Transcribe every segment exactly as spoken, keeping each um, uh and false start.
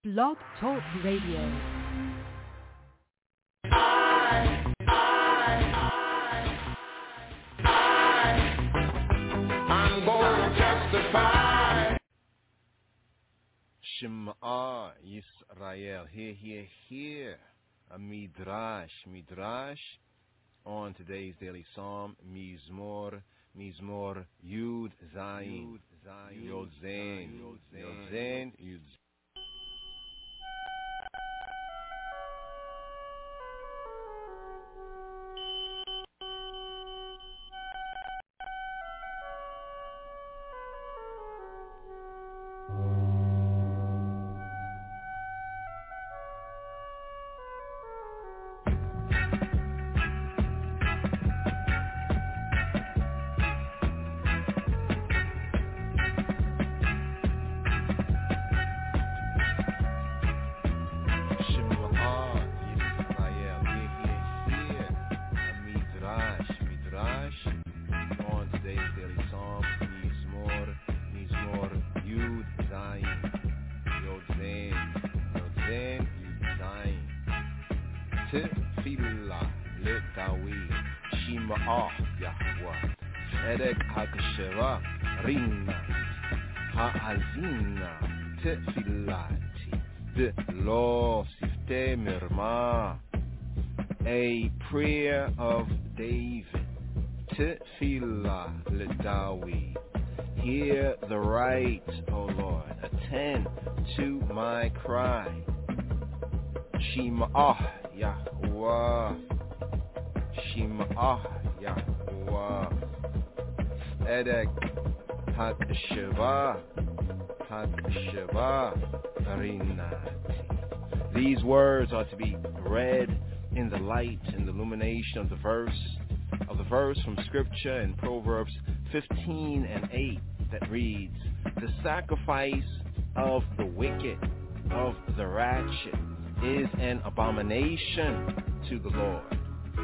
Blog Talk Radio. I, I, I, I, I'm going to testify. Shema Yisrael, hear, hear, hear. A midrash, midrash on today's daily psalm, Mizmor, Mizmor Yud Zayin, Yod Zayin, Yod Zayin, Yud Zayin. A prayer of David, Tefillah L'Dawi. Hear the right, O Lord, attend to my cry. Shema'ah Yahweh, Shema'ah Yahweh. Edek Haksheva, Haksheva Rinati. These words are to be read in the light and the illumination of the verse, of the verse from Scripture in Proverbs fifteen and eight that reads, the sacrifice of the wicked, of the ratchet, is an abomination to the Lord.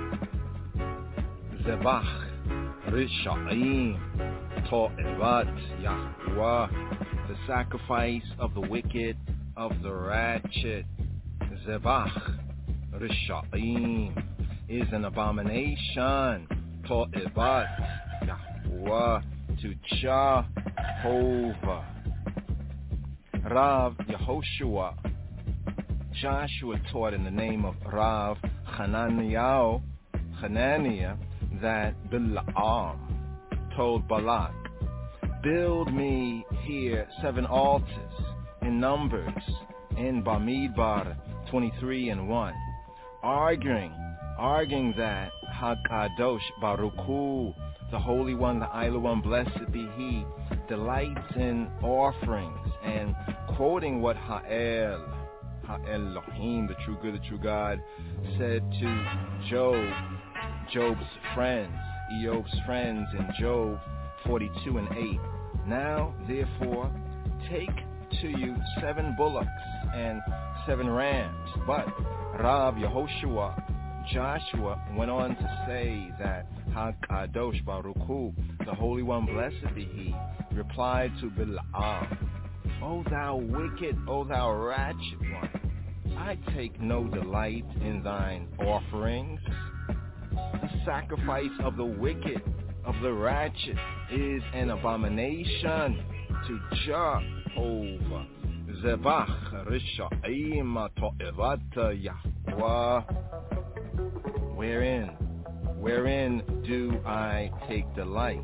Zebach Risha'im To'evat Yahweh, the sacrifice of the wicked, of the ratchet, Zebach Risha'im, is an abomination, To'evat Yahweh, to Jehovah. Rav Yehoshua, Joshua taught in the name of Rav Hananiah, Hananiah, that Balaam told Balak, build me here seven altars in Numbers, in Bamidbar twenty-three and one, arguing, arguing that HaKadosh Baruch Hu, the Holy One, the Idle One, blessed be He, delights in offerings, and quoting what Ha'el, Ha'elohim, the true good, the true God, said to Job, Job's friends, Eob's friends in Job forty-two and eight. Now, therefore, take to you seven bullocks and seven rams. But Rav Yehoshua, Joshua, went on to say that HaKadosh Baruch Hu, the Holy One, blessed be He, replied to Balaam, O thou wicked, O thou ratchet one, I take no delight in thine offerings. The sacrifice of the wicked, of the ratchet, is an abomination to Jehovah. Zebach Risha'im To'evat Yahweh. Wherein, wherein do I take delight?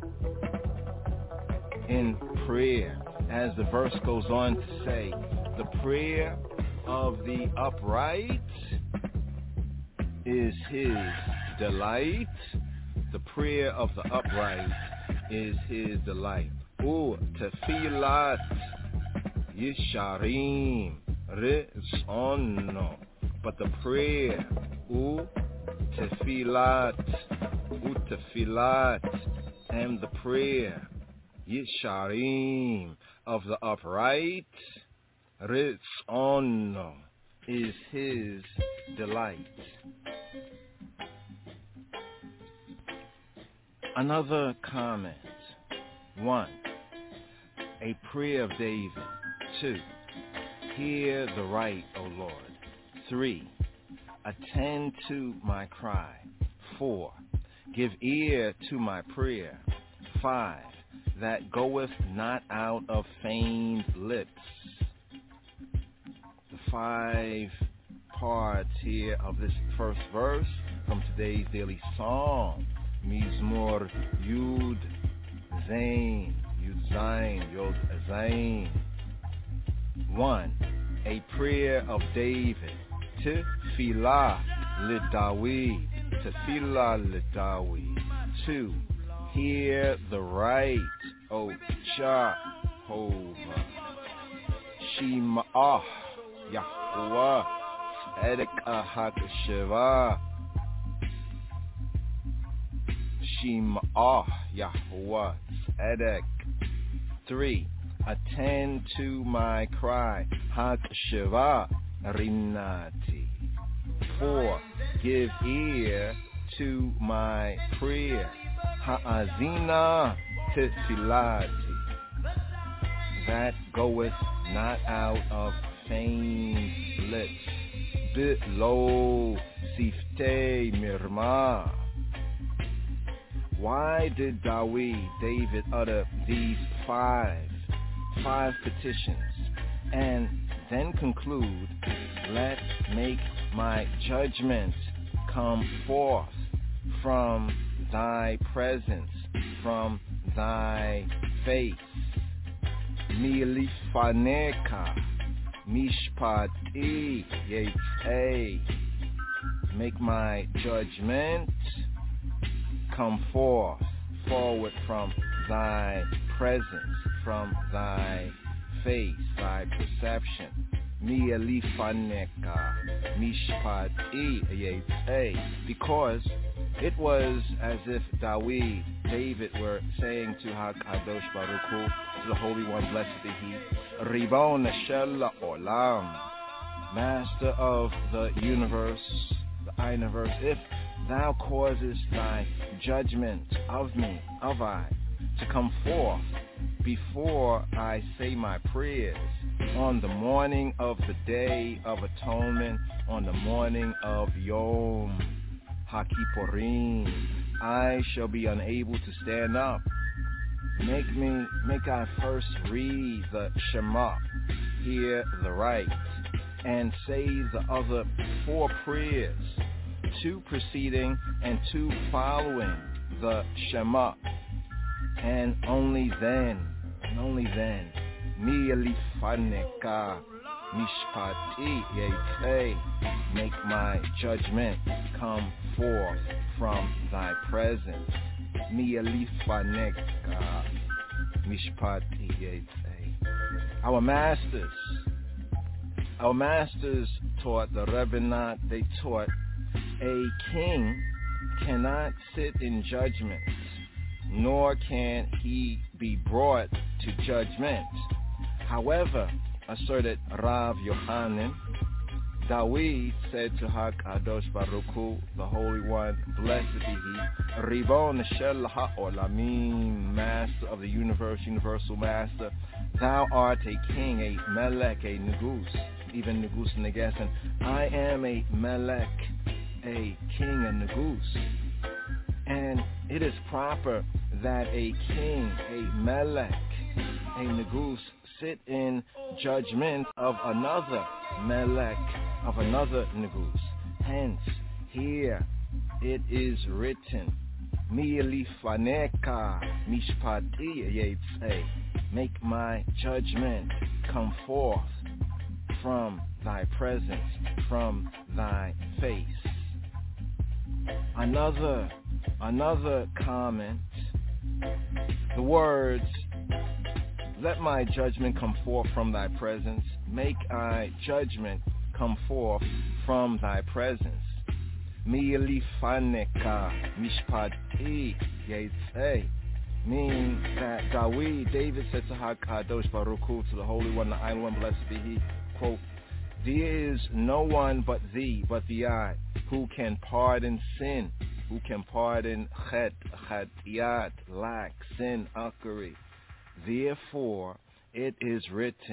In prayer, as the verse goes on to say, the prayer of the upright is his delight. The prayer of the upright is his delight. U tefilat Yisharim Rizonno. But the prayer, U tefilat, U tefilat, and the prayer, Yisharim, of the upright, Rizonno, is his delight. Another comment. One, a prayer of David. Two, hear the right, O Lord. Three, attend to my cry. Four, give ear to my prayer. Five, that goeth not out of feigned lips. The five parts here of this first verse from today's daily psalm, Mizmor Yud Zain, Yud Zain, Yod Zain. One, a prayer of David. Tefillah LeDavid, Tefillah LeDavid. Two, hear the right, O Jehovah. Shema'ah Yahweh Tzedek HaKesheva. Shema'ah Yahweh Tzedek. Three, attend to my cry. HaKesheva Rinati. Four, give ear to my prayer. Ha'azina tefilati, that goeth not out of feigned lips. Below siftei mirma. Why did David, David utter these five, five petitions and then conclude, let make my judgment come forth from thy presence, from thy face. Milifaneka mishpati yetzei, make my judgment come forth, forward from thy presence, from thy face, thy perception. Milifaneka mishpati yetzei, because it was as if David, David were saying to HaKadosh Baruch Hu, to the Holy One, blessed be He, Ribon Shel Olam, Master of the universe, the universe, if thou causest thy judgment of me, of I, to come forth before I say my prayers on the morning of the Day of Atonement, on the morning of Yom HaKippurim, I shall be unable to stand up. Make me, make I first read the Shema, hear the right, and say the other four prayers, two preceding and two following the Shema, and only then, and only then, Mi'elifaneka mishpati yetzei, make my judgment come forth from thy presence. Mi'elifaneka mishpati yetzei. Our masters, our masters taught, the Rebbeinu, they taught, a king cannot sit in judgment, nor can he be brought to judgment. However, asserted Rav Yochanan, David said to HaKadosh Baruch Hu, the Holy One, blessed be He, Ribon Shel HaOlamim, Master of the universe, universal Master, thou art a king, a melech, a negus, even negus neges, and I am a melech, a king, a negus. And it is proper that a king, a melech, a negus, sit in judgment of another melech, of another negus. Hence, here it is written, Mi'elifaneka mishpati yetzei, make my judgment come forth from thy presence, from thy face. Another, another comment, the words, let my judgment come forth from thy presence, make I judgment come forth from thy presence. Mi'elifaneka mishpati yetzei, meaning that David, David said to HaKadosh Baruch Hu, to the Holy One, the I One, blessed be He, quote, there is no one but thee, but the I, who can pardon sin, who can pardon chet, chetiyat, lack, sin, akari. Therefore, it is written,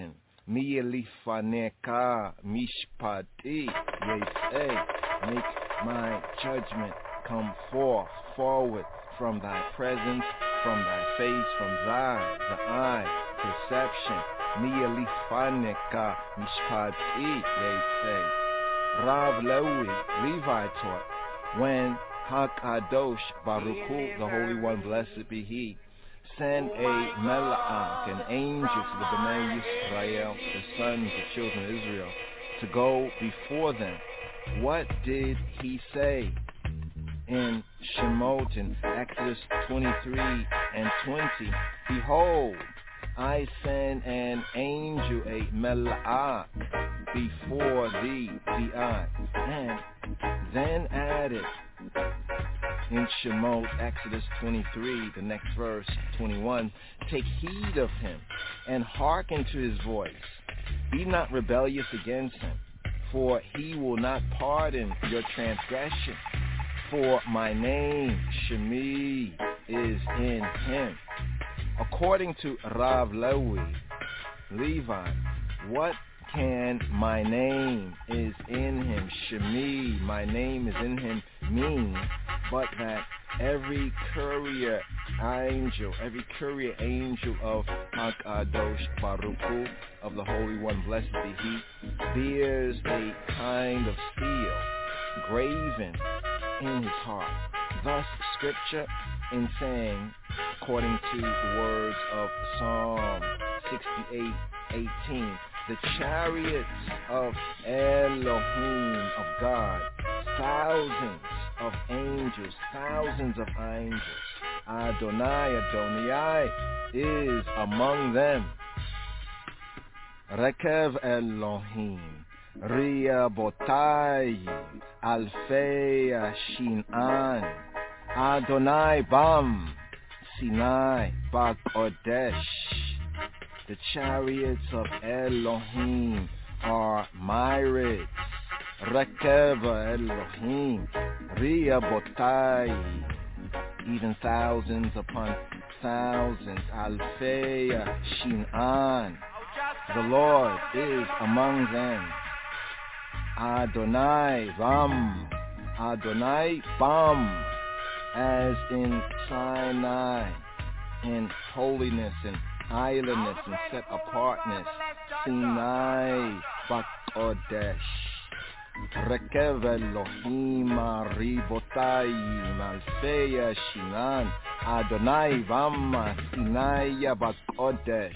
Mielifaneka mishpati yesei. Make my judgment come forth, forward from thy presence, from thy face, from thy, the eye, perception. Mielifaneka mishpati yesei. Rav Lewi, Levi taught, when HaKadosh Baruch Hu, the Holy One, blessed be He, sent a Melech, an angel to the Bnei Yisrael, the sons, the children of Israel, to go before them. What did He say? In Shemot, in Exodus twenty-three and twenty, behold, I send an angel, a Melech, before thee, the eye. And then added in Shemot, Exodus twenty-three, the next verse, twenty-one, take heed of him and hearken to his voice. Be not rebellious against him, for he will not pardon your transgression. For my name, Shemi, is in him. According to Rav Lewi, Levi, what can my name is in him, Shemi, my name is in him, mean but that every courier angel, every courier angel of HaKadosh Baruch Hu, of the Holy One, blessed be He, bears a kind of seal graven in his heart. Thus, Scripture, in saying, according to the words of Psalm sixty-eight eighteen, the chariots of Elohim, of God, thousands of angels, thousands of angels, Adonai, Adonai is among them. Rekev Elohim, Ria Botai, Alfei Shinan, Adonai Bam, Sinai, Bakodesh. The chariots of Elohim are myriads. Rekev Elohim, Ria Botai, even thousands upon thousands. Alfei Shinan, the Lord is among them. Adonai Bam, Adonai Bam, as in Sinai, in holiness and islandness and set apartness. Sinai Bakodesh. Rekev Elohim Ribotayim Alfei Shinan, Adonai Bam, Sinai Bakodesh.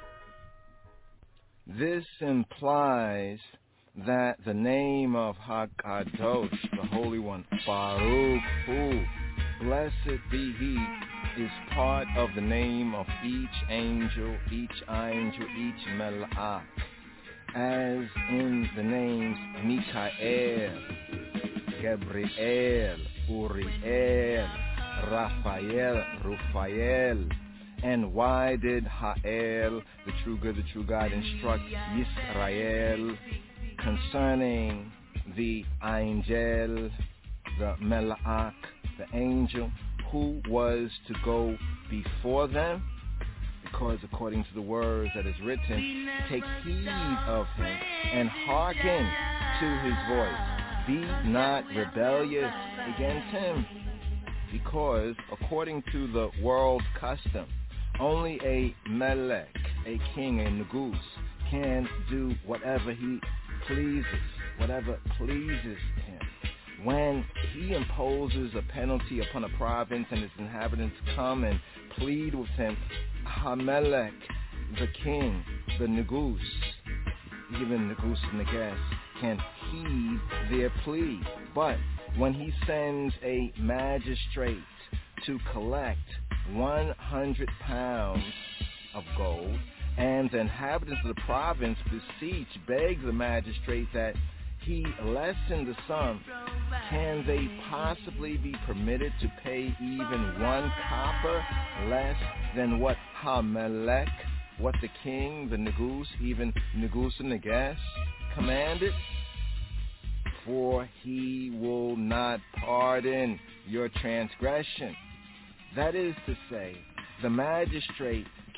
This implies that the name of HaKadosh, the Holy One, Baruch Hu, blessed be He, is part of the name of each angel, each angel, each Melech, as in the names Mikael, Gabriel, Uriel, Raphael, Raphael. And why did Ha'el, the true good, the true God, instruct Yisrael concerning the angel, the Melech, the angel, who was to go before them? Because according to the words that is written, take heed of him and hearken to his voice. Be not rebellious against him. Because according to the world custom, only a melech, a king, a negus, can do whatever he pleases, whatever pleases him. When he imposes a penalty upon a province and its inhabitants come and plead with him, Hamelech, the king, the negus, even negus neges, can heed their plea. But when he sends a magistrate to collect one hundred pounds of gold, and the inhabitants of the province beseech, beg the magistrate that he lessen the sum, can they possibly be permitted to pay even one copper less than what Hamelech, what the king, the negus, even negus and neges, commanded? For he will not pardon your transgression. That is to say, the magistrate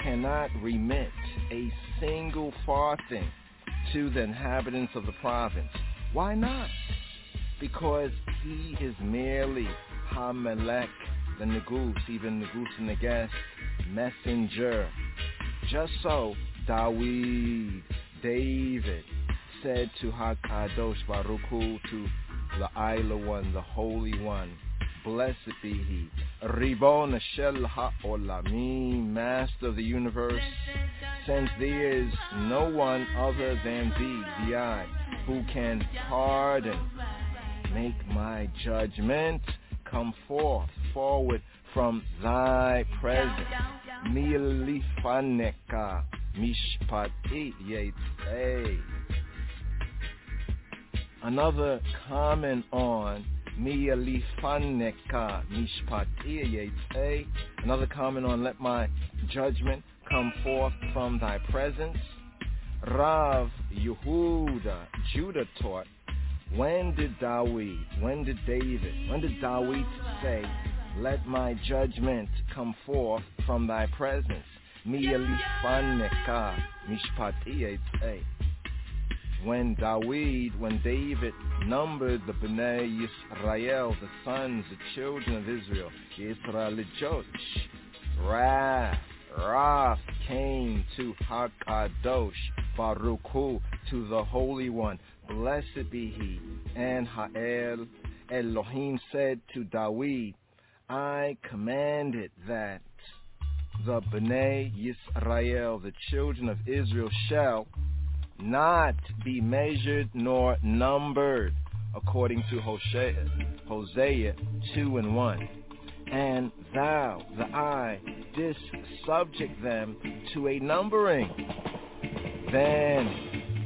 cannot remit a single farthing to the inhabitants of the province. Why not? Because he is merely Hamelech, the Negus, even Negus and the guest, messenger. Just so Dawid, David, said to HaKadosh Baruch Hu, to the Isla One, the Holy One, blessed be He, Ribon Shel HaOlamim, Master of the universe, since there is no one other than Thee, the I, who can pardon. Make my judgment come forth, forward from Thy presence. Milifaneka mishpati yetei. Another comment on Milifaneka mishpati yetei. Another comment on let my judgment come forth from Thy presence. Rav Yehuda, Judah taught, when did Dawid, when did David, when did Dawid say, let my judgment come forth from Thy presence? Mi'elifaneka mishpati yetei. When Dawid, when David numbered the Bnei Yisrael, the sons, the children of Israel, the Israelites, wrath, wrath came to HaKadosh Baruch Hu, to the Holy One, blessed be He, and Ha'el, Elohim said to Dawid, I commanded that the Bnei Yisrael, the children of Israel, shall not be measured nor numbered, according to Hosea, Hosea two and one. And thou, the I, didst subject them to a numbering. Then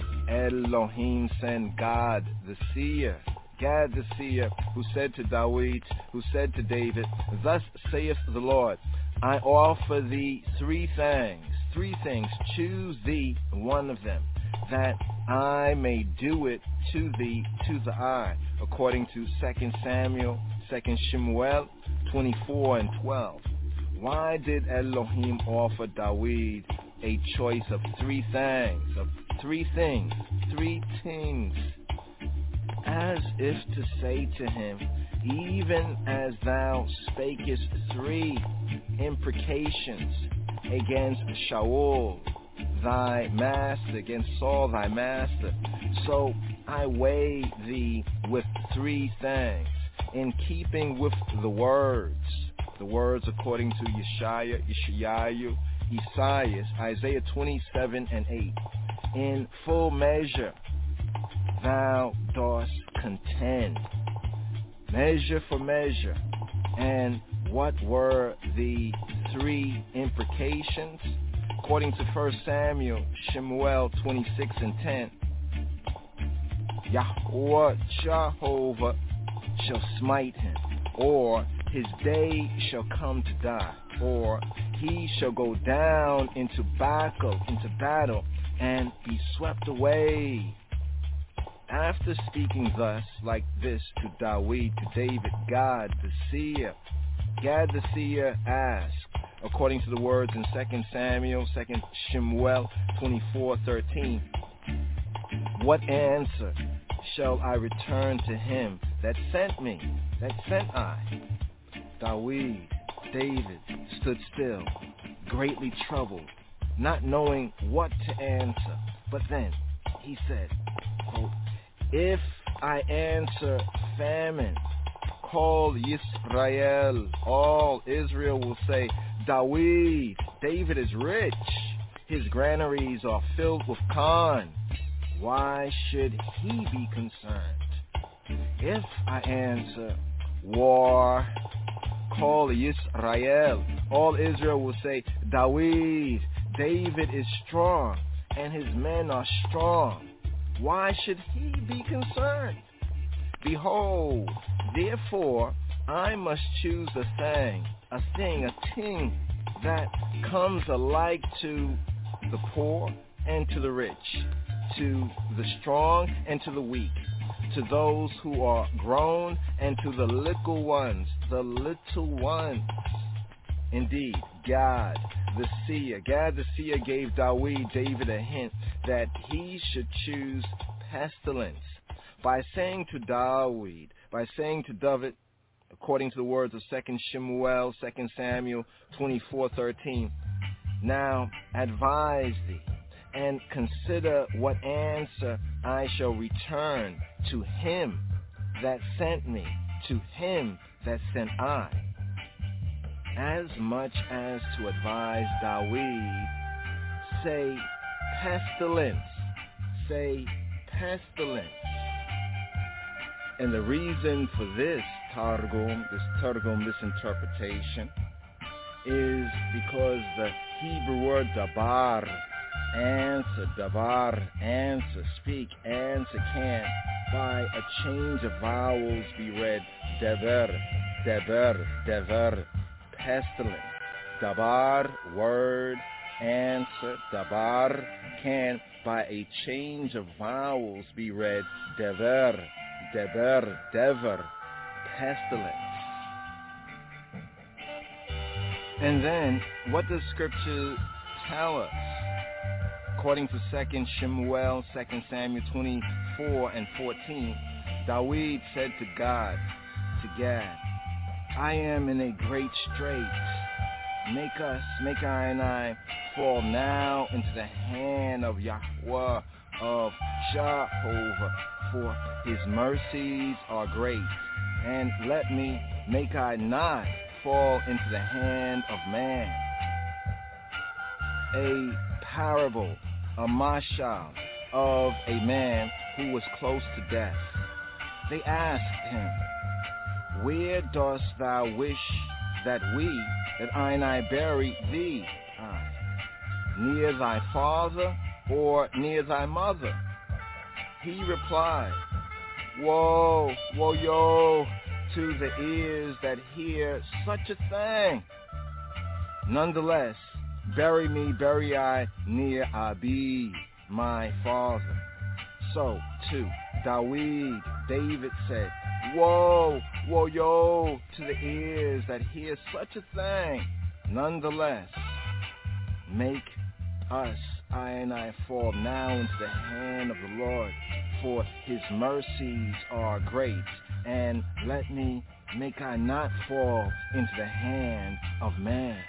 Elohim sent God the seer, Gad the seer, who said to Dawid, who said to David, thus saith the Lord, I offer thee three things, three things, choose thee one of them, that I may do it to thee, to the eye, according to Second Samuel, Second Shemuel, twenty-four and twelve. Why did Elohim offer Dawid a choice of three things, of three things, three things, as if to say to him, even as thou spakest three imprecations against Shaul, thy master, against Saul, thy master, so I weigh thee with three things, in keeping with the words, the words according to Yeshaya, Yeshayahu, Isaiah, Isaiah twenty-seven and eight. In full measure thou dost contend, measure for measure. And what were the three imprecations? According to First Samuel, Shemuel twenty-six and ten, Yahweh Jehovah shall smite him, or his day shall come to die, or he shall go down into battle, into battle, and be swept away. After speaking thus, like this, to Dawid, to David, God the seer, Gad the seer asked, according to the words in Second Samuel, Second Shemuel twenty-four thirteen, what answer shall I return to him that sent me, that sent I? Dawid, David, stood still, greatly troubled, not knowing what to answer. But then he said, quote, if I answer famine, call Yisrael, all Israel will say, Dawid, David is rich, his granaries are filled with corn. Why should he be concerned? If I answer war, call Yisrael, all Israel will say, Dawid, David is strong, and his men are strong. Why should he be concerned? Behold, therefore, I must choose a thing, a thing, a thing that comes alike to the poor and to the rich, to the strong and to the weak, to those who are grown and to the little ones, the little ones. Indeed, God, the seer. Gad the seer gave Dawid, David, a hint that he should choose pestilence by saying to Dawid, by saying to David, according to the words of Second Shemuel, Second Samuel twenty-four thirteen, now advise thee and consider what answer I shall return to him that sent me, to him that sent I. As much as to advise Dawid, say pestilence, say pestilence. And the reason for this Targum, this Targum, this interpretation, is because the Hebrew word dabar, answer, dabar, answer, speak, answer, can, by a change of vowels be read dever, dever, dever, pestilence. Dabar, word, answer, dabar, can, by a change of vowels be read dever, dever, dever, pestilence. And then, what does Scripture tell us? According to Second Shemuel, Second Samuel twenty-four and fourteen, Dawid said to God, to Gad, I am in a great strait. Make us, make I and I fall now into the hand of Yahweh, of Jehovah, for his mercies are great. And let me, make I not fall into the hand of man. A parable, a mashal, of a man who was close to death. They asked him, where dost thou wish that we, that I and I bury thee? Ah, near thy father or near thy mother? He replied, woe, woe, yo, to the ears that hear such a thing. Nonetheless, bury me, bury I near Abi, my father. So, too, Dawid, David said, woe, woe, yo, to the ears that hear such a thing. Nonetheless, make us, I and I, fall now into the hand of the Lord, for his mercies are great, and let me, make I not fall into the hand of man.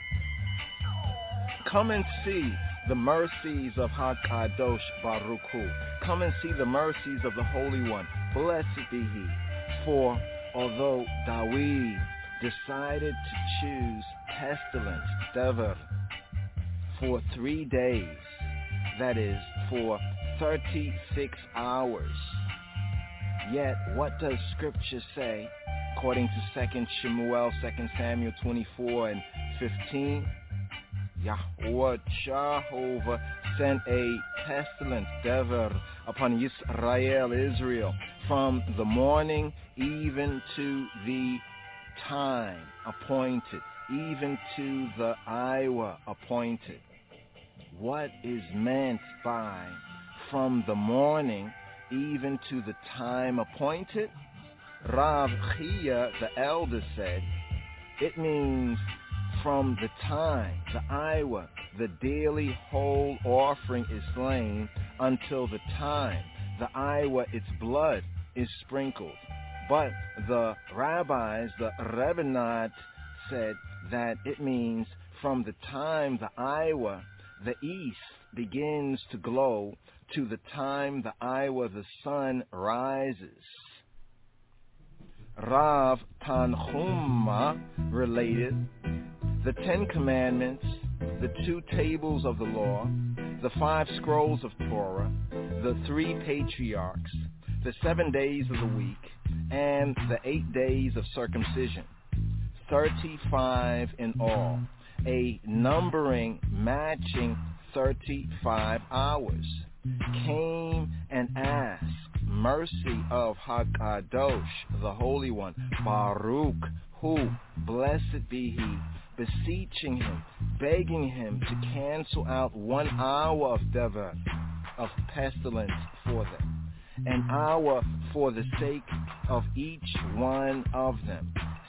Come and see the mercies of HaKadosh Baruch Hu. Come and see the mercies of the Holy One. Blessed be he. For although Dawid decided to choose pestilence, dever, for three days, that is, for thirty-six hours, yet what does Scripture say, according to Second Shemuel, Second Samuel twenty-four and fifteen? Yahweh Jehovah sent a pestilence, dever, upon Yisrael, Israel, from the morning even to the time appointed, even to the hour appointed. What is meant by from the morning even to the time appointed? Rav Chia, the elder, said, it means from the time, the hour, the daily whole offering is slain, until the time, the hour, its blood is sprinkled. But the rabbis, the rabbinat, said that it means from the time, the hour, the east begins to glow, to the time, the hour, the sun rises. Rav Tanchuma related, the Ten Commandments, the two tables of the law, the five scrolls of Torah, the three patriarchs, the seven days of the week, and the eight days of circumcision, thirty-five in all, a numbering matching thirty-five hours, came and asked mercy of HaKadosh, the Holy One, Baruch Hu, blessed be he, beseeching him, begging him to cancel out one hour of dever, of pestilence for them, an hour for the sake of each one of them,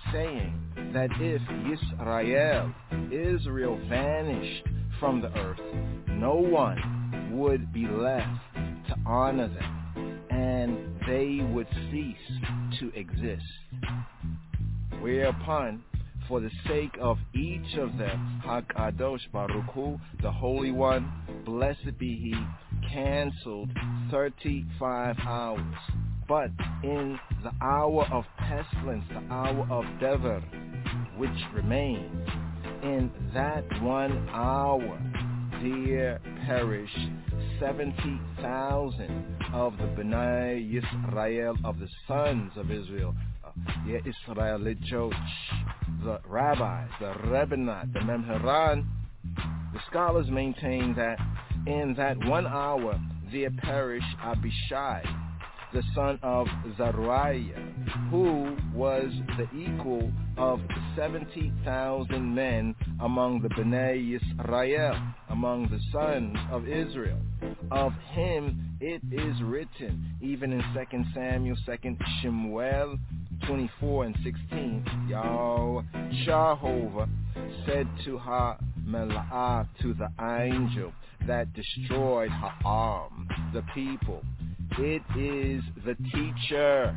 saying that if Yisrael, Israel vanished from the earth, no one would be left to honor them, and they would cease to exist. Whereupon, for the sake of each of them, HaKadosh Baruch Hu, the Holy One, blessed be He, canceled thirty-five hours. But in the hour of pestilence, the hour of Dever, which remains, in that one hour there perished seventy thousand of the Bnei Yisrael, of the sons of Israel, uh, yeah, Israel Lijoch, the rabbis, the Rebbenot, the Memheran. The scholars maintain that in that one hour there perished Abishai, the son of Zeruiah, who was the equal of seventy thousand men among the Bnei Yisrael, among the sons of Israel. Of him it is written, even in Second Samuel, Second Shemuel twenty-four and sixteen, Yahweh Jehovah said to Ha-Mela'ah, to the angel that destroyed Ha'am, the people, it is the teacher.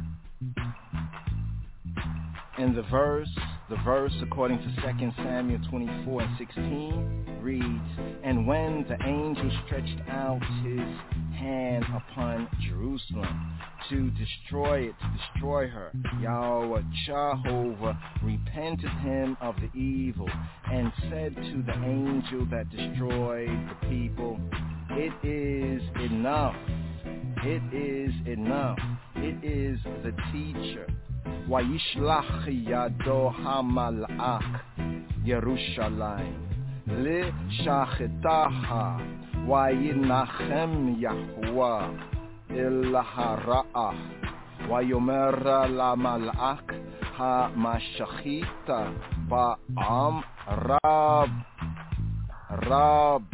And the verse, the verse according to Second Samuel twenty-four and sixteen reads, and when the angel stretched out his hand upon Jerusalem to destroy it, to destroy her, Yahweh Jehovah repented him of the evil and said to the angel that destroyed the people, it is enough. It is enough. It is the teacher. Vayishlach yado hamalach Yerushalayim lishachetaha vayinachem Yahuwah el hara'ah vayomer lamalach hamashachita ba'am rab rab.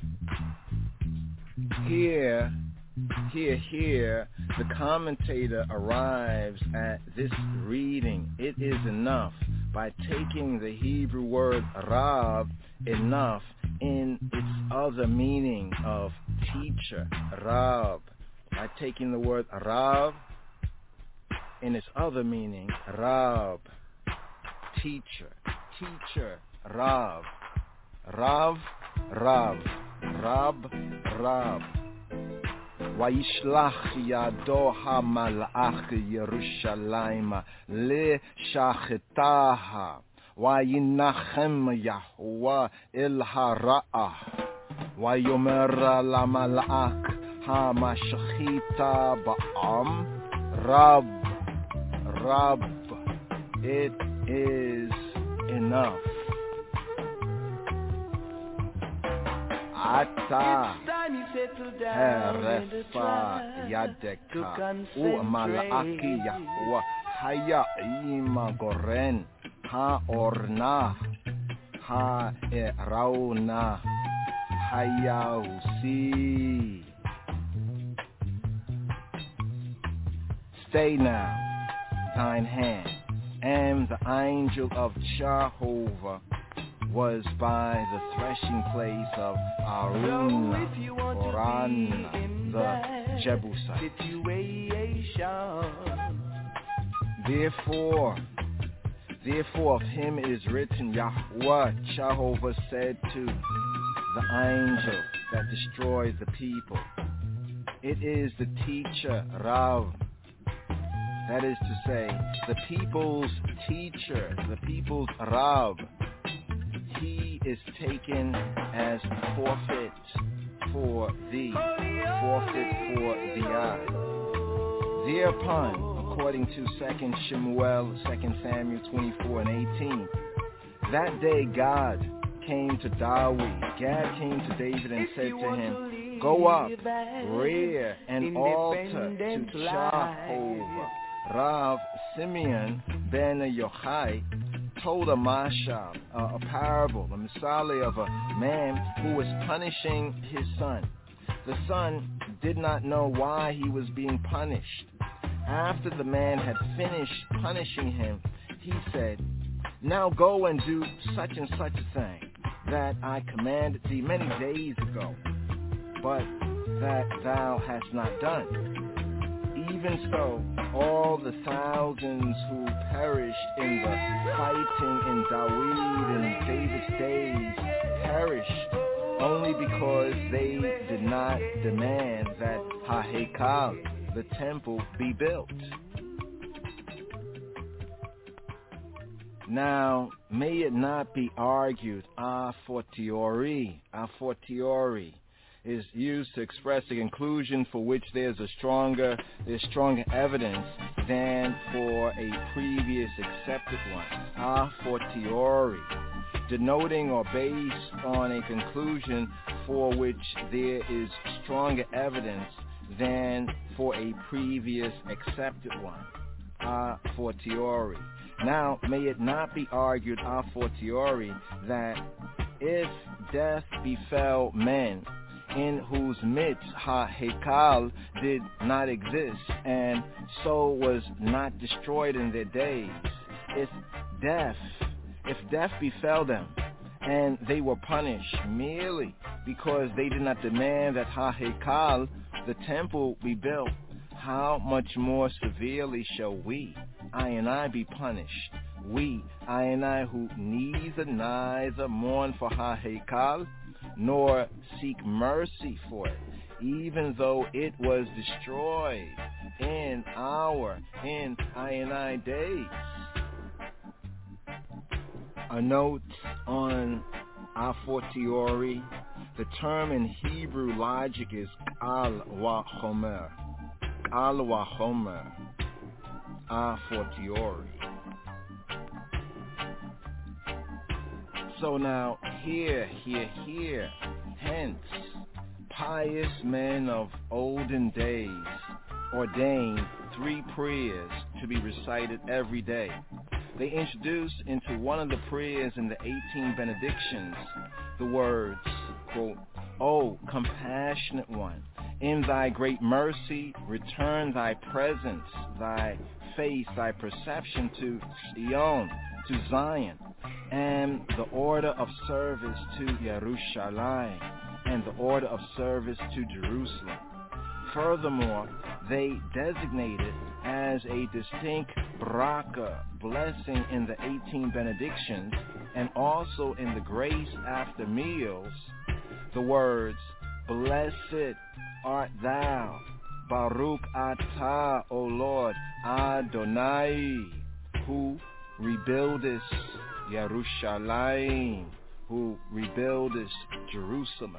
Here Here, here, the commentator arrives at this reading, it is enough, by taking the Hebrew word Rav, enough, in its other meaning of teacher, Rav. By taking the word Rav in its other meaning, Rav, teacher, teacher, Rav, Rav, Rav, Rab, Rab. Vayishlach yado hamalach Yerushalayim leshachetaha vayinachem Yahuwah el hara'ah vayomer lamalach hamashachita ba'am rab rab. It is enough. Ata Herefa Yadeka U Malaki Yahwa Haya Ima Goren Ha Orna Ha Erauna Haya Usi. Stay now, thine hand, and the angel of Jehovah was by the threshing place of Aruna, Oran, the Jebusite. Therefore, therefore of him it is written, Yahweh Jehovah said to the angel that destroys the people, it is the teacher, Rav. That is to say, the people's teacher, the people's Rav. He is taken as forfeit for thee, forfeit for the eye. Thereupon, according to Second Shemuel, Second Samuel twenty-four and eighteen, that day God came to Dawid, Gad came to David and said to him, go up, rear an altar to Jehovah. Rav Simeon ben Yochai told a mashal, uh, a parable, a misale of a man who was punishing his son. The son did not know why he was being punished. After the man had finished punishing him, he said, now go and do such and such a thing that I commanded thee many days ago, but that thou hast not done. Even so, all the thousands who perished in the fighting in David and David's days perished only because they did not demand that Ha-Hekal, the temple, be built. Now, may it not be argued a fortiori, a fortiori is used to express a conclusion for which there's a stronger, there's stronger evidence than for a previous accepted one. A fortiori, denoting or based on a conclusion for which there is stronger evidence than for a previous accepted one. A fortiori. Now, may it not be argued a fortiori that if death befell men in whose midst Ha-Hekal did not exist and so was not destroyed in their days, if death, if death befell them and they were punished merely because they did not demand that Ha-Hekal, the temple, be built, how much more severely shall we, I and I, be punished? We, I and I, who neither neither mourn for Ha-Hekal, nor seek mercy for it, even though it was destroyed in our, in I and I days. A note on a fortiori. The term in Hebrew logic is kal wa chomer. Kal wa chomer. A fortiori. So now, here, here, here, hence, pious men of olden days ordained three prayers to be recited every day. They introduced into one of the prayers in the eighteen benedictions the words, quote, O compassionate one, in thy great mercy, return thy presence, thy face, thy perception to Zion, to Zion, and the order of service to Yerushalayim, and the order of service to Jerusalem. Furthermore, they designated as a distinct braka, blessing in the eighteen benedictions, and also in the grace after meals, the words, blessed art thou, Baruch atah, O Lord, Adonai, who rebuildest Yerushalayim, who rebuildest Jerusalem.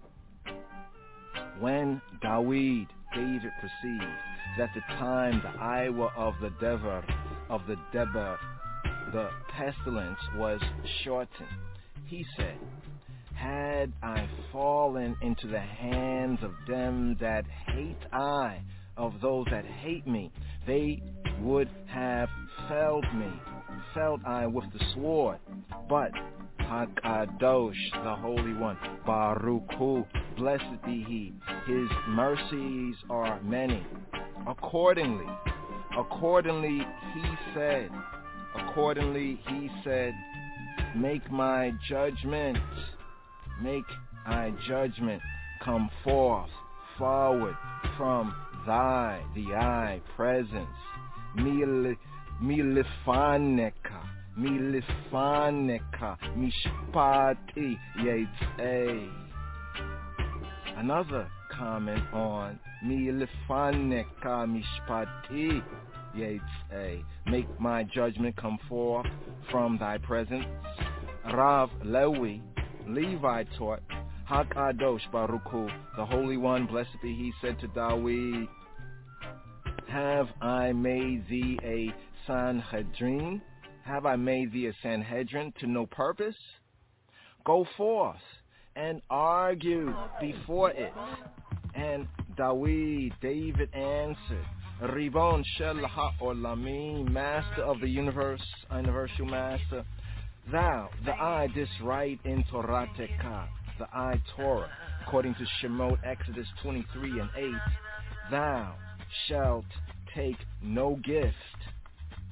When David, David perceived that the time, the hour of the dever, of the deber, the pestilence was shortened, he said, had I fallen into the hands of them that hate I, of those that hate me, they would have felled me, felled I with the sword. But HaKadosh, the Holy One, Baruch Hu, blessed be He, His mercies are many. Accordingly, accordingly He said, accordingly He said, make my judgment, make my judgment come forth, forward from thy, the I, presence, mil, milifaneka, milifaneka, mishpati, yetzei. Another comment on milifaneka, mishpati, yetzei. Make my judgment come forth from thy presence. Rav Lewi, Levi taught, HaKadosh Baruch Hu, the Holy One, blessed be He, said to David, have I made thee a Sanhedrin? Have I made thee a Sanhedrin to no purpose? Go forth and argue before it. And David, David answered, Ribon Shel HaOlamim, Master of the universe, universal Master, thou, the I, didst write in Torah Tekah, the I, Torah, according to Shemot, Exodus twenty-three and eight, thou shalt take no gift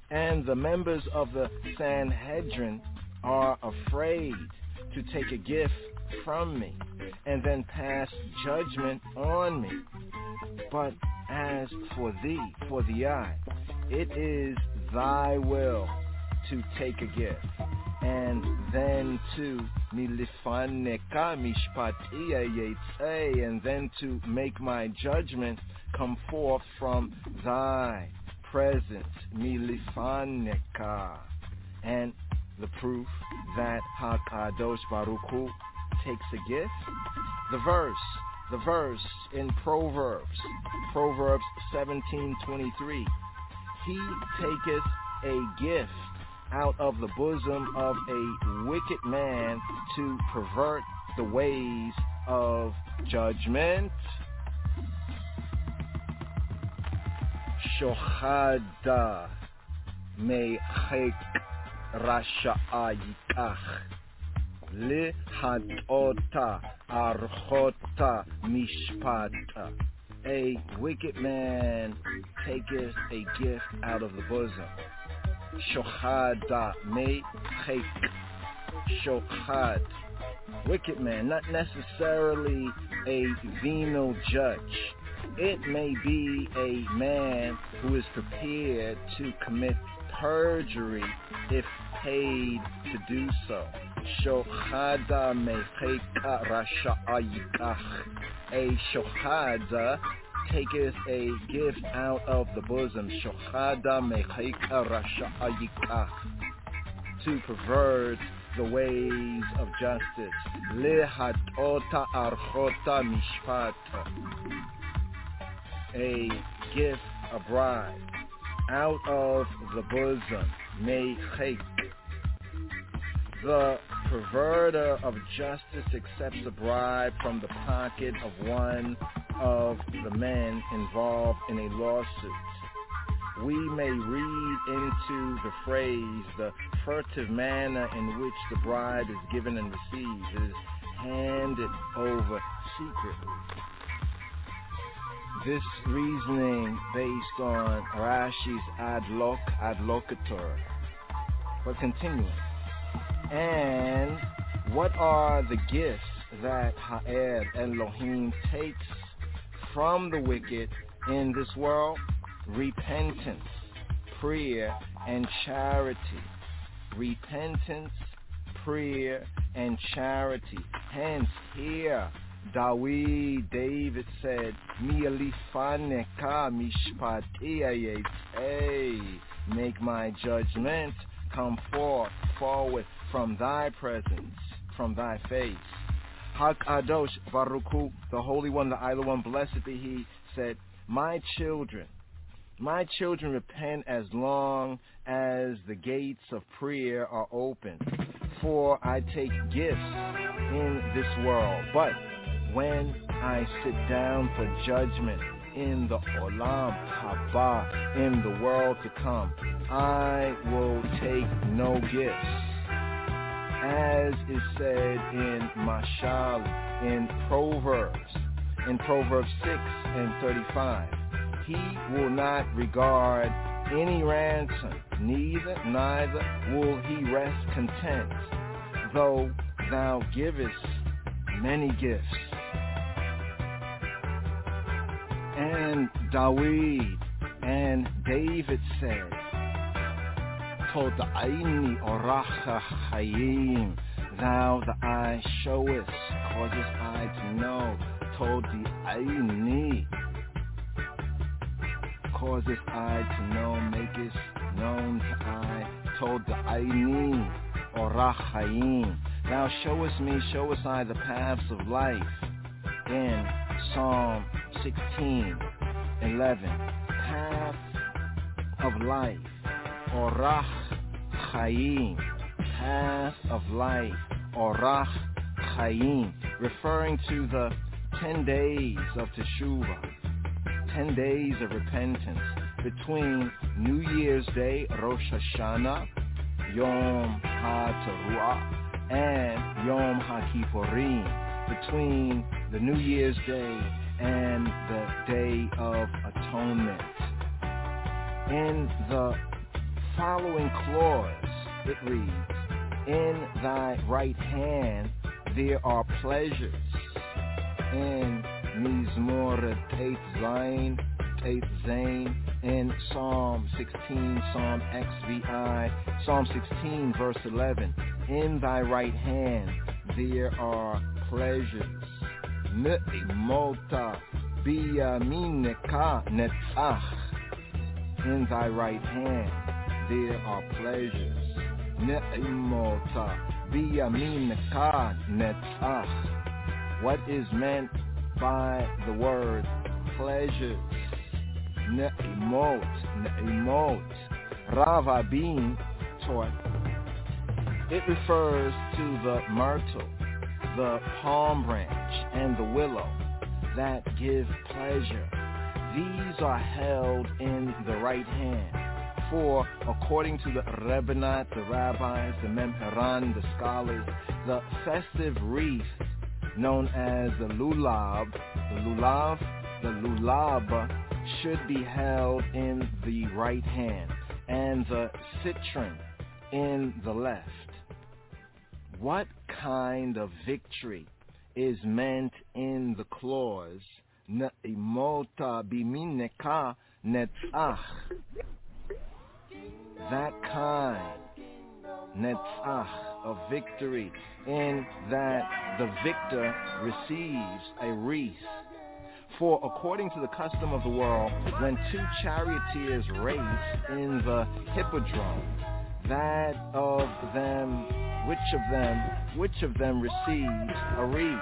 And the members of the Sanhedrin are afraid to take a gift from me and then pass judgment on me. But as for thee, for the eye, it is thy will to take a gift, and then to milifaneka mishpatia yetze, and then to make my judgment come forth from thy presence, milifaneka. And the proof that HaKadosh Baruch Hu takes a gift, the verse, the verse in Proverbs, Proverbs seventeen twenty-three. He taketh a gift out of the bosom of a wicked man to pervert the ways of judgment. Shochada mechek rasha'a yikach lihatota archota mishpata. A wicked man taketh a gift out of the bosom. Shochada mechek. Shochad. Wicked man, not necessarily a venal judge. It may be a man who is prepared to commit perjury if paid to do so. Shochada mecheka rasha'a yikach. A shochada taketh a gift out of the bosom. Shochada mecheka rasha'a yikach. To pervert the ways of justice. Lihatota archota mishpata. A gift, a bribe, out of the bosom, mechek. The perverter of justice accepts a bribe from the pocket of one of the men involved in a lawsuit. We may read into the phrase the furtive manner in which the bribe is given and received. It is handed over secretly. This reasoning based on Rashi's adlok, adlocator. But continuing. And what are the gifts that Ha'ed Elohim takes from the wicked in this world? Repentance, prayer, and charity. Repentance, prayer, and charity. Hence here, Dawid, David said, Mi'alifaneka mishpatia yetze. Make my judgment come forth, forward from thy presence, from thy face. HaKadosh Baruch Hu, the Holy One, the Idol One, blessed be He, said, My children, my children repent as long as the gates of prayer are open, for I take gifts in this world. But when I sit down for judgment in the Olam Haba, in the world to come, I will take no gifts. As is said in Mashal, in Proverbs, in Proverbs six and thirty-five, he will not regard any ransom, neither, neither will he rest content, though thou givest many gifts. And Dawid and David said, Toda'ini oracha chayim, thou the eye showest, causes I to know. Toda'ini, causes I to know, makest known to I. Toda'ini orach chayim, thou showest me, showest I the paths of life. In Psalm sixteen eleven, path of life. Orach Chaim, path of life, Orach Chaim, referring to the ten days of Teshuvah, ten days of repentance between New Year's Day, Rosh Hashanah, Yom HaTeruah, and Yom HaKippurim, between the New Year's Day and the Day of Atonement. In the following clause, it reads, in thy right hand there are pleasures. In Mizmor Tet Zayin, Tet Zayin, in Psalm sixteen, Psalm X V I, Psalm sixteen, verse eleven, in thy right hand there are pleasures. Ne'imota biyamineka netzach. In thy right hand there are pleasures. Ne'imota biyamineka netzach. What is meant by the word pleasures? Ne'imot, ne'imot. Rav Abin taught it refers to the myrtle, the palm branch, and the willow that give pleasure. These are held in the right hand. For according to the Rebbeinu, the rabbis, the Memharan, the scholars, the festive wreath known as the lulav, the lulav, the lulab should be held in the right hand, and the citron in the left. What kind of victory is meant in the clause Ne'imota bimineka netzach? That kind, netzach, of victory, in that the victor receives a wreath. For according to the custom of the world, when two charioteers race in the hippodrome, that of them, which of them, which of them receives a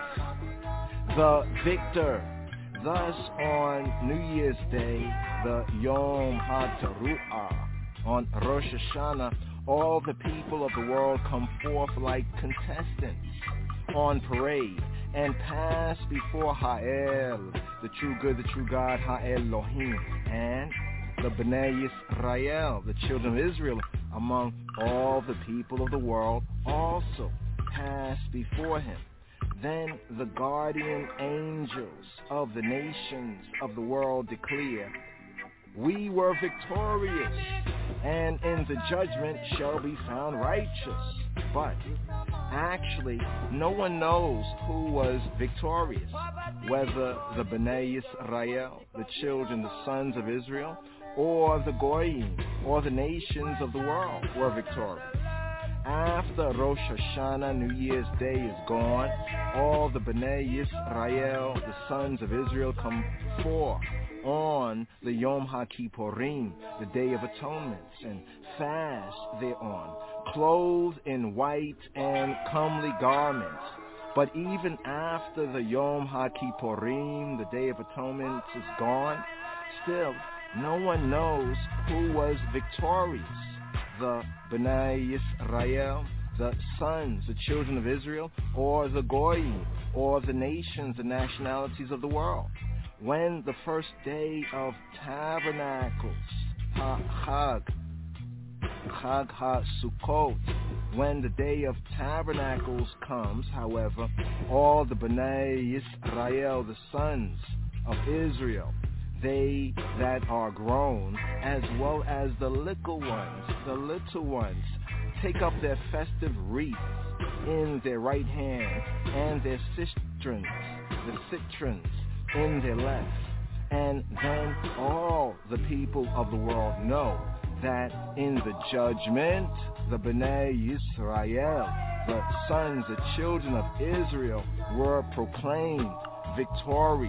wreath? The victor. Thus, on New Year's Day, the Yom HaTeruah, on Rosh Hashanah, all the people of the world come forth like contestants on parade and pass before Ha'el, the true good, the true God, Ha'elohim, and the Bnei Yisrael, the children of Israel, among all the people of the world, also pass before him. Then the guardian angels of the nations of the world declare, we were victorious, and in the judgment shall be found righteous. But actually, no one knows who was victorious, whether the Bnei Yisrael, the children, the sons of Israel, or the Goyim, or the nations of the world were victorious. After Rosh Hashanah, New Year's Day, is gone, all the Bnei Yisrael, the sons of Israel, come forth on the Yom HaKippurim, the Day of Atonement, and fast thereon, clothed in white and comely garments. But even after the Yom HaKippurim, the Day of Atonement, is gone, still no one knows who was victorious, the Bnei Yisrael, the sons, the children of Israel, or the Goyim, or the nations, the nationalities of the world. When the first day of Tabernacles, Ha-Chag, Chag Ha-Sukkot, when the day of Tabernacles comes, however, all the Bnei Yisrael, the sons of Israel, they that are grown, as well as the little ones, the little ones, take up their festive wreath in their right hand, and their cisterns, the citrons, in their left. And then all the people of the world know that in the judgment, the Bnei Yisrael, the sons, the children of Israel, were proclaimed victorious.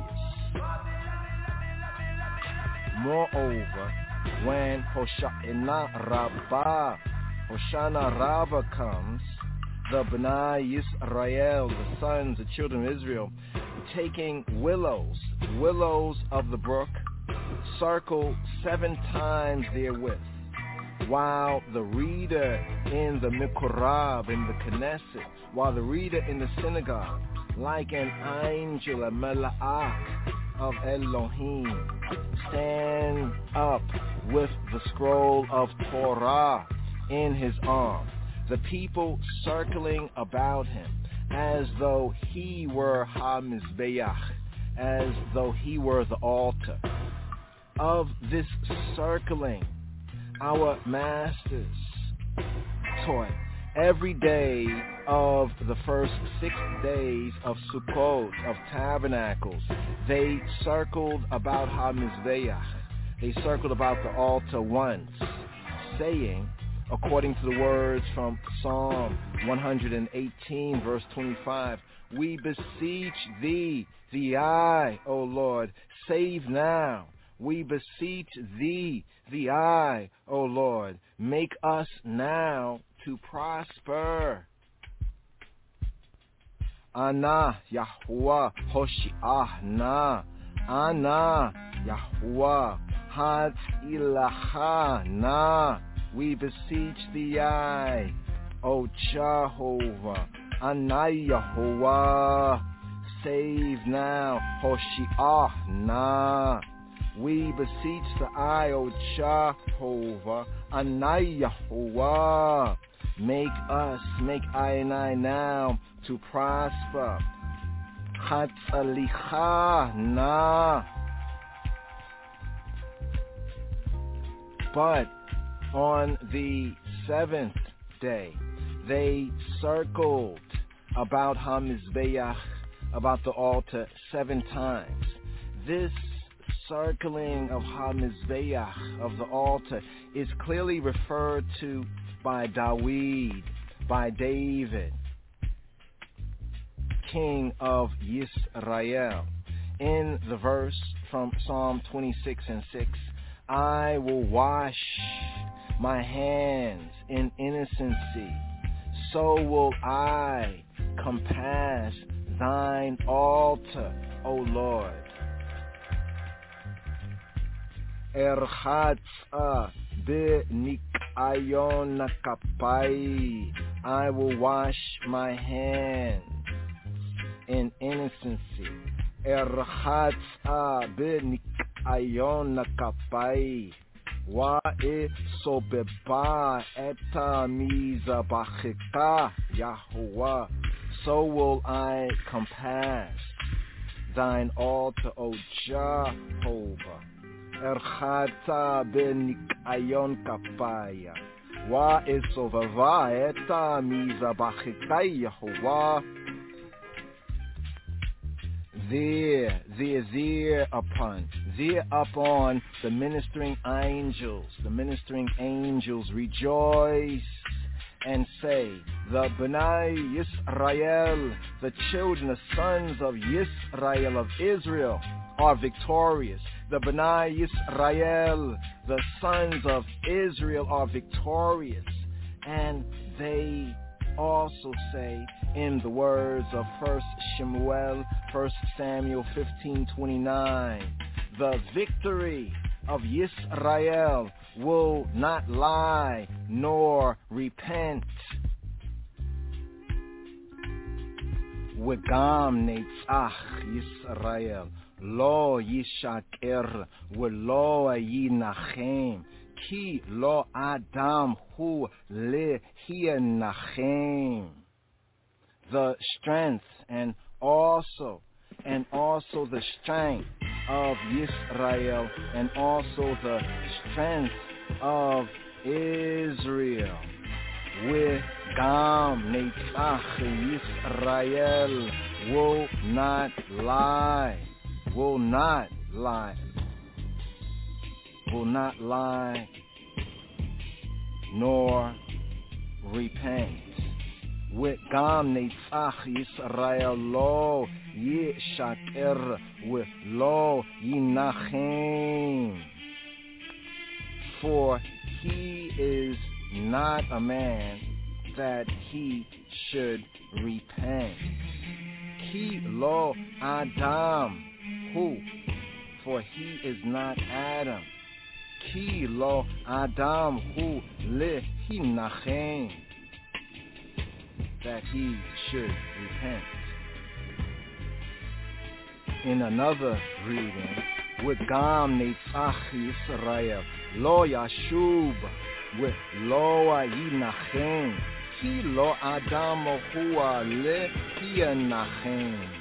Moreover, when Hoshana Rabbah, Hoshana Rabbah comes, the Bnei Yisrael, the sons, the children of Israel, taking willows, willows of the brook, circle seven times therewith, while the reader in the Mikorab, in the Knesset, while the reader in the synagogue, like an angel, a mala'ak of Elohim, stand up with the scroll of Torah in his arm, the people circling about him as though he were HaMizbeach, as though he were the altar. Of this circling, our masters taught every day of the first six days of Sukkot, of Tabernacles, they circled about HaMizbeach. They circled about the altar once, saying, according to the words from Psalm one eighteen, verse twenty-five, we beseech thee, the eye, O Lord, save now. We beseech thee, the eye, O Lord, make us now to prosper. Ana Yahuwah Hoshiach na, Ana Yahuwah Hatzilacha na. We beseech thee, I, O Jehovah, Ana Yahuwah, save now, Hoshiach na. We beseech the I, O Jehovah, Ana Yahuwah, make us, make I and I now to prosper. Chatzalicha na. But on the seventh day, they circled about HaMizbeach, about the altar, seven times. This circling of HaMizbeach, of the altar, is clearly referred to by Dawid, by David, king of Yisrael. In the verse from Psalm twenty-six and six, I will wash my hands in innocency, so will I compass thine altar, O Lord. Erchatza b'nikayon kapai, I will wash my hands in innocency. Erchatza b'nikayon kapai, wa'e sobeba eta mizabachika Yahuwah, so will I compass thine altar, O Jehovah. Erchata b'nikayon kapaya, wa'e sobeba eta mizabachika Yahuwah. There, there, there upon, there upon the ministering angels, the ministering angels rejoice and say, the B'nai Yisrael, the children, the sons of Yisrael, of Israel, are victorious. The B'nai Yisrael, the sons of Israel, are victorious. And they also say, in the words of First Shemuel, First Samuel fifteen twenty-nine, the victory of Yisrael will not lie nor repent. Wegam netzach Yisrael, lo yishaker, velo yinachem, ki lo adam hu lehienachem. The strength and also and also the strength of Yisrael and also the strength of Israel. With Gam Netzach Yisrael will not lie, will not lie, will not lie, nor repent. With Gam Netzach Yisrael lo yishaker, with lo yinachem. For he is not a man that he should repent. Ki lo Adam hu, for he is not Adam. Ki lo Adam hu lehinachem, that he should repent. In another reading, with Gam Netzach Yisrael lo yashub, with lo yinachem, ki lo Adam hua lehienachem.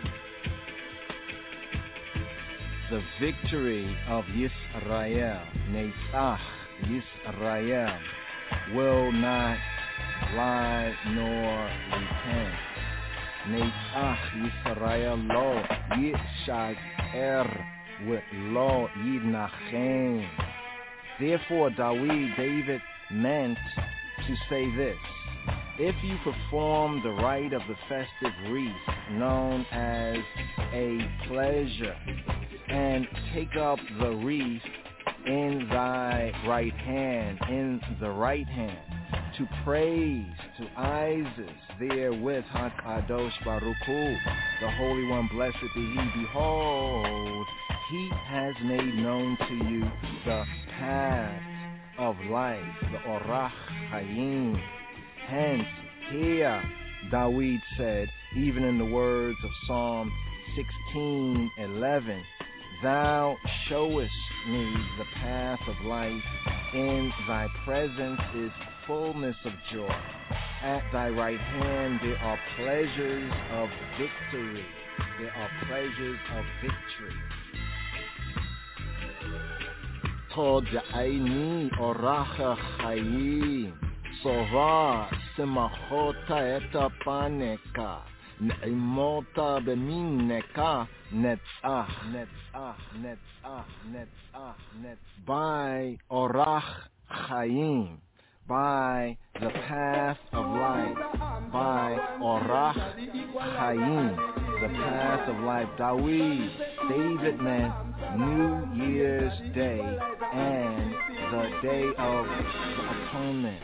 The victory of Yisrael, Netzach, Yisrael will not lie nor repent. Netzach Yisrael lo yishaker lo yidnachem. Therefore, Dawid, David meant to say this: if you perform the rite of the festive wreath, known as a pleasure, and take up the wreath in thy right hand, in the right hand, to praise to Isis, therewith HaKadosh Baruch Hu, the Holy One, blessed be He. Behold, He has made known to you the path of life, the Orach Hayim. Hence, here, Dawid said, even in the words of Psalm sixteen eleven, Thou showest me the path of life. In thy presence is fullness of joy. At thy right hand there are pleasures of victory. There are pleasures of victory. Tod'aini oracha chayim, sova simachota et paneka, ne'imota bemineka, netzach, netzach, netzach, netzach, netzach. By orach chayim, by the path of life, by orach chayim, the path of life. Dawid, David meant New Year's Day and the Day of Atonement.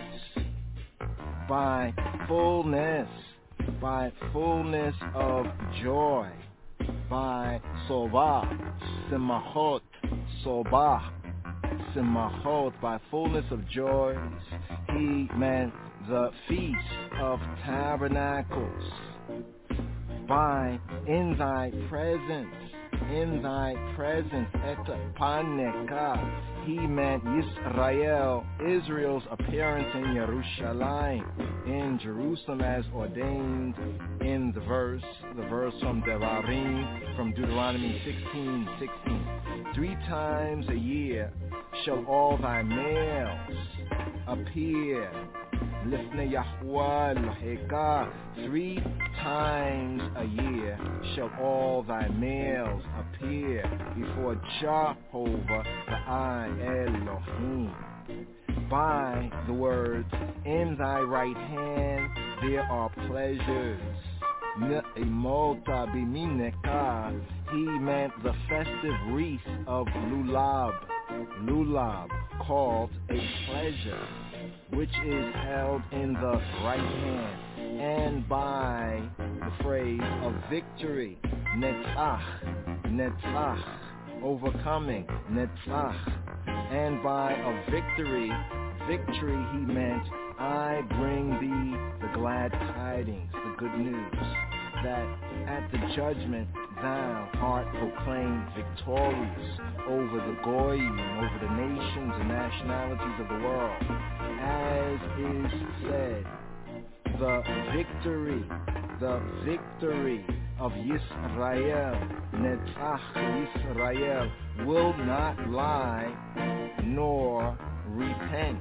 By fullness, by fullness of joy, by sobah, simachot, sobah, simachot, by fullness of joys, he meant the Feast of Tabernacles. By in thy presence, in thy presence, et paneka, he meant Yisrael, Israel's appearance in Yerushalayim, in Jerusalem, as ordained in the verse, the verse from Devarim, from Deuteronomy sixteen sixteen. Three times a year shall all thy males appear. Lifnei Yahuwah Eloheka, three times a year shall all thy males appear before Jehovah the I Elohim. By the words, in thy right hand there are pleasures. Ne'imota bimineka, he meant the festive wreath of Lulav, Lulav, called a pleasure, which is held in the right hand, and by the phrase of victory, netzach, netzach, overcoming, netzach, and by a victory, victory he meant, I bring thee the glad tidings, the good news, that at the judgment thou art proclaimed victorious over the Goyim, over the nations and nationalities of the world. As is said, the victory, the victory of Yisrael, Netzach Yisrael, will not lie nor repent.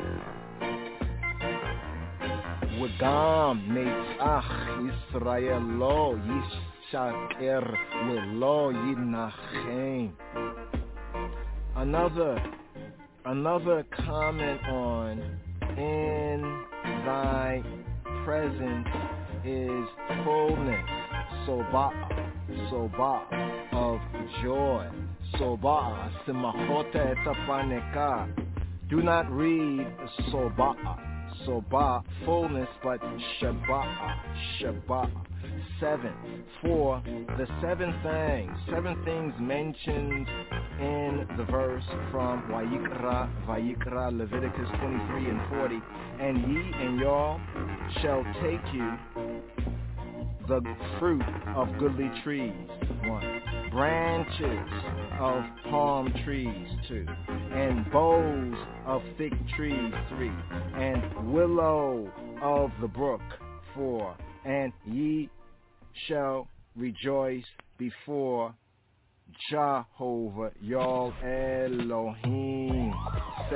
Wagam Netzach Yisrael lo yishaker lo yidnachem. Another Another comment on in thy presence is fullness, sobah, sobah of joy, sobah, simachota etapaneka. Do not read sobah, sobah, fullness, but shabah, shabah. Seven. For the seven things, seven things mentioned in the verse from Vayikra, Vayikra, Leviticus twenty-three and forty, and ye and y'all shall take you the fruit of goodly trees, one, branches of palm trees, two, and boughs of thick trees, three, and willow of the brook, four, and ye shall rejoice before Jehovah, Yal Elohim.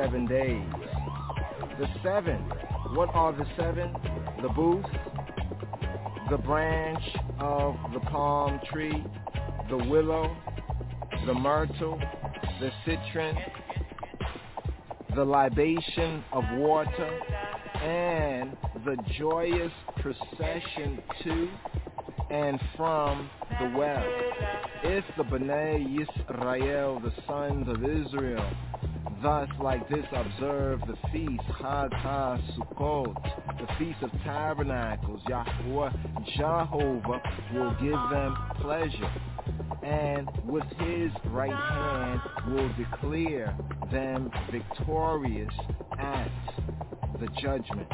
seven days. The seven, what are the seven? The booth, the branch of the palm tree, the willow, the myrtle, the citron, the libation of water, and the joyous procession to and from the well. If the B'nai Yisrael, the sons of Israel, thus like this observe the feast, Chag HaSukkot, the Feast of Tabernacles, Yahweh, Jehovah will give them pleasure, and with his right hand will declare them victorious at the judgment.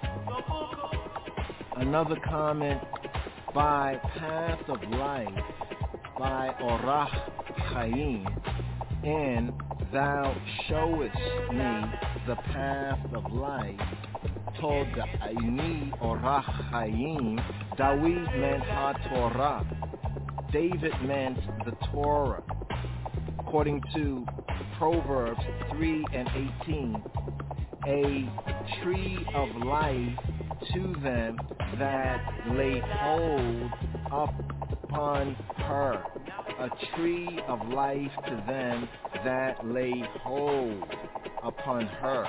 Another comment by Path of Life, by Orach Chaim, in Thou showest me the path of life, Tod'ani Orach Chaim. David meant HaTorah. David meant the Torah. According to Proverbs three and eighteen, a tree of life to them that lay hold upon her. A tree of life to them that lay hold upon her.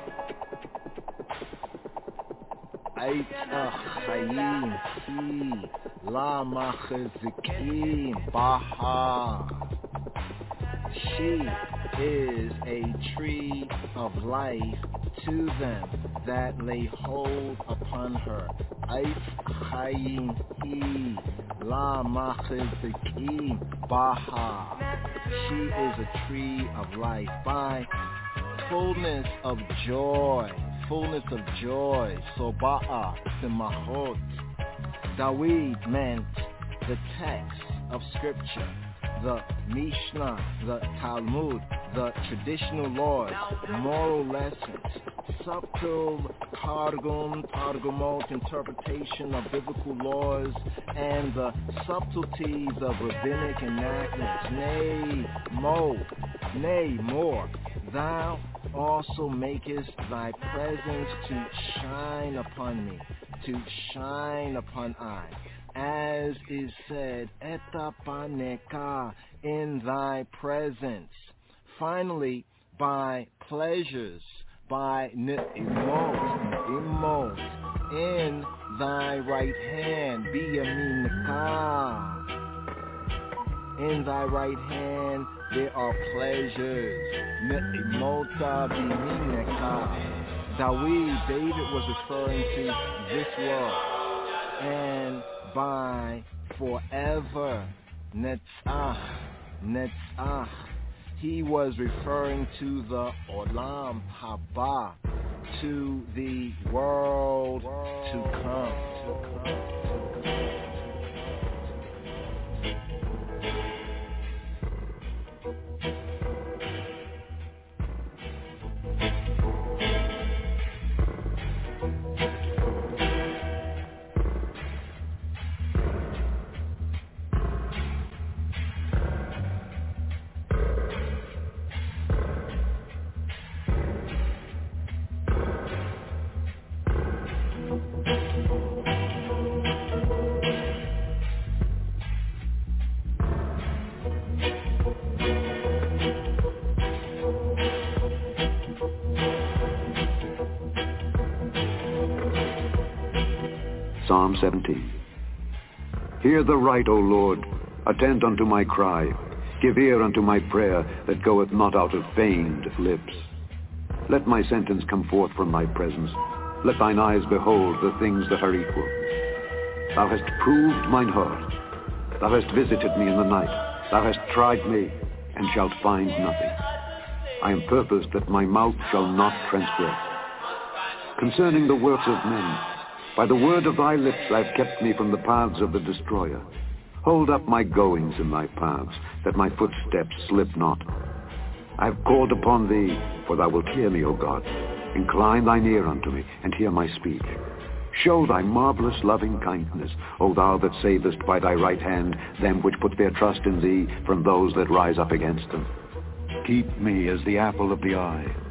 Aita Chaim Ki La Machazikim Baha. She is a tree of life to them that lay hold upon her. Ait Chaim Hi La Machazikim Baha. She is a tree of life. By fullness of joy, fullness of joy, Soba'a Simachot. David meant the text of scripture, the Mishnah, the Talmud, the traditional laws, moral lessons, subtle Targum, Targumot, interpretation of biblical laws, and the subtleties of rabbinic enactments. Nay, mo, nay, more. Thou also makest thy presence to shine upon me, to shine upon I. As is said, etapaneka, in thy presence. Finally, by pleasures, by ni'imot, ni'imot, in thy right hand, biyamineka. In thy right hand there are pleasures, ni'imota biyamineka. David, David was referring to this world. And by forever, netzach, netzach, he was referring to the olam haba, to the world, world to come. To come. Psalm seventeen. Hear the right, O Lord, attend unto my cry. Give ear unto my prayer that goeth not out of feigned lips. Let my sentence come forth from thy presence. Let thine eyes behold the things that are equal. Thou hast proved mine heart. Thou hast visited me in the night. Thou hast tried me, and shalt find nothing. I am purposed that my mouth shall not transgress. Concerning the works of men, by the word of thy lips thou hast kept me from the paths of the destroyer. Hold up my goings in thy paths, that my footsteps slip not. I have called upon thee, for thou wilt hear me, O God. Incline thine ear unto me, and hear my speech. Show thy marvelous loving kindness, O thou that savest by thy right hand them which put their trust in thee from those that rise up against them. Keep me as the apple of the eye.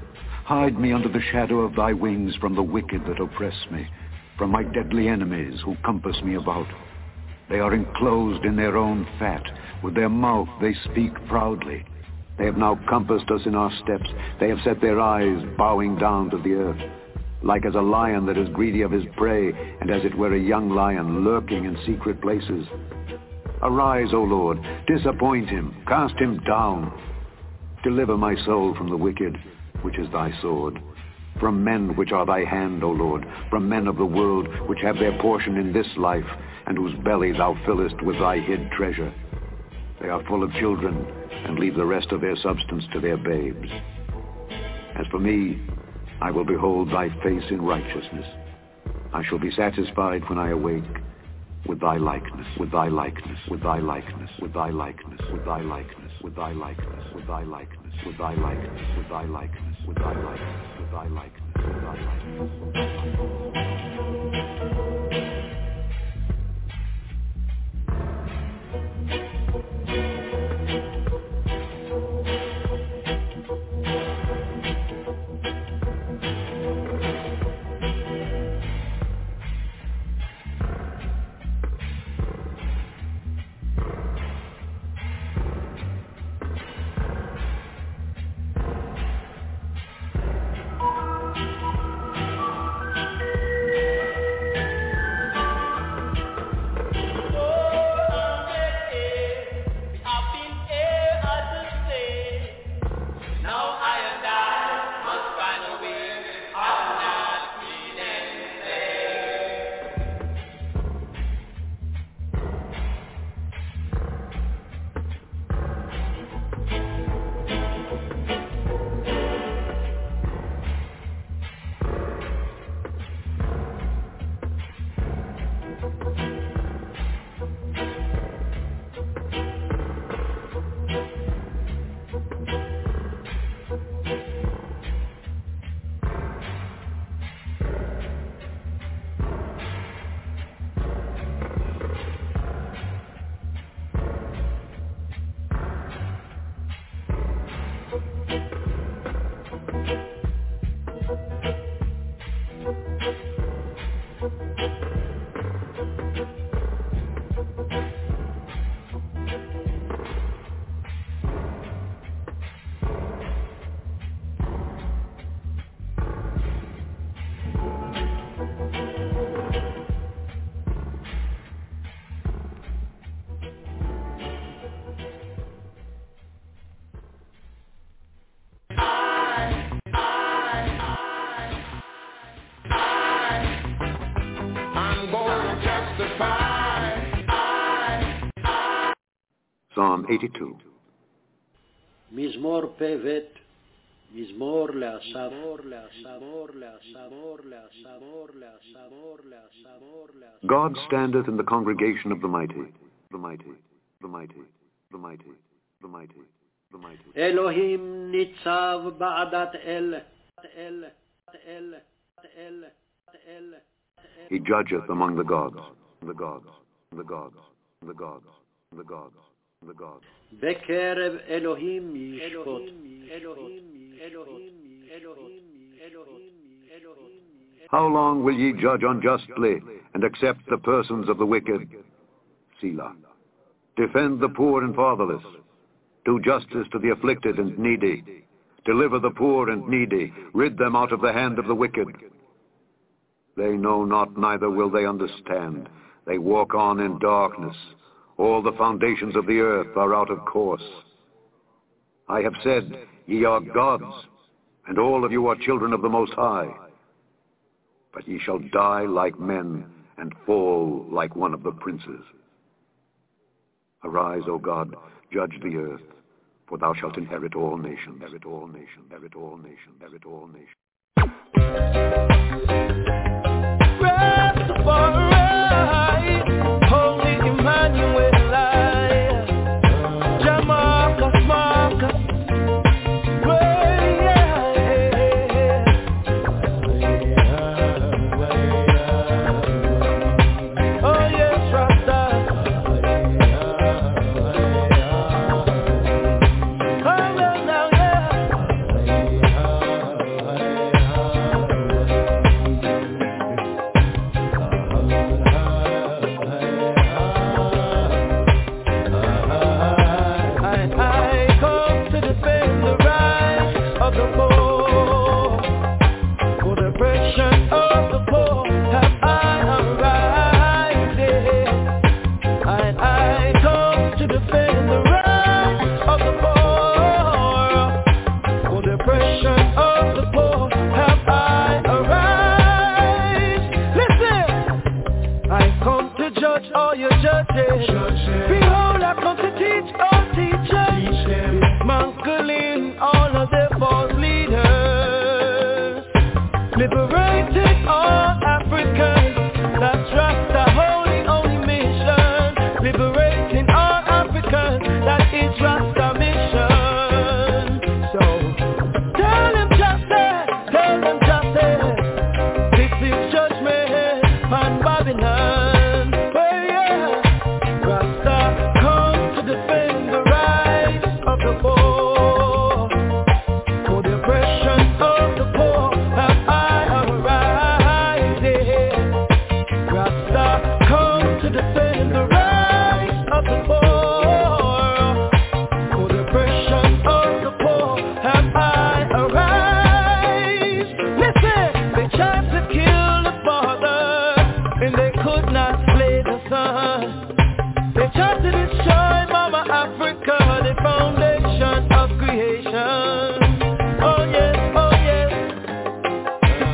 Hide me under the shadow of thy wings from the wicked that oppress me, from my deadly enemies who compass me about. They are enclosed in their own fat. With their mouth they speak proudly. They have now compassed us in our steps. They have set their eyes bowing down to the earth. Like as a lion that is greedy of his prey, and as it were a young lion lurking in secret places. Arise, O Lord, disappoint him, cast him down. Deliver my soul from the wicked, which is thy sword. From men which are thy hand, O Lord, from men of the world, which have their portion in this life, and whose belly thou fillest with thy hid treasure. They are full of children, and leave the rest of their substance to their babes. As for me, I will behold thy face in righteousness. I shall be satisfied when I awake with thy likeness, with thy likeness, with thy likeness, with thy likeness, with thy likeness, with thy likeness, with thy likeness, with thy likeness, with thy likeness, with thy likeness, with thy likeness, with thy likeness. Psalm eighty-two. מזמור פ"ב, מזמור לאסף, מזמור לאסף, מזמור לאסף, מזמור לאסף, מזמור לאסף, מזמור לאסף. God standeth in the congregation of the mighty, the mighty, the mighty, the mighty, the mighty, the mighty. אלוהים ניצב בעדת אל, אל, אל, אל, אל. He judgeth among the gods, the gods, the gods, the gods, the gods, the gods. בקרב אלוהים ישפוט. אלוהים, אלוהים, אלוהים, אלוהים, אלוהים. How long will ye judge unjustly and accept the persons of the wicked? Selah. Defend the poor and fatherless. Do justice to the afflicted and needy. Deliver the poor and needy. Rid them out of the hand of the wicked. They know not, neither will they understand. They walk on in darkness. All the foundations of the earth are out of course. I have said, ye are gods, and all of you are children of the Most High. But ye shall die like men, and fall like one of the princes. Arise, O God, judge the earth, for thou shalt inherit all nations, inherit all nations, inherit all nations, inherit all nations. dismantling all of their false leaders, liberating all Africans. That's Rasta holy only mission. Liberating all Africans. That is Rasta mission. So tell them justice, tell them justice. This is judgment on Babylon. Well, yeah, Rasta come to defend the rights of the poor. For the oppression of the poor have I arise. Rasta come to defend the rights of the poor. For the oppression of the poor have I arise. Listen, they tried to kill the father and they could not slay the son. They tried to destroy Mama Africa, the foundation of creation. Oh yes, oh yes, the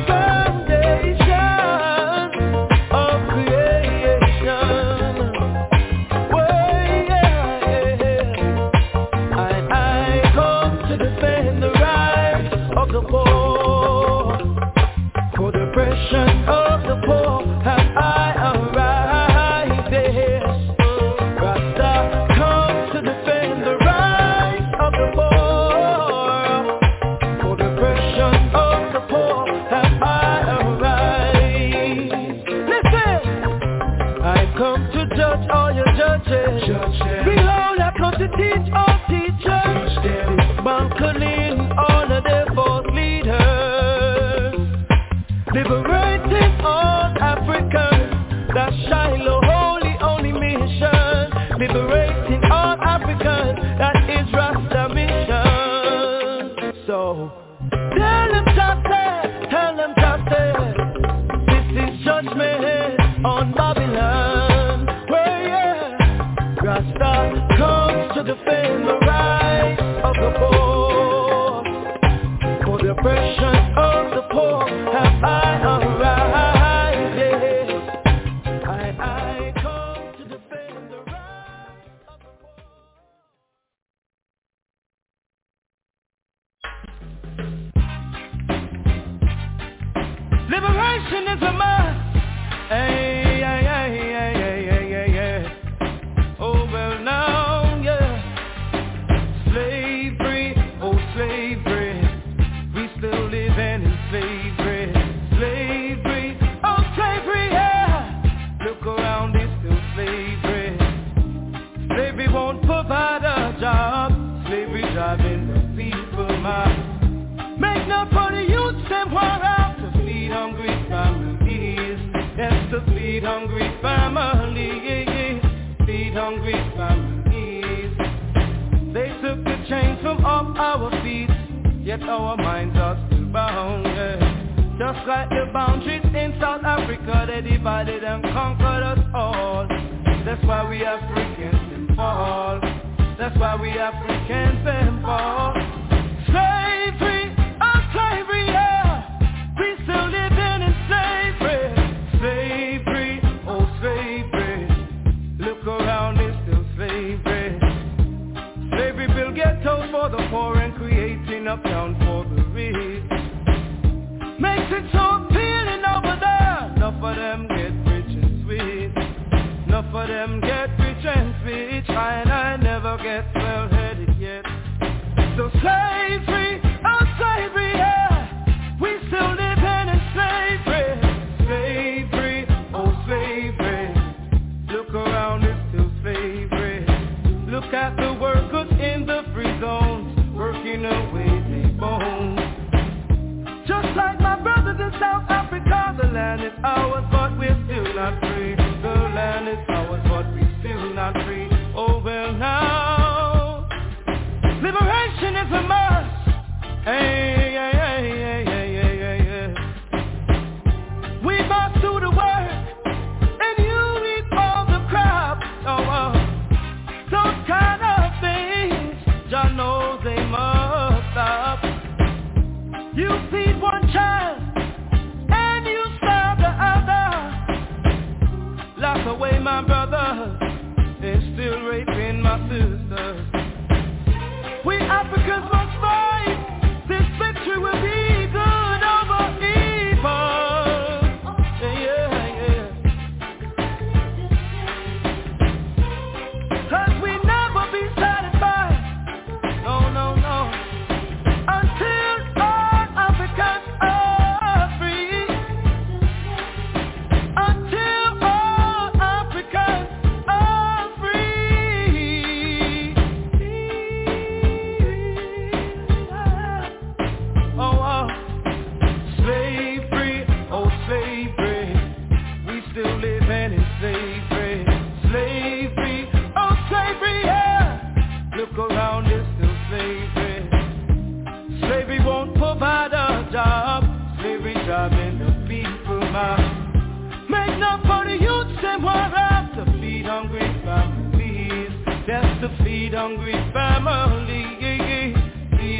foundation of creation. Well, yeah, yeah. I, I come to defend the rights of the poor. For the oppression of the poor have I arise. Yes. Rasta come to defend the rights of the poor. For the oppression of the poor have I arise. Listen, I come to judge all your judges. Behold, I come to teach all teachers. Dismantling all of their false leaders. Liberating all Africans. That's Shiloh holy only mission. Liberating all Africans. That is Rasta mission. So tell them justice, tell them justice. This is judgment on Babylon. Well, yeah, Rasta comes to defend the rights of the poor. For the oppression of the poor have I arise. Yes. I, I come to defend the rights of the poor. Liberation is a must. Hey, hey, hey, hey, hey, hey, hey, hey. Oh, well, now, yeah. Slavery, oh, slavery. We still living in slavery. Slavery, oh, slavery, yeah. Look around, it's still slavery. Slavery won't provide a job. Slavery driving the people mad. Make no for the youth, them want out to feed hungry families. Yes, to feed hungry families. Feed hungry families. They took the chains from off our feet, yet our minds are still bound, yeah. Just like the boundaries in South Africa, they divided and conquered us all. That's why we Africans can fall. That's why we Africans can fall. Slavery, oh slavery, yeah. We still living in slavery. Slavery, oh slavery. Look around, it's still slavery. Slavery built ghettos for the poor and creating uptown for the rich. Makes it so appealing over there. Enough of them get rich and sweet. Enough of them get rich and sweet. And I never get well-headed yet. So slavery, oh slavery, yeah. We still living in slavery. Slavery, oh slavery. Look around, it's still slavery. Look at the workers in the free zones, working away their bones. Just like my brothers in South Africa, the land is ours, but we're still not free. The land is ours, but we're still not free. Oh well now, liberation is a must. Hey, hey, hey, hey, hey, hey, hey, hey. We must do the work, and you reap all the crop. Oh, oh. Those kind of things, Jah knows they must stop. You feed one child, and you starve the other. Lock away my brother, and still raping my sisters.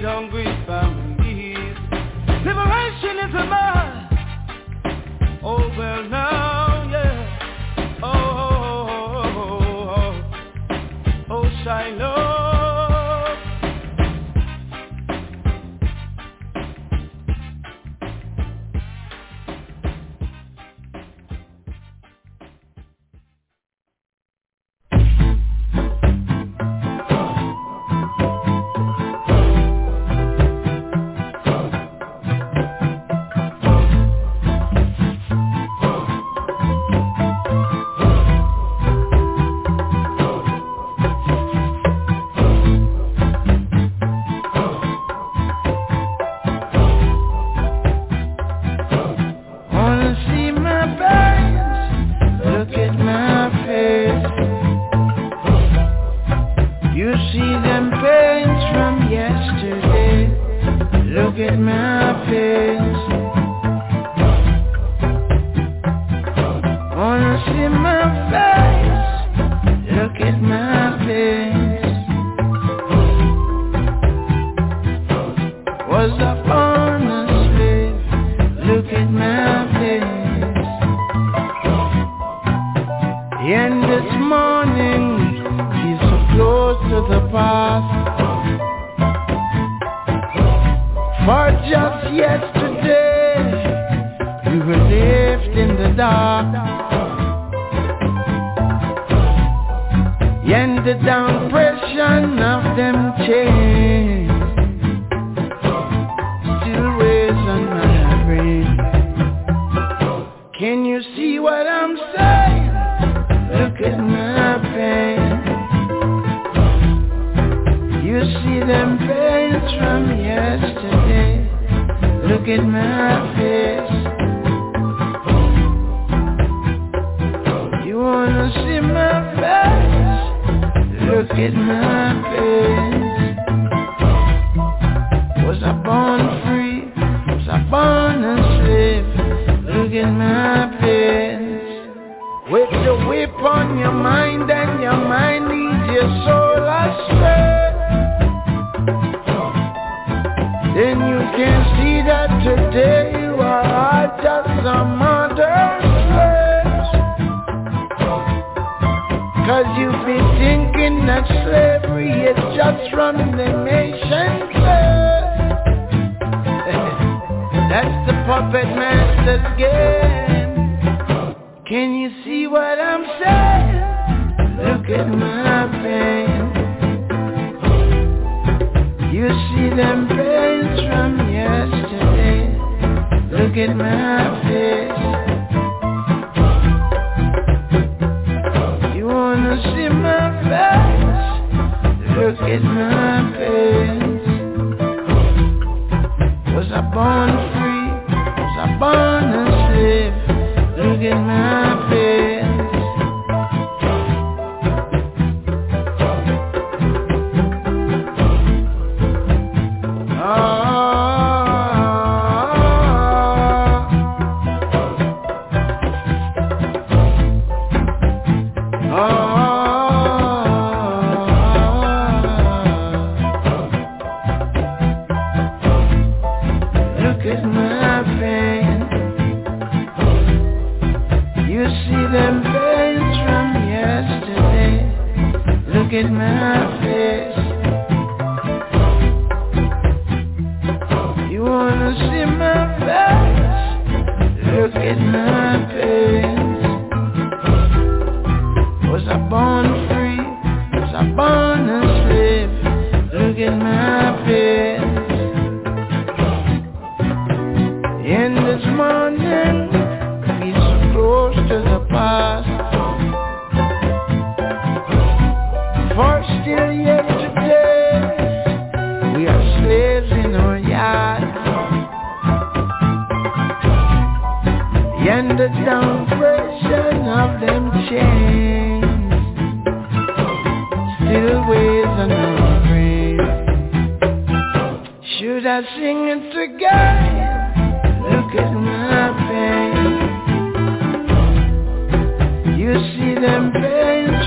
feed hungry families. Liberation is a must. Oh well now, yeah. Oh, oh, oh, oh, oh, oh, Shiloh.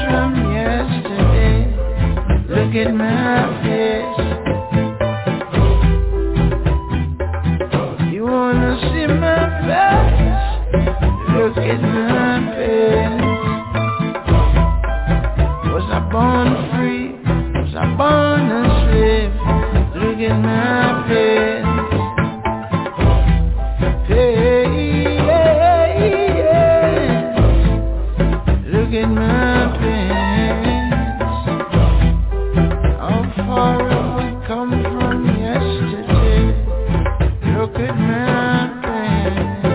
Look at my face. see my face, look at my face. Was I born free? Was I born a slave? Look at my face. Hey, yeah, yeah. Look at my face. How far have we come from yesterday? Look at my face.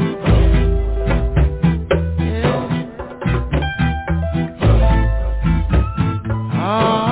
Yeah. Oh.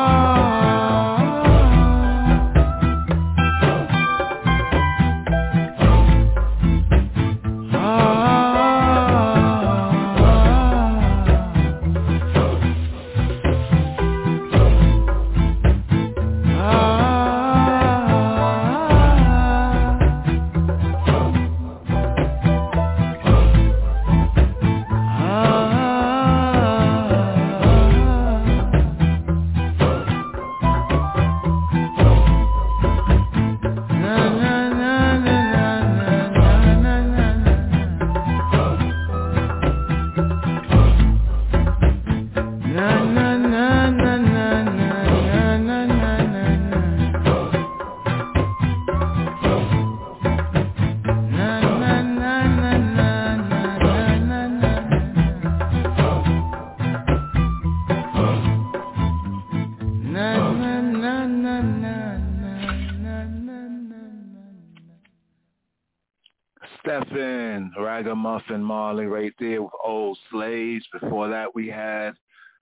Stephen, Ragamuffin Marley right there with Old Slaves. Before that we had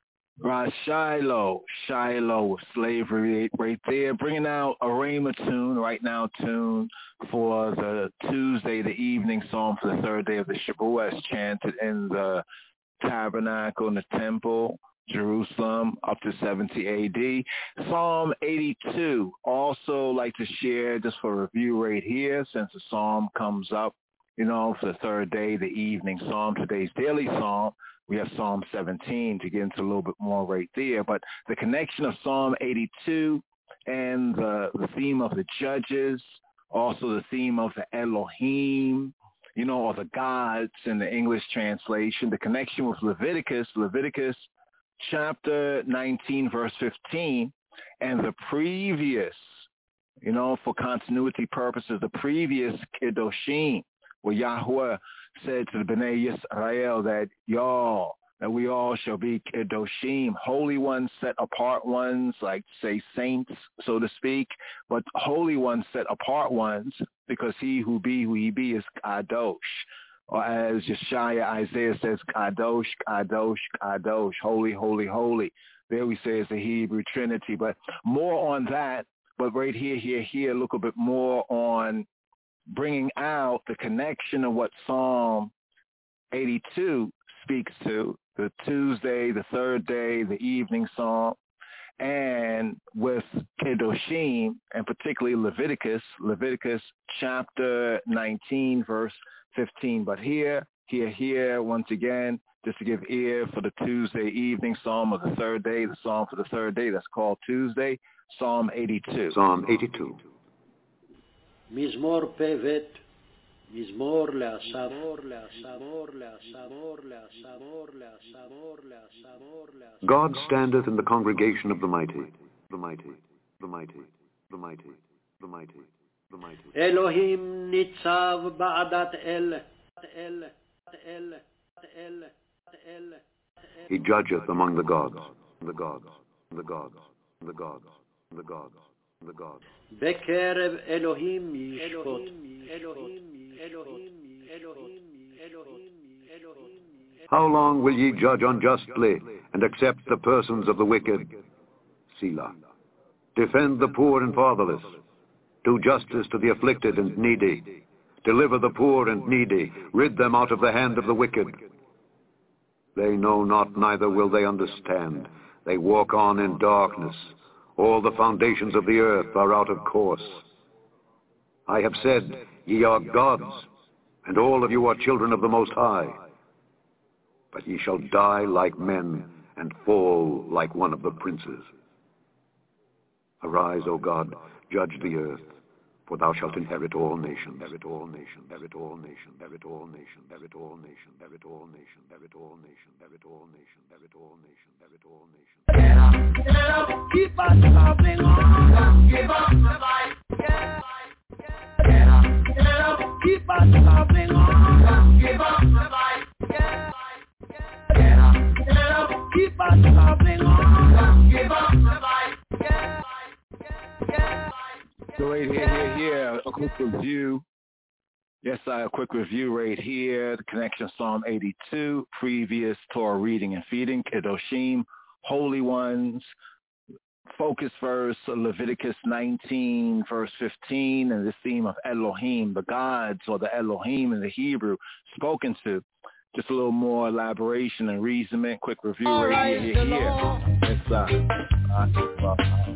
Ras Shiloh, Shiloh with Slavery right there, bringing out a Rhema tune, right now tune for the Tuesday, the evening psalm for the third day of the Shavuot, chanted in the tabernacle in the temple, Jerusalem, up to seventy A D. Psalm eighty-two, also like to share just for review right here, since the psalm comes up, you know, for the third day, the evening psalm, today's daily psalm. We have Psalm seventeen to get into a little bit more right there. But the connection of Psalm eighty-two and the, the theme of the judges, also the theme of the Elohim, you know, or the gods in the English translation, the connection with Leviticus, Leviticus chapter nineteen, verse fifteen, and the previous, you know, for continuity purposes, the previous Kedoshim, where Yahweh said to the Bnei Yisrael that y'all, that we all shall be Kedoshim, holy ones, set apart ones, like say saints, so to speak, but holy ones, set apart ones, because he who be who he be is Kadosh. Or as Yeshaya Isaiah says, Kadosh, Kadosh, Kadosh, holy, holy, holy. There we say it's the Hebrew Trinity, but more on that. But right here, here, here, look a bit more on bringing out the connection of what Psalm eighty-two speaks to, the Tuesday, the third day, the evening psalm, and with Kedoshim, and particularly Leviticus, Leviticus chapter nineteen, verse fifteen. But here, here, here, once again, just to give ear for the Tuesday evening psalm of the third day, the psalm for the third day, that's called Tuesday, Psalm eighty-two. Psalm eighty-two. מזמור פבט, מזמור לאסף, מזמור לאסף, מזמור לאסף, מזמור לאסף, מזמור לאסף, מזמור לאסף. God standeth in the congregation of the mighty, the mighty, the mighty, the mighty, the mighty, the mighty. אלוהים ניצב בעדת אל, אל, אל, אל, אל. He judgeth among the gods, the gods, the gods, the gods, the gods, the gods. בקרב אלוהים ישפוט. אלוהים, אלוהים, אלוהים, אלוהים, אלוהים. How long will ye judge unjustly and accept the persons of the wicked? Selah. Defend the poor and fatherless. Do justice to the afflicted and needy. Deliver the poor and needy. Rid them out of the hand of the wicked. They know not, neither will they understand. They walk on in darkness. All the foundations of the earth are out of course. I have said, ye are gods, and all of you are children of the Most High. But ye shall die like men, and fall like one of the princes. Arise, O God, judge the earth, For thou shalt inherit all nations, inherit all nations, inherit all nations, inherit all nations, inherit all nations, inherit all nations, inherit all nations, inherit all nations, inherit all nations, inherit all nations. Get up, get up, keep on loving on. Give up the fight. Get up, get up, keep on loving on. Give up the fight. Get up, get up, keep on loving on. Give up the fight. So right here, here, here, a quick review. Yes, I a quick review right here. The connection, Psalm eighty-two, previous Torah reading and feeding, Kedoshim, holy ones. Focus verse, Leviticus nineteen, verse fifteen, and this theme of Elohim, the gods, or the Elohim in the Hebrew, spoken to. Just a little more elaboration and reasoning. Quick review right, right here, here, here. It's, uh, uh,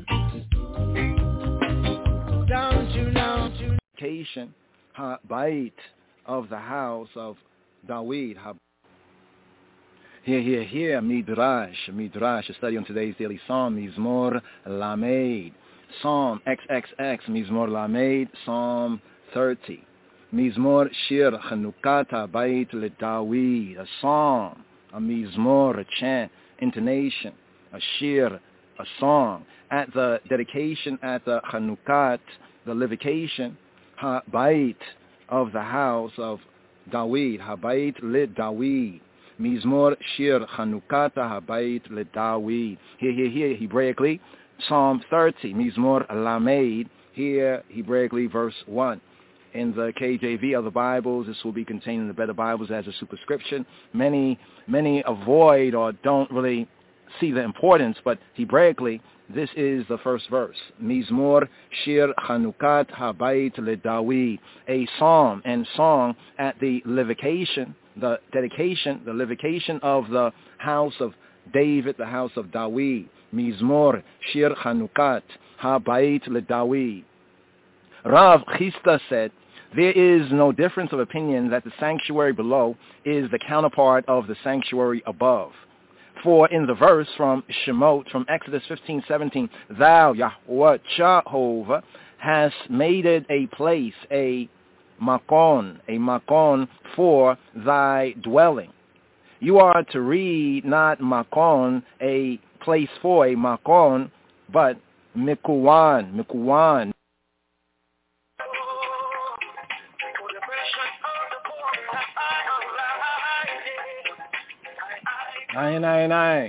Don't you know? Location, Bait of the house of Dawid. Here, here, here, Midrash, Midrash, a study on today's daily psalm, Mizmor Lamed. Psalm triple X, Mizmor Lamed, Psalm thirty. Mizmor Shir Chanukat HaBait LeDawid, a psalm, a Mizmor, a chant, intonation, a shir, a song. At the dedication, at the Chanukat, the livocation, HaBait of the house of Dawid, HaBait LeDawid. Mizmor Shir Chanukata HaBait LeDawid. Here, here, here, Hebraically, Psalm thirty, Mizmor Lamed, here, Hebraically, verse one. In the K J V of the Bibles, this will be contained in the better Bibles as a superscription. Many, many avoid or don't really see the importance, but Hebraically, this is the first verse. Mizmor Shir Chanukat HaBait LeDawid, a psalm and song at the livocation, the dedication, the livocation of the house of David, the house of Dawid. Mizmor Shir Chanukat HaBait LeDawid. Rav Chisda said, there is no difference of opinion that the sanctuary below is the counterpart of the sanctuary above. For in the verse from Shemot, from Exodus fifteen seventeen, thou, Yahweh Jehovah, hast made it a place, a makon, a makon for thy dwelling. You are to read not makon, a place for a makon, but mikuwan, mikuwan. Aye, aye, aye.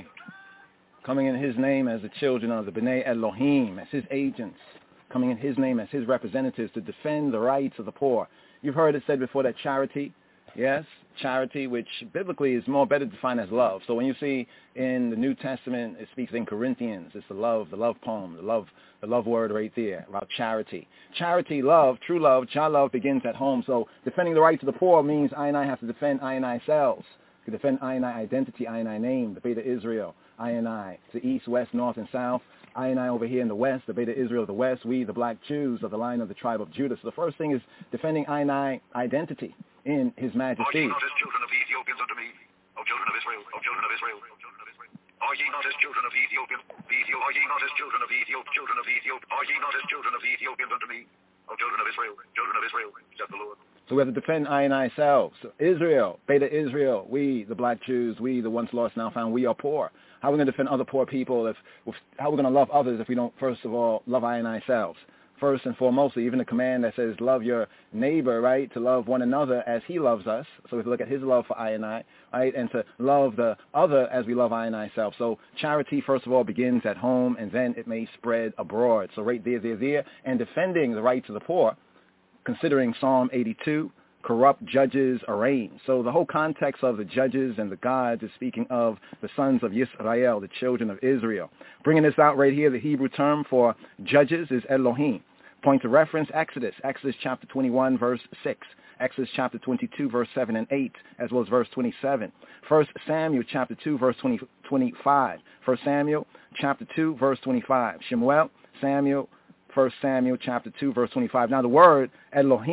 Coming in his name as the children of the B'nai Elohim, as his agents, coming in his name as his representatives to defend the rights of the poor. You've heard it said before that charity, yes, charity, which biblically is more better defined as love. So when you see in the New Testament, it speaks in Corinthians, it's the love, the love poem, the love, the love word right there about charity. Charity, love, true love, child love begins at home. So defending the rights of the poor means I and I have to defend I and I selves. To defend I and I identity, I and I name, the Beta Israel, I and I, to east, west, north, and south, I and I over here in the west, the Beta Israel of the west, we, the black Jews of the line of the tribe of Judah. So the first thing is defending I and I identity in his majesty. Are ye not as children of Ethiopians unto me, O children of Israel, O children of Israel, O children of Israel? Are ye not as children of Ethiopians, Ethiop, are ye not as children of Ethiop, children of Ethiop, are ye not as children of Ethiopians unto me, O children of Israel, children of Israel, saith the Lord. So we have to defend I and I selves. So Israel, Beta Israel, we, the black Jews, we, the once lost, now found, we are poor. How are we going to defend other poor people? If, how are we going to love others if we don't, first of all, love I and I selves? First and foremost, even the command that says love your neighbor, right, to love one another as he loves us. So we have to look at his love for I and I, right, and to love the other as we love I and I self. So charity, first of all, begins at home, and then it may spread abroad. So right there, there, there, and defending the rights of the poor, considering Psalm eighty-two, corrupt judges arraign. So the whole context of the judges and the gods is speaking of the sons of Yisrael, the children of Israel. Bringing this out right here, the Hebrew term for judges is Elohim. Point of reference, Exodus, Exodus chapter twenty-one, verse six. Exodus chapter twenty-two, verse seven and eight, as well as verse twenty-seven. First Samuel chapter two, verse twenty, twenty-five. First Samuel chapter two, verse twenty-five. Shemuel, Samuel, First Samuel chapter two, verse twenty-five. Now the word Elohim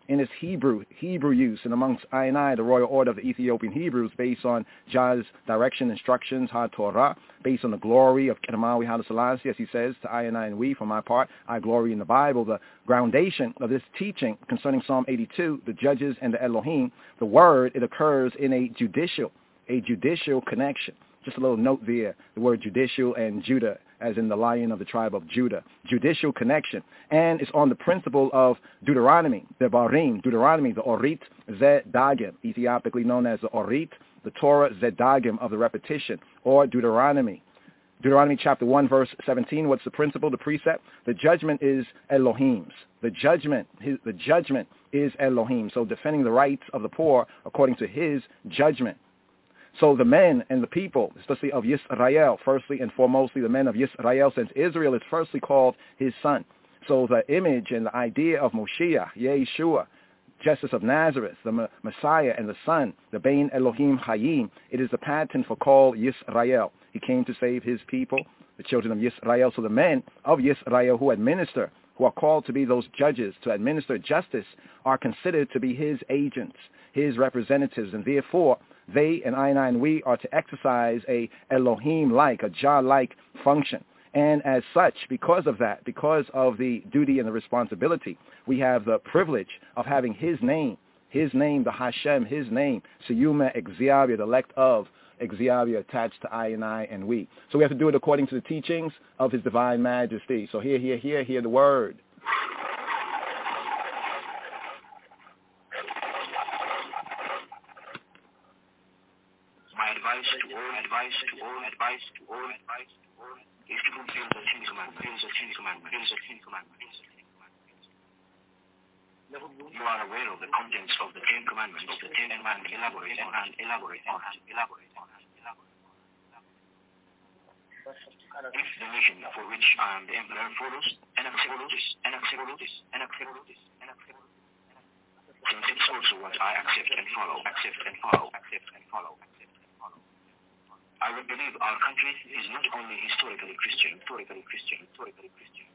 in its Hebrew Hebrew use and amongst I and I, the royal order of the Ethiopian Hebrews, based on Jah's direction, instructions, Ha-Torah, based on the glory of Kedemawi Haile Selassie, as he says to I and I and we, for my part, I glory in the Bible. The groundation of this teaching concerning Psalm eighty-two, the judges and the Elohim, the word, it occurs in a judicial, a judicial connection. Just a little note there, the word judicial and Judah, as in the lion of the tribe of Judah. Judicial connection. And it's on the principle of Deuteronomy, the Barim, Deuteronomy, the Orit Zedagim, Ethiopically known as the Orit, the Torah Zedagim of the repetition, or Deuteronomy. Deuteronomy chapter one, verse seventeen, what's the principle, the precept? The judgment is Elohim's. The judgment, his, the judgment is Elohim. So defending the rights of the poor according to his judgment. So the men and the people, especially of Yisrael, firstly and foremostly the men of Yisrael, since Israel is firstly called his son. So the image and the idea of Moshiach, Yeshua, Jesus of Nazareth, the Messiah and the Son, the Bein Elohim Hayim, it is the pattern for called Yisrael. He came to save his people, the children of Yisrael. So the men of Yisrael who administer, who are called to be those judges, to administer justice, are considered to be his agents, his representatives, and therefore they and I and I and we are to exercise a Elohim-like, a Jah-like function. And as such, because of that, because of the duty and the responsibility, we have the privilege of having his name, his name, the Hashem, his name, Siyuma Exeavia, the elect of Exeavia, attached to I and I and we. So we have to do it according to the teachings of his divine majesty. So hear, hear, hear, hear the word. Advice to all, advice to all, advice to all, is to fulfill the Ten Commandments, the Ten Commandments, the Ten Commandments. You are aware of the contents of the Ten Commandments, the Ten Commandments, elaborate on and elaborate on and elaborate on and elaborate on. If the mission for which I am the emperor follows and accepts this, and accepts this, and accepts this, and accepts this, since it's also what I accept and follow, accept and follow, accept and follow, accept and follow. I would believe our country is not only historically Christian, historically Christian, historically Christian,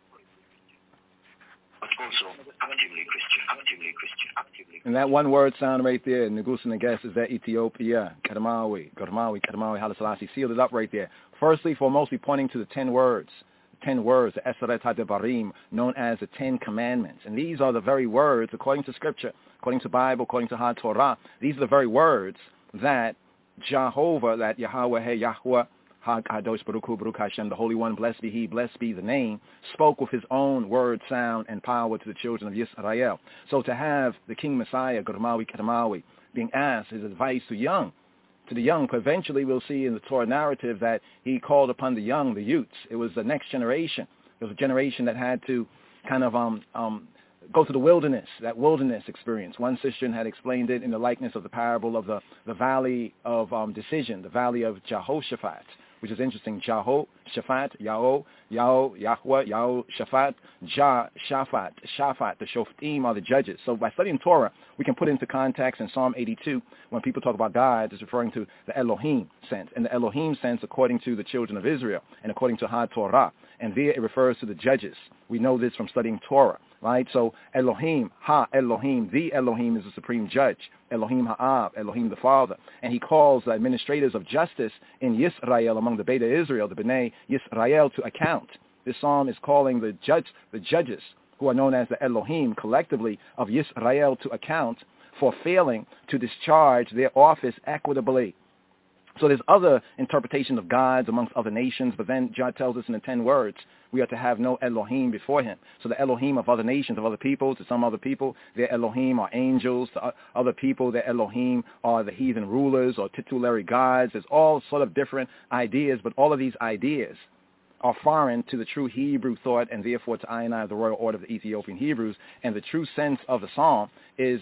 but also actively Christian, actively Christian, actively Christian. And that one word sound right there, Negus and Neges, is that Ethiopia, Kedemawi, Kedemawi, Kedemawi, Haile Selassie, sealed it up right there. Firstly, for mostly pointing to the ten words, ten words, the Eseret HaDevarim, known as the Ten Commandments. And these are the very words, according to Scripture, according to Bible, according to Ha-Torah, these are the very words that Jehovah, that Yahweh, Hey, Yahweh, HaKadosh Baruch Hu, Baruch Hashem, the Holy One, blessed be He, blessed be the name, spoke with his own word, sound, and power to the children of Yisrael. So to have the King Messiah, Kedemawi, Kedemawi, being asked his advice to young, to the young, eventually we'll see in the Torah narrative that he called upon the young, the youths. It was the next generation. It was a generation that had to kind of um um go to the wilderness, that wilderness experience. One sister had explained it in the likeness of the parable of the, the valley of um, decision, the valley of Jehoshaphat, which is interesting. Jehoshaphat, Yahweh, Yahweh, Yahweh, Yahweh, Shaphat, Jah, Shaphat, Shaphat, the Shoftim are the judges. So by studying Torah, we can put into context in Psalm eighty-two, when people talk about God, it's referring to the Elohim sense. And the Elohim sense according to the children of Israel and according to Ha-Torah. And there it refers to the judges. We know this from studying Torah. Right? So Elohim, Ha Elohim, the Elohim is the supreme judge. Elohim Ha'av, Elohim the Father. And he calls the administrators of justice in Yisrael, among the Beta Israel, the B'nai Yisrael, to account. This psalm is calling the judge, the judges, who are known as the Elohim, collectively of Yisrael, to account for failing to discharge their office equitably. So there's other interpretation of gods amongst other nations, but then God tells us in the ten words, we are to have no Elohim before him. So the Elohim of other nations, of other people, to some other people, their Elohim are angels. To other people, their Elohim are the heathen rulers or titulary gods. There's all sort of different ideas, but all of these ideas are foreign to the true Hebrew thought, and therefore to I and I, the royal order of the Ethiopian Hebrews. And the true sense of the psalm is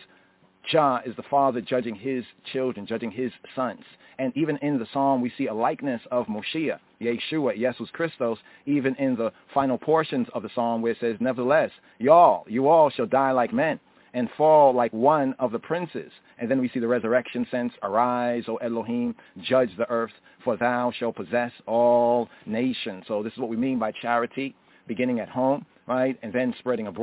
Jah is the Father judging his children, judging his sons. And even in the psalm, we see a likeness of Moshiach, Yeshua, Jesus Christos, even in the final portions of the psalm where it says, nevertheless, y'all, you all shall die like men and fall like one of the princes. And then we see the resurrection sense, arise, O Elohim, judge the earth, for thou shalt possess all nations. So this is what we mean by charity, beginning at home, right, and then spreading abroad.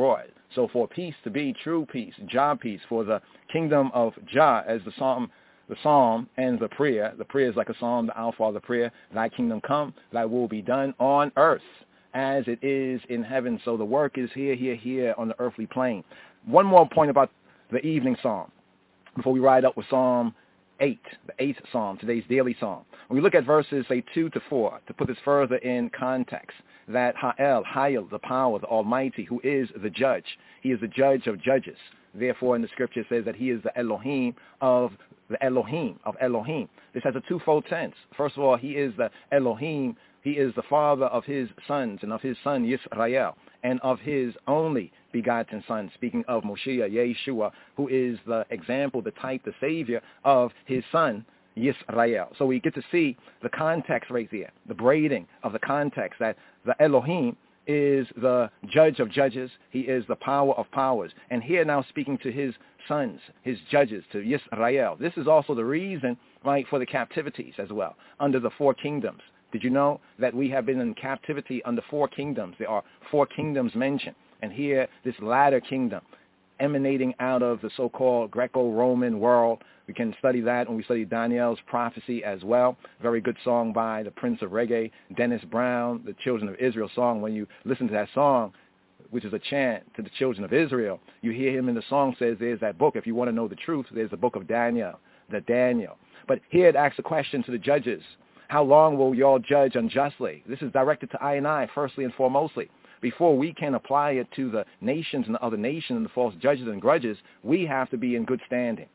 So for peace to be true peace, Jah peace, for the kingdom of Jah, as the psalm the psalm ends the prayer. The prayer is like a psalm, the Our Father prayer. Thy kingdom come, thy will be done on earth as it is in heaven. So the work is here, here, here on the earthly plane. One more point about the evening psalm before we ride up with Psalm eight, the eighth psalm, today's daily psalm. When we look at verses, say, two to four, to put this further in context, that Ha'el, Hayel, the power, the Almighty, who is the judge. He is the judge of judges. Therefore, in the scripture, it says that he is the Elohim of the Elohim, of Elohim. This has a twofold sense. First of all, he is the Elohim. He is the father of his sons and of his son Yisrael and of his only begotten son, speaking of Moshiach, Yeshua, who is the example, the type, the savior of his son, Yisrael. So we get to see the context right there, the braiding of the context, that the Elohim is the judge of judges. He is the power of powers. And here now speaking to his sons, his judges, to Yisrael. This is also the reason, right, for the captivities as well, under the four kingdoms. Did you know that we have been in captivity under four kingdoms? There are four kingdoms mentioned. And here, this latter kingdom, emanating out of the so-called Greco-Roman world. We can study that when we study Daniel's prophecy as well. Very good song by the Prince of Reggae, Dennis Brown, the Children of Israel song. When you listen to that song, which is a chant to the children of Israel, you hear him in the song says, there's that book. If you want to know the truth, there's the book of Daniel, the Daniel. But here it asks a question to the judges. How long will y'all judge unjustly? This is directed to I and I, firstly and foremostly. Before we can apply it to the nations and the other nations and the false judges and grudges, we have to be in good standing.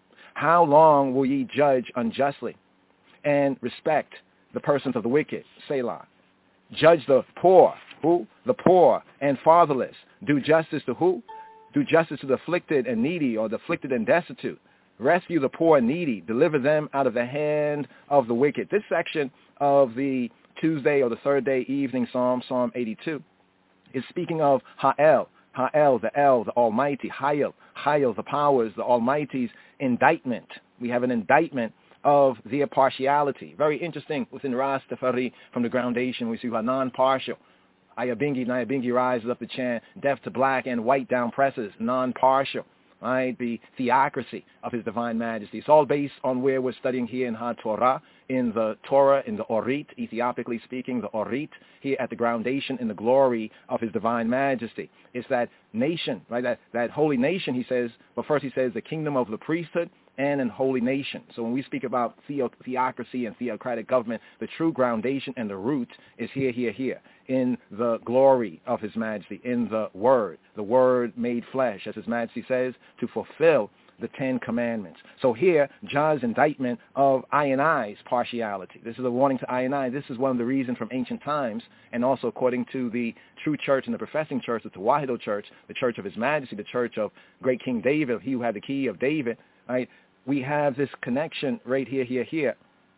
How long will ye judge unjustly and respect the persons of the wicked? Selah. Judge the poor. Who? The poor and fatherless. Do justice to who? Do justice to the afflicted and needy, or the afflicted and destitute. Rescue the poor and needy. Deliver them out of the hand of the wicked. This section of the Tuesday or the third day evening psalm, Psalm eighty-two, is speaking of Ha'el, Ha'el, the El, the Almighty, Hayel, Hayel, the powers, the Almighty's indictment. We have an indictment of their partiality. Very interesting within Rastafari from the groundation. We see who are non-partial. Ayabingi, Nyabingi rises up the chant, deaf to black and white down presses, non-partial. Right, the theocracy of his divine majesty. It's all based on where we're studying here in HaTorah, in the Torah, in the Orit, Ethiopically speaking, the Orit, here at the groundation in the glory of his divine majesty. It's that nation, right, that, that holy nation, he says, but first he says the kingdom of the priesthood and an holy nation. So when we speak about theo- theocracy and theocratic government, the true groundation and the root is here, here, here, in the glory of his majesty, in the word, the word made flesh, as his majesty says, to fulfill the Ten Commandments. So here, Jah's indictment of I and I's partiality. This is a warning to I and I. This is one of the reasons from ancient times, and also according to the true church and the professing church, the Tewahedo church, the church of his majesty, the church of great King David, he who had the key of David, right? We have this connection right here, here, here.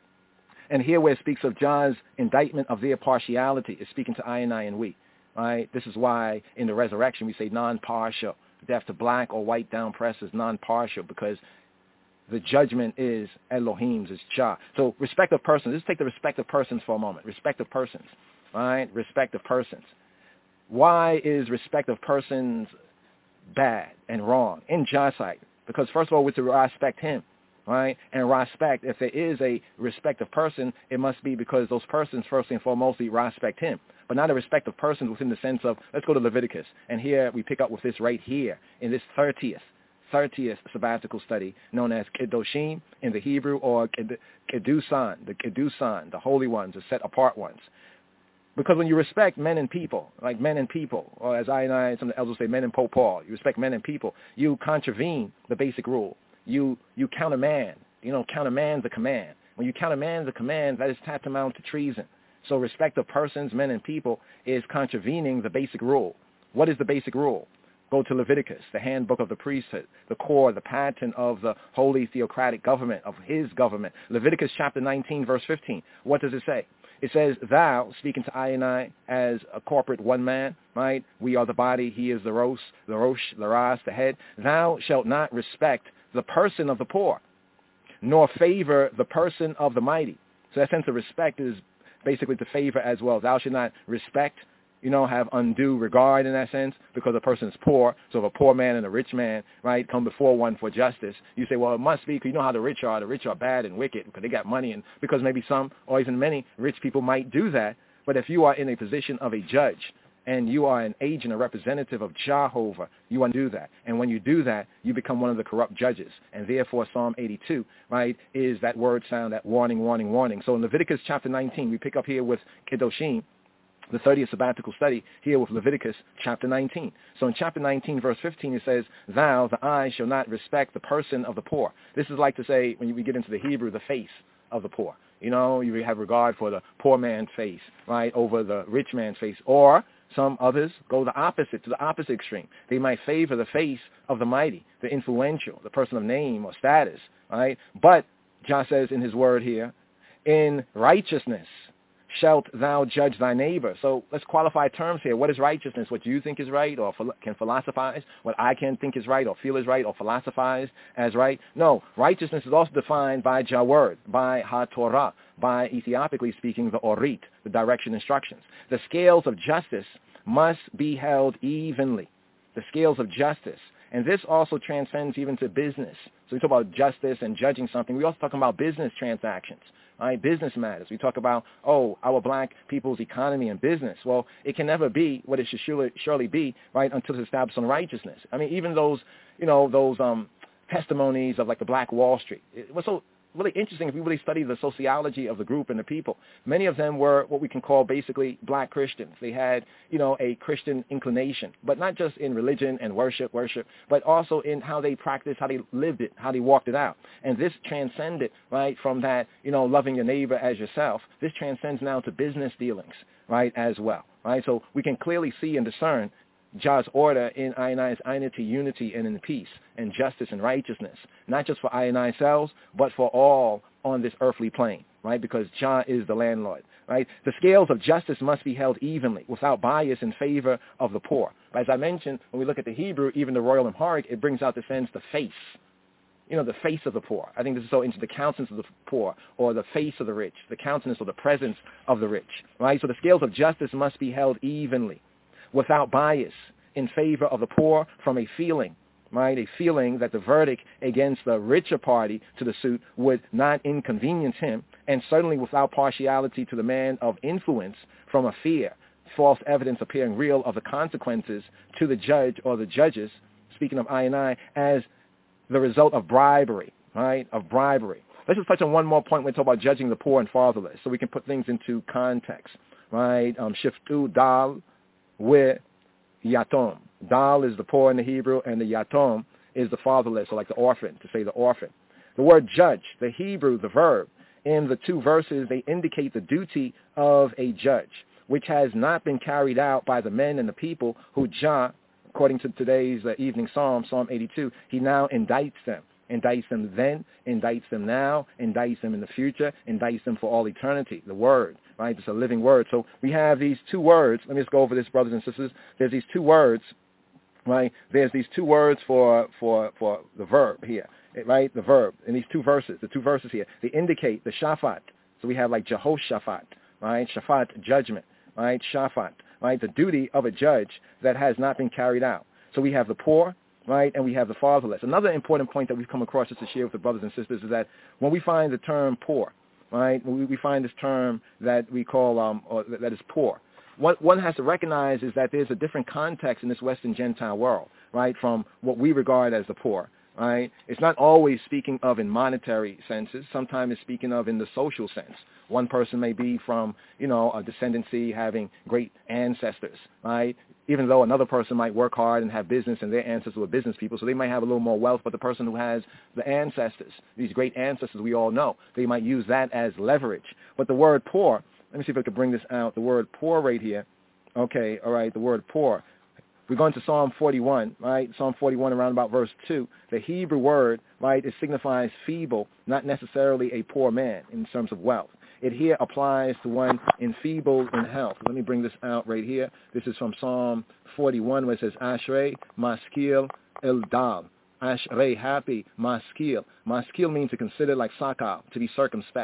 And here where it speaks of Jah's indictment of their partiality, is speaking to I and I and we. Right? This is why in the resurrection we say non-partial. Deaf to black or white down presses, non-partial, because the judgment is Elohim's, is Jah. So respect of persons. Let's take the respect of persons for a moment. Respect of persons. Right? Respect of persons. Why is respect of persons bad and wrong in Jah's sight? Because first of all, we're to respect him, right? And respect, if there is a respect of person, it must be because those persons first and foremost respect him. But not a respect of persons within the sense of, let's go to Leviticus. And here we pick up with this right here in this thirtieth, thirtieth sabbatical study known as Kedoshim in the Hebrew, or Kedusan, the Kedusan, the holy ones, the set apart ones. Because when you respect men and people, like men and people, or as I and I, some of the elders say, men and Pope Paul, you respect men and people, you contravene the basic rule. You you countermand, you know, countermand the command. When you countermand the command, that is tantamount to treason. So respect of persons, men and people, is contravening the basic rule. What is the basic rule? Go to Leviticus, the handbook of the priesthood, the core, the pattern of the holy theocratic government, of his government. Leviticus chapter nineteen, verse fifteen. What does it say? It says, thou, speaking to I and I as a corporate one man, right? We are the body, he is the Rosh, the Rosh, the Ras, the head. Thou shalt not respect the person of the poor, nor favor the person of the mighty. So that sense of respect is basically to favor as well. Thou shalt not respect, you know, have undue regard in that sense because a person is poor. So if a poor man and a rich man, right, come before one for justice, you say, well, it must be because you know how the rich are. The rich are bad and wicked because they got money, and because maybe some or even many rich people might do that. But if you are in a position of a judge and you are an agent, a representative of Jehovah, you undo that. And when you do that, you become one of the corrupt judges. And therefore, Psalm eighty-two, right, is that word sound, that warning, warning, warning. So in Leviticus chapter nineteen, we pick up here with Kedoshim, the thirtieth sabbatical study, here with Leviticus chapter nineteen. So in chapter nineteen, verse fifteen, it says, thou, the eye, shall not respect the person of the poor. This is like to say, when we get into the Hebrew, the face of the poor. You know, you have regard for the poor man's face, right, over the rich man's face. Or some others go the opposite, to the opposite extreme. They might favor the face of the mighty, the influential, the person of name or status, right? But Jah says in his word here, in righteousness shalt thou judge thy neighbor. So let's qualify terms here. What is righteousness? What you think is right or can philosophize? What I can think is right or feel is right or philosophize as right? No, righteousness is also defined by Jah word, by HaTorah, by Ethiopically speaking, the Orit, the direction instructions. The scales of justice must be held evenly. The scales of justice. And this also transcends even to business. So we talk about justice and judging something. We also talk about business transactions, right? Business matters. We talk about, oh, our black people's economy and business. Well, it can never be what it should surely, surely be, right, until it's established on righteousness. I mean, even those, you know, those um, testimonies of like the Black Wall Street. It was so really interesting if we really study the sociology of the group and the people. Many of them were what we can call basically black Christians. They had, you know, a Christian inclination, but not just in religion and worship, worship, but also in how they practiced, how they lived it, how they walked it out. And this transcended, right, from that, you know, loving your neighbor as yourself. This transcends now to business dealings, right, as well, right? So we can clearly see and discern Jah's order in I and I's unity, unity, and in peace, and justice and righteousness, not just for I and I selves, but for all on this earthly plane, right? Because Jah is the landlord, right? The scales of justice must be held evenly, without bias in favor of the poor. But as I mentioned, when we look at the Hebrew, even the Royal Amharic, it brings out the sense, the face, you know, the face of the poor. I think this is so into the countenance of the poor, or the face of the rich, the countenance or the presence of the rich, right? So the scales of justice must be held evenly, without bias, in favor of the poor, from a feeling, right, a feeling that the verdict against the richer party to the suit would not inconvenience him, and certainly without partiality to the man of influence, from a fear, false evidence appearing real of the consequences to the judge or the judges, speaking of I and I, as the result of bribery, right, of bribery. Let's just touch on one more point when we talk about judging the poor and fatherless, so we can put things into context, right? Um, Shiftu dal with yatom. Dal is the poor in the Hebrew, and the yatom is the fatherless, or like the orphan, to say the orphan. The word judge, the Hebrew, the verb, in the two verses, they indicate the duty of a judge, which has not been carried out by the men and the people who Jah, according to today's uh, evening psalm, Psalm eighty-two, he now indicts them. Indicts them then, indicts them now, indicts them in the future, indicts them for all eternity. The word, right? It's a living word. So we have these two words. Let me just go over this, brothers and sisters. There's these two words, right? There's these two words for for for the verb here, right? The verb in these two verses, the two verses here, they indicate the shafat. So we have like Jehoshaphat, right? Shafat, judgment, right? Shafat, right? The duty of a judge that has not been carried out. So we have the poor, right, and we have the fatherless. Another important point that we've come across just to share with the brothers and sisters is that when we find the term poor, right, when we, we find this term that we call, um, or that is poor, what one has to recognize is that there's a different context in this Western Gentile world, right, from what we regard as the poor, right? It's not always speaking of in monetary senses. Sometimes it's speaking of in the social sense. One person may be from, you know, a descendancy having great ancestors, right? Even though another person might work hard and have business and their ancestors were business people, so they might have a little more wealth, but the person who has the ancestors, these great ancestors we all know, they might use that as leverage. But the word poor, let me see if I can bring this out, the word poor right here. Okay, all right, the word poor. We're going to Psalm forty-one, right? Psalm forty-one around about verse two. The Hebrew word, right, it signifies feeble, not necessarily a poor man in terms of wealth. It here applies to one enfeebled in health. Let me bring this out right here. This is from Psalm forty-one, where it says, Ashrei maskil eldal. Ashrei, happy, maskil. Maskil means to consider like sakal, to be circumspect,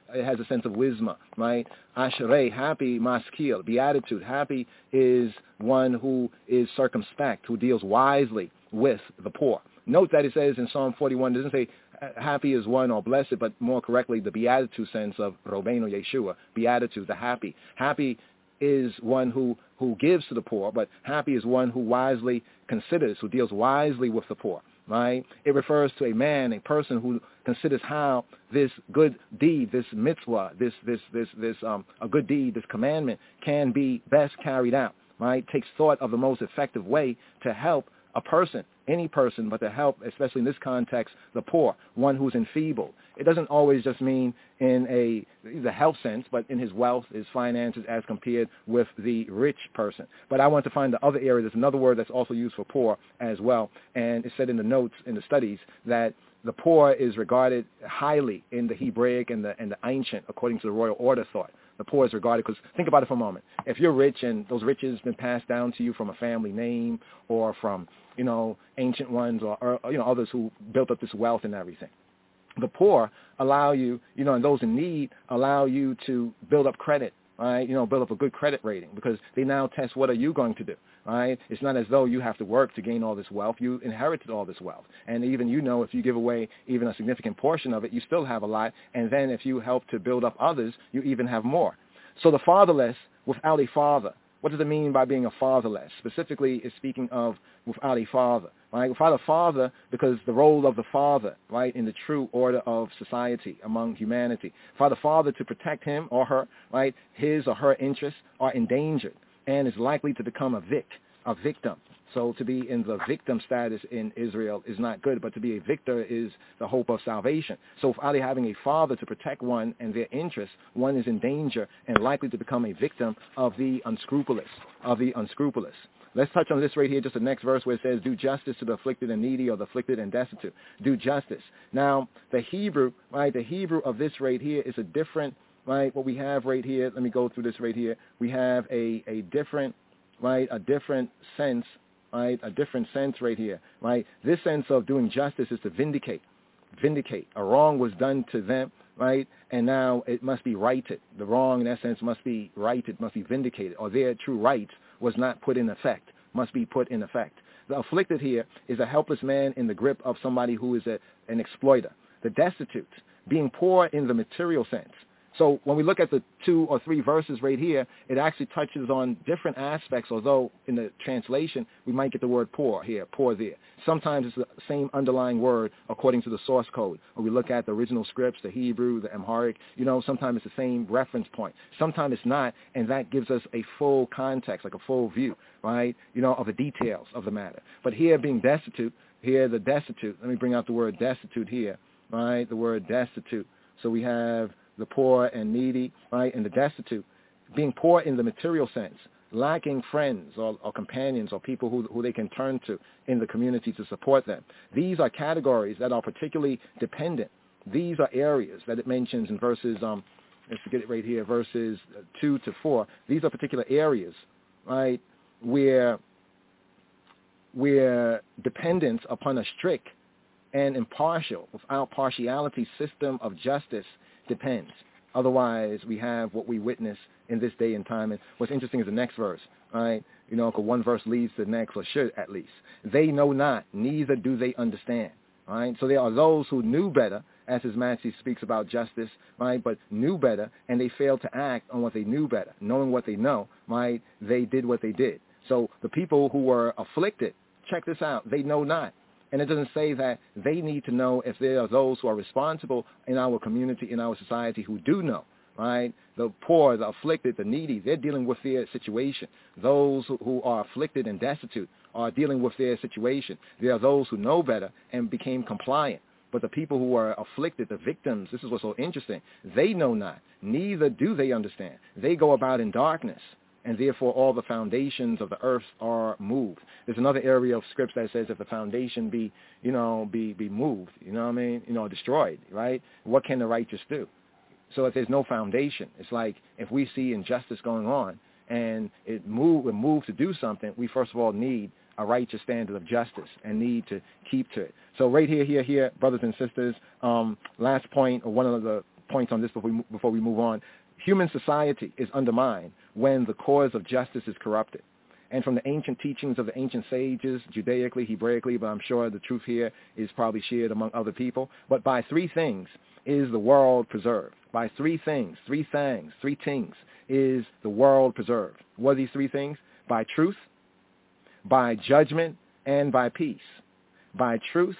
it has a sense of wisdom, right? Ashrei, happy, maskil, beatitude. Happy is one who is circumspect, who deals wisely with the poor. Note that it says in Psalm forty-one, it doesn't say happy is one or blessed, but more correctly the beatitude sense of Robeno Yeshua, beatitude, the happy. Happy is one who, who gives to the poor, but happy is one who wisely considers, who deals wisely with the poor, right? It refers to a man, a person who considers how this good deed, this mitzvah, this, this, this, this, um, a good deed, this commandment can be best carried out, right? Takes thought of the most effective way to help a person, any person, but to help, especially in this context, the poor, one who's enfeebled. It doesn't always just mean in a the health sense, but in his wealth, his finances, as compared with the rich person. But I want to find the other area. There's another word that's also used for poor as well, and it said in the notes, in the studies, that the poor is regarded highly in the Hebraic and the, and the ancient, according to the royal order thought. The poor is regarded, because think about it for a moment. If you're rich and those riches have been passed down to you from a family name or from, you know, ancient ones or, or, you know, others who built up this wealth and everything. The poor allow you, you know, and those in need allow you to build up credit, right? You know, build up a good credit rating, because they now test what are you going to do, right? It's not as though you have to work to gain all this wealth. You inherited all this wealth. And even, you know, if you give away even a significant portion of it, you still have a lot. And then if you help to build up others, you even have more. So the fatherless without a father. What does it mean by being a fatherless? Specifically, it's speaking of without a father, right? Without a father, because the role of the father, right, in the true order of society among humanity. For the father to protect him or her, right, his or her interests are endangered and is likely to become a vic, a victim. So to be in the victim status in Israel is not good, but to be a victor is the hope of salvation. So without having a father to protect one and their interests, one is in danger and likely to become a victim of the unscrupulous, of the unscrupulous. Let's touch on this right here, just the next verse where it says, do justice to the afflicted and needy, or the afflicted and destitute. Do justice. Now, the Hebrew, right, the Hebrew of this right here is a different, right, what we have right here, let me go through this right here. We have a, a different, right, a different sense, right, a different sense right here, right? This sense of doing justice is to vindicate, vindicate. A wrong was done to them, right, and now it must be righted. The wrong, in essence, must be righted, must be vindicated, or their true rights was not put in effect, must be put in effect. The afflicted here is a helpless man in the grip of somebody who is a, an exploiter. The destitute, being poor in the material sense. So when we look at the two or three verses right here, it actually touches on different aspects, although in the translation, we might get the word poor here, poor there. Sometimes it's the same underlying word according to the source code. When we look at the original scripts, the Hebrew, the Amharic, you know, sometimes it's the same reference point. Sometimes it's not, and that gives us a full context, like a full view, right, you know, of the details of the matter. But here being destitute, here the destitute, let me bring out the word destitute here, right, the word destitute. So we have the poor and needy, right, and the destitute, being poor in the material sense, lacking friends or, or companions or people who, who they can turn to in the community to support them. These are categories that are particularly dependent. These are areas that it mentions in verses, um, let's get it right here, verses two to four. These are particular areas, right, where, where dependence upon a strict and impartial, without partiality system of justice depends. Otherwise, we have what we witness in this day and time. And what's interesting is the next verse, right? You know, because one verse leads to the next, or should at least. They know not, neither do they understand, right? So there are those who knew better, as His Majesty speaks about justice, right? But knew better, and they failed to act on what they knew better. Knowing what they know, right? They did what they did. So the people who were afflicted, check this out, they know not. And it doesn't say that they need to know if there are those who are responsible in our community, in our society, who do know, right? The poor, the afflicted, the needy, they're dealing with their situation. Those who are afflicted and destitute are dealing with their situation. There are those who know better and became compliant. But the people who are afflicted, the victims, this is what's so interesting, they know not, neither do they understand. They go about in darkness, and therefore all the foundations of the earth are moved. There's another area of scripts that says if the foundation be, you know, be, be moved, you know what I mean, you know, destroyed, right? What can the righteous do? So if there's no foundation, it's like if we see injustice going on and it move, we move to do something, we first of all need a righteous standard of justice and need to keep to it. So right here, here, here, brothers and sisters, um, last point, or one of the points on this before we, before we move on. Human society is undermined when the cause of justice is corrupted. And from the ancient teachings of the ancient sages, Judaically, Hebraically, but I'm sure the truth here is probably shared among other people, but by three things is the world preserved. By three things, three things, three things is the world preserved. What are these three things? By truth, by judgment, and by peace. By truth,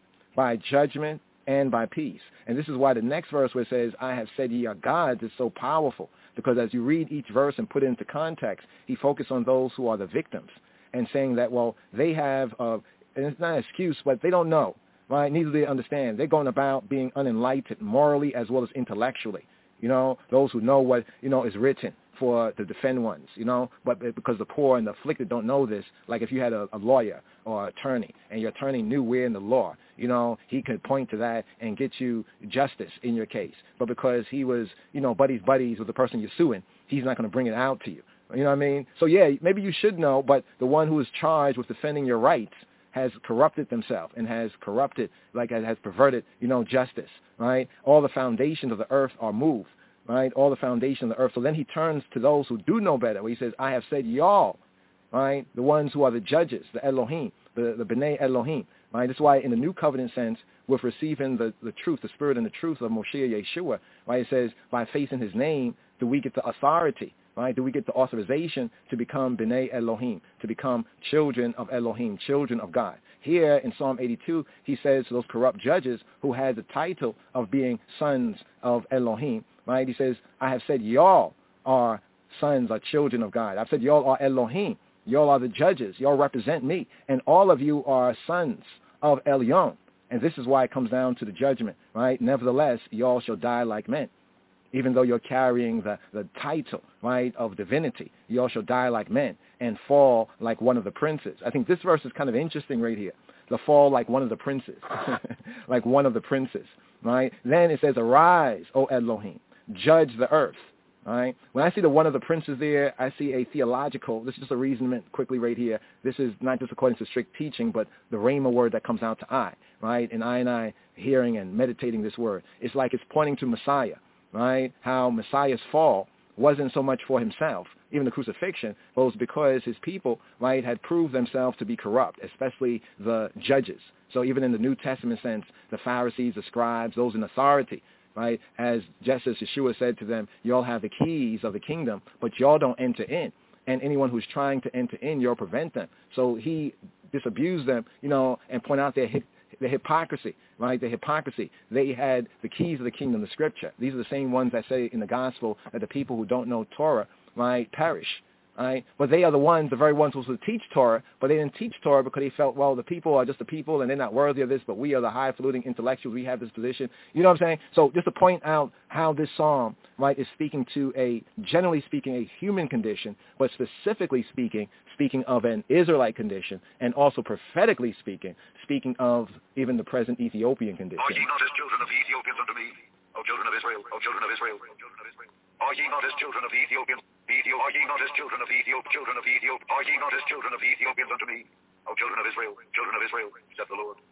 by judgment, and by peace. And this is why the next verse where it says, I have said ye are gods, is so powerful. Because as you read each verse and put it into context, he focused on those who are the victims and saying that, well, they have, uh, and it's not an excuse, but they don't know, right? Neither do they understand. They're going about being unenlightened morally as well as intellectually. You know, those who know what, you know, is written for the defend ones, you know, but because the poor and the afflicted don't know this, like if you had a, a lawyer or attorney and your attorney knew where in the law, you know, he could point to that and get you justice in your case. But because he was, you know, buddies buddies with the person you're suing, he's not going to bring it out to you. You know what I mean? So, yeah, maybe you should know, but the one who is charged with defending your rights has corrupted themselves and has corrupted, like has perverted, you know, justice, right? All the foundations of the earth are moved. Right, all the foundation of the earth. So then he turns to those who do know better, where he says, I have said y'all, right, the ones who are the judges, the Elohim, the, the B'nai Elohim. Right, that's why in the new covenant sense, with receiving the, the truth, the spirit and the truth of Moshe Yeshua, right, it says, by faith in his name, do we get the authority, right, do we get the authorization to become B'nai Elohim, to become children of Elohim, children of God. Here in Psalm eighty-two, he says to those corrupt judges who had the title of being sons of Elohim, right? He says, I have said y'all are sons or children of God. I've said y'all are Elohim. Y'all are the judges. Y'all represent me. And all of you are sons of Elyon. And this is why it comes down to the judgment, right? Nevertheless, y'all shall die like men. Even though you're carrying the, the title, right, of divinity, y'all shall die like men and fall like one of the princes. I think this verse is kind of interesting right here. The fall like one of the princes, like one of the princes, right? Then it says, arise, O Elohim, judge the earth, right? When I see the one of the princes there, I see a theological, this is just a reasonment quickly right here. This is not just according to strict teaching, but the rhema word that comes out to I, right? And I and I hearing and meditating this word. It's like it's pointing to Messiah, right? How Messiah's fall wasn't so much for himself, even the crucifixion, but it was because his people, right, had proved themselves to be corrupt, especially the judges. So even in the New Testament sense, the Pharisees, the scribes, those in authority, right, as just as Yeshua said to them, y'all have the keys of the kingdom, but y'all don't enter in. And anyone who's trying to enter in, y'all prevent them. So he disabused them, you know, and point out their the hypocrisy, right? The hypocrisy. They had the keys of the kingdom, the scripture. These are the same ones that say in the gospel that the people who don't know Torah, right, perish, right? But they are the ones, the very ones who were supposed to teach Torah, but they didn't teach Torah because they felt, well, the people are just the people and they're not worthy of this, but we are the highfalutin intellectuals. We have this position. You know what I'm saying? So just to point out how this psalm, right, is speaking to a, generally speaking, a human condition, but specifically speaking, speaking of an Israelite condition, and also prophetically speaking, speaking of even the present Ethiopian condition. Are ye not as children of Ethiopians unto me, O children of Israel, O children of Israel, O children of Israel? Are ye not as children of Ethiopians? Ethiop, are ye not as children of Ethiop, children of Ethiop? Are ye not as children of Ethiopians unto me, O children of Israel, children of Israel, saith the Lord.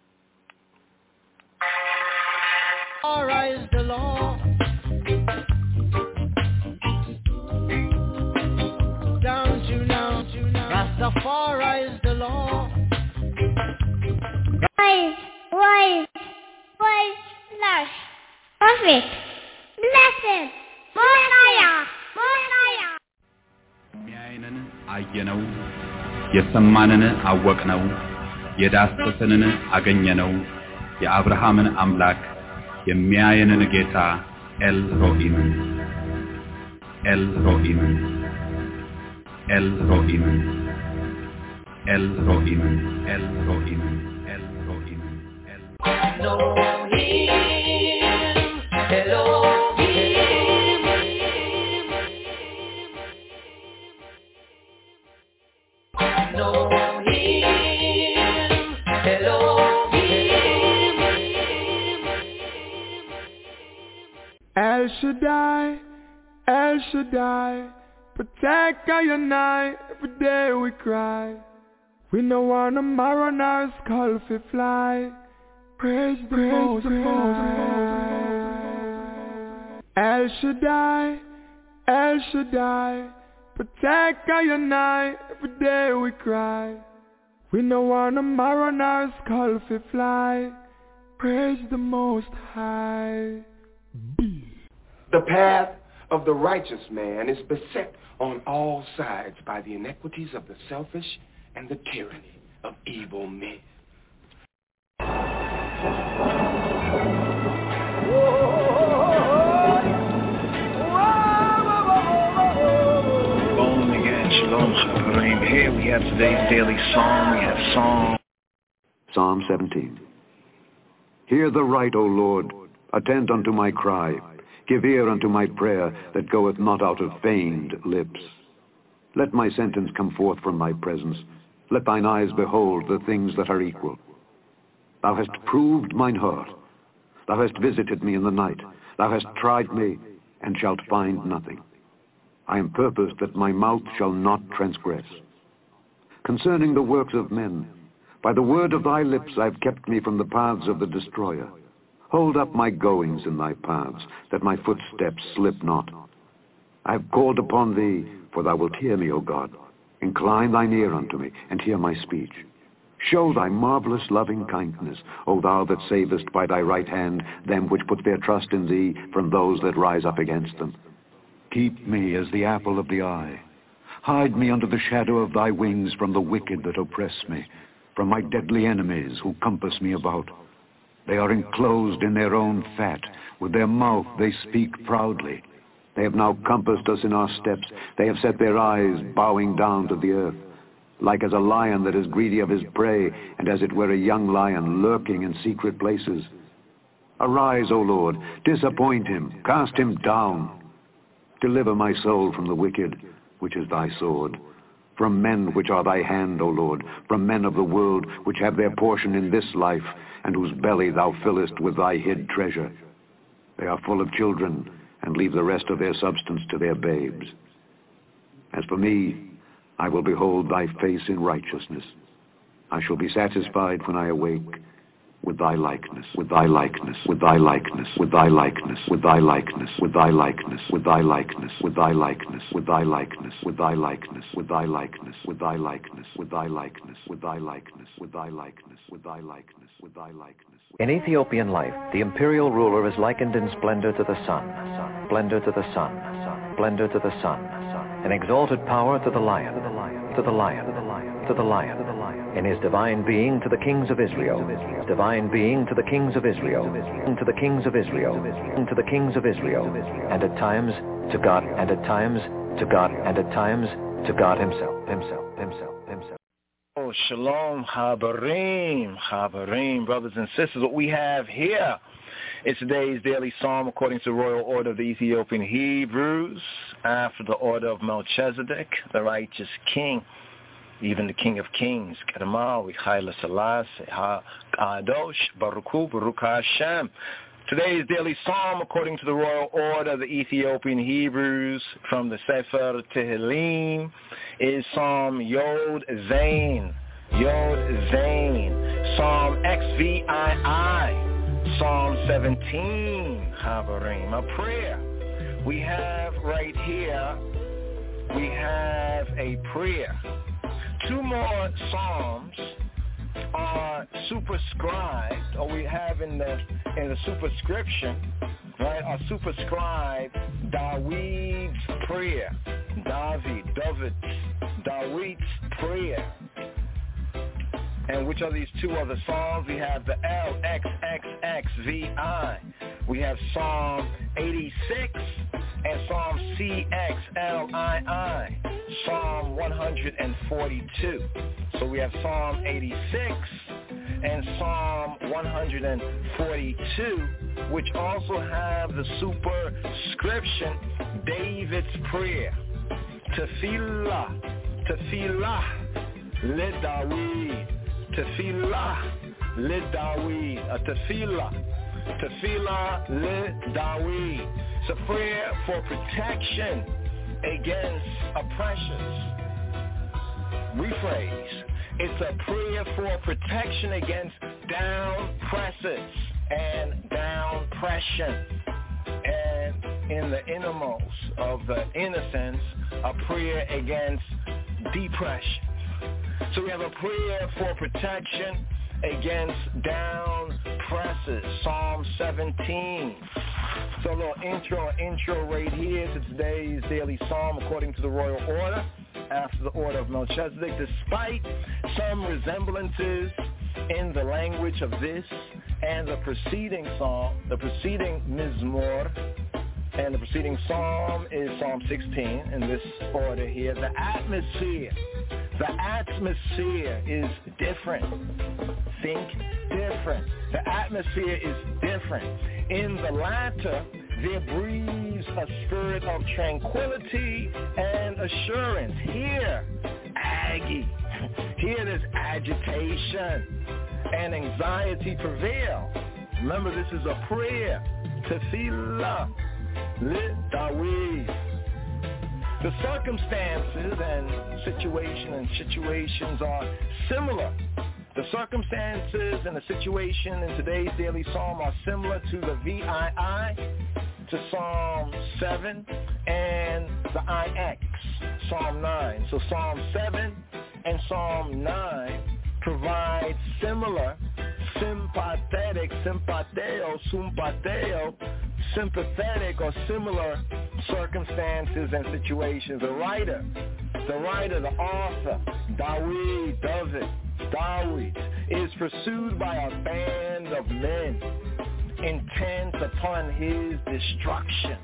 Rastafari is the law. Down to now, Rastafari is the law. Rise, rise, rise, lush, perfect, blessed, Messiah, Messiah. የሚያየንን አየነው፣ የሰማንን አወቅነው፣ የዳሰሰንን አገኘነው፣ የአብርሃምን አምላክ የሚያየንን ጌታ ኤል ሮኢምን ኤል ሮኢምን ኤል ሮኢምን ኤል ሮኢምን ኤል ሮኢምን ኤል ሮኢምን ኤል Know him, Elohim. Know him, Elohim. El Shaddai, El Shaddai, protect I and I, every day we cry. We no want tomorrow, now it's called to fly. Praise the Most High. El Shaddai, El Shaddai, protect I and I, every day we cry. We no want a marrow nor a skull fi fly. Praise the Most High. The path of the righteous man is beset on all sides by the iniquities of the selfish and the tyranny of evil men. Bowling again, Shalom Chaverim. Here we have today's daily psalm. We have Psalm. Psalm seventeen. Hear the right, O Lord. Attend unto my cry. Give ear unto my prayer that goeth not out of feigned lips. Let my sentence come forth from thy presence. Let thine eyes behold the things that are equal. Thou hast proved mine heart. Thou hast visited me in the night. Thou hast tried me, and shalt find nothing. I am purposed that my mouth shall not transgress. Concerning the works of men, by the word of thy lips I have kept me from the paths of the destroyer. Hold up my goings in thy paths, that my footsteps slip not. I have called upon thee, for thou wilt hear me, O God. Incline thine ear unto me, and hear my speech. Show thy marvelous loving kindness, O thou that savest by thy right hand them which put their trust in thee from those that rise up against them. Keep me as the apple of the eye. Hide me under the shadow of thy wings from the wicked that oppress me, from my deadly enemies who compass me about. They are enclosed in their own fat. With their mouth they speak proudly. They have now compassed us in our steps. They have set their eyes bowing down to the earth. Like as a lion that is greedy of his prey, and as it were a young lion lurking in secret places. Arise, O Lord, disappoint him, cast him down. Deliver my soul from the wicked, which is thy sword. From men which are thy hand, O Lord, from men of the world, which have their portion in this life, and whose belly thou fillest with thy hid treasure. They are full of children, and leave the rest of their substance to their babes. As for me, I will behold thy face in righteousness. I shall be satisfied when I awake with thy likeness, with thy likeness, with thy likeness, with thy likeness, with thy likeness, with thy likeness, with thy likeness, with thy likeness, with thy likeness, with thy likeness, with thy likeness, with thy likeness, with thy likeness, with thy likeness, with thy likeness, with thy likeness, with thy likeness. In Ethiopian life, the imperial ruler is likened in splendor to the sun, splendor to the sun, splendor to the sun, in exalted power to the lion, to the lion, to the lion, in his divine being to the kings of Israel, divine being to the kings of Israel, to the kings of Israel, to the kings of Israel, and at times to God, and at times to God, and at times to God himself, himself, himself, himself. Oh, shalom, habarim, habarim, brothers and sisters. What we have here is today's daily psalm according to the royal order of the Ethiopian Hebrews, after the order of Melchizedek, the righteous king, even the King of Kings, Kedama, Haile Selassie, Ha-Kadosh, Baruch Hu, Baruch Hashem. Today's daily psalm, according to the royal order of the Ethiopian Hebrews, from the Sefer Tehillim, is Psalm Yod Zain, Yod Zain, Psalm X V I I, Psalm seventeen, Habarim, a prayer. We have right here, we have a prayer. Two more psalms are superscribed, or we have in the in the superscription, right, are superscribed David's prayer. David, David, David's prayer. And which are these two other psalms? We have the L X X X V I. We have Psalm eighty-six and Psalm C X L I I. Psalm one forty-two. So we have Psalm eighty-six and Psalm one forty-two, which also have the superscription David's prayer. Tefillah, Tefillah, le Dawid, Tefillah, le Dawid, a Tefillah, Tefillah, le Dawid. It's a prayer for protection against oppressions. Rephrase. It's a prayer for protection against down presses and down pression and in the innermost of the innocence, a prayer against depression. So we have a prayer for protection against down presses, Psalm seventeen. So a little intro, intro right here to today's daily psalm according to the royal order, after the order of Melchizedek. Despite some resemblances in the language of this and the preceding psalm, the preceding Mizmor, and the preceding psalm is Psalm sixteen in this order here. The atmosphere, the atmosphere is different. Think different. The atmosphere is different. In the latter, there breathes a spirit of tranquility and assurance. Here, aggie. Here there's agitation and anxiety prevail. Remember, this is a prayer. Tefillah. Lit Dawid. The circumstances and situation and situations are similar. The circumstances and the situation in today's daily psalm are similar to the V I I, to Psalm seven, and the I X, Psalm nine. So Psalm seven and Psalm nine provide similar, sympathetic, sympatheo, sympatheo, sympathetic or similar circumstances and situations. The writer, the writer, the author, Dawid, David, Dawid, is pursued by a band of men intent upon his destruction.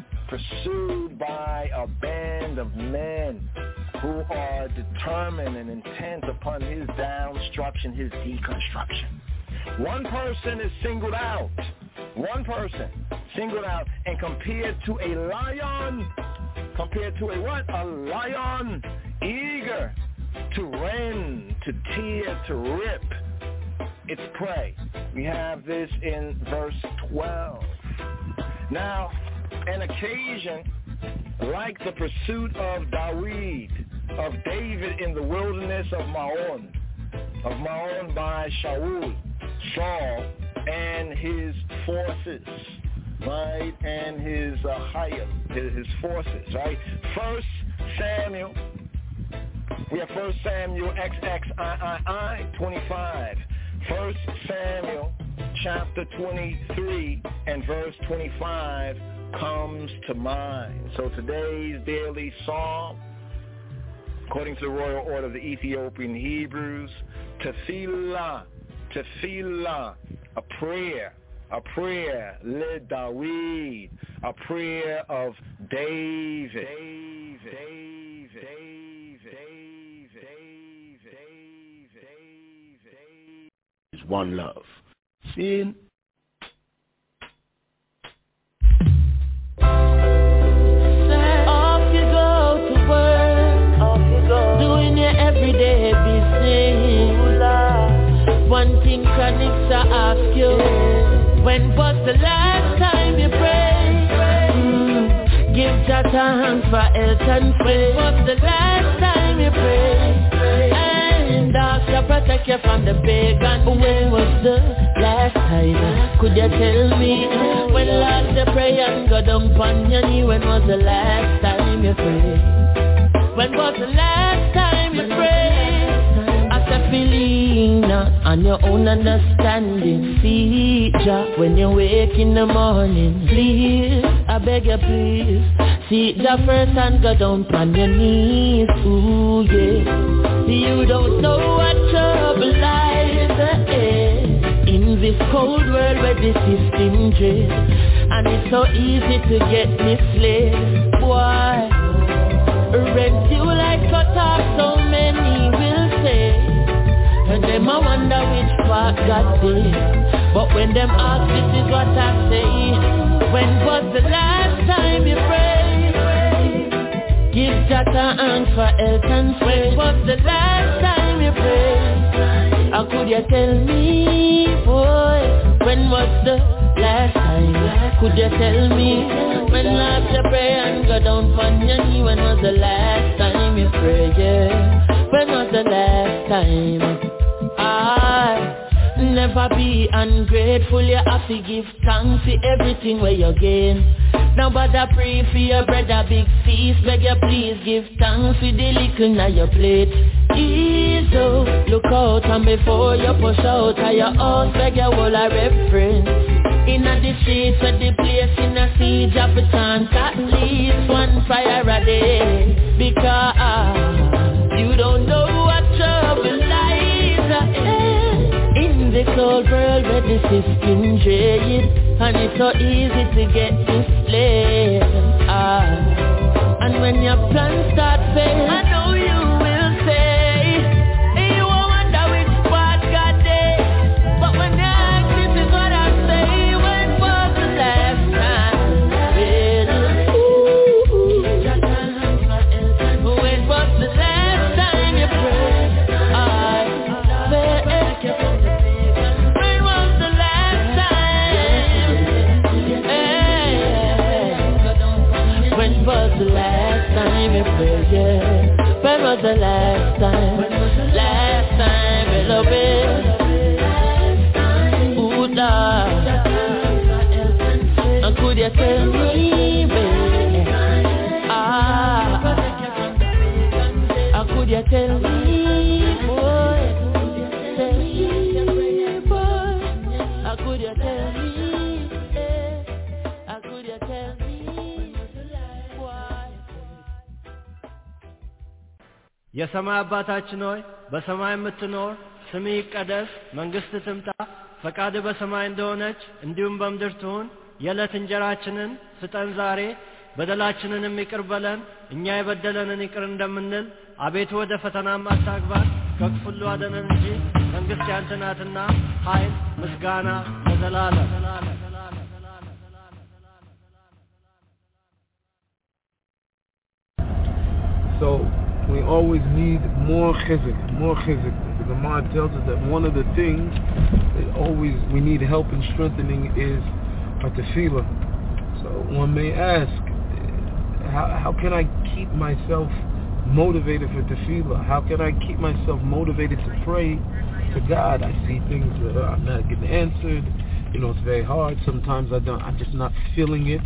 Pursued by a band of men who are determined and intent upon his downstruction, his deconstruction. One person is singled out. One person singled out and compared to a lion. Compared to a what? A lion eager to rend, to tear, to rip its prey. We have this in verse twelve. Now, an occasion like the pursuit of Dawid, of David in the wilderness of Maon, of Maon by Shaul, Saul, and his forces, right, and his uh, higher, his, his forces, right? First Samuel, we have First Samuel X X I I I twenty-five. First Samuel chapter twenty-three and verse twenty-five comes to mind. So today's daily psalm, according to the royal order of the Ethiopian Hebrews, Tefillah, Tefillah, a prayer, a prayer, Le Dawid, a prayer of David. David, David, David, David, David, David, David. Is one love. Sin. Off you go to work, off you go, doing your everyday business. One thing Chronixx ask you, when was the last time you prayed? Mm. Give Jah thanks for health and faith. When was the last time you prayed? And ask to protect you from the pagan. When was the last time? Could you tell me? When last you pray and go down on your knee? When was the last time you prayed? When was the last time you prayed? Feeling not on your own understanding. See Jah when you wake in the morning. Please, I beg you please, see Jah first and go down on your knees. Ooh yeah, you don't know what trouble lies ahead in this cold world where the system dread, and it's so easy to get misled. Why rent you like cut off? So many will say. And them I wonder which part God did. But when them ask, this is what I say. When was the last time you prayed? Give Jah thanks for health and faith. When was the last time you prayed? How could you tell me, boy? When was the last time? Could you tell me? When last you pray and go down on your knee? When was the last time you prayed? Yeah. When was the last time? I never be ungrateful. You have to give thanks for everything where you gain. Now bother pray for your brother big feast. Beg you please give thanks for the little na your plate. Ease up, look out and before you push out of your house, beg you all a reference. Inna the streets of the place in a siege of a chance at least one fire a day. Because you don't know what trouble lies ahead. In the cold world where the system trade, and it's so easy to get misled. Ah. And when your plans start failing, I know you will say, hey, you won't wonder which part got there. But when you ask, this is what I say. When was the last time? Well, ooh, ooh. When was the last time you prayed? I well, when was the last time? Hey, when was the last time you prayed? Yeah. When was the last time? Last time, beloved. Ooh, Lord. And could you tell me, baby? Ah, and could you tell me, boy? Tell me, boy. And could you tell me? eh? And could you tell me why? የሰማይ አባታችን ሆይ በሰማይ የምትኖር ስምህ ይቀደስ፣ መንግሥትህ ትምጣ፣ ፈቃድህ በሰማይ እንደሆነች እንዲሁም በምድር ትሁን። የዕለት እንጀራችንን ስጠን ዛሬ፣ በደላችንንም ይቅር በለን እኛ የበደለንን ይቅር እንደምንል፣ አቤቱ ወደ ፈተናም አታግባን ከክፉ ሁሉ አድነን እንጂ መንግሥት ያንተ ናትና ኃይል፣ ምስጋና ለዘላለም። So we always need more chizuk, more chizuk. The Gemara tells us that one of the things that always we need help in strengthening is a tefillah. So one may ask, how, how can I keep myself motivated for tefillah? How can I keep myself motivated to pray to God? I see things that are not getting answered. You know, it's very hard. Sometimes I don't, I'm just not feeling it.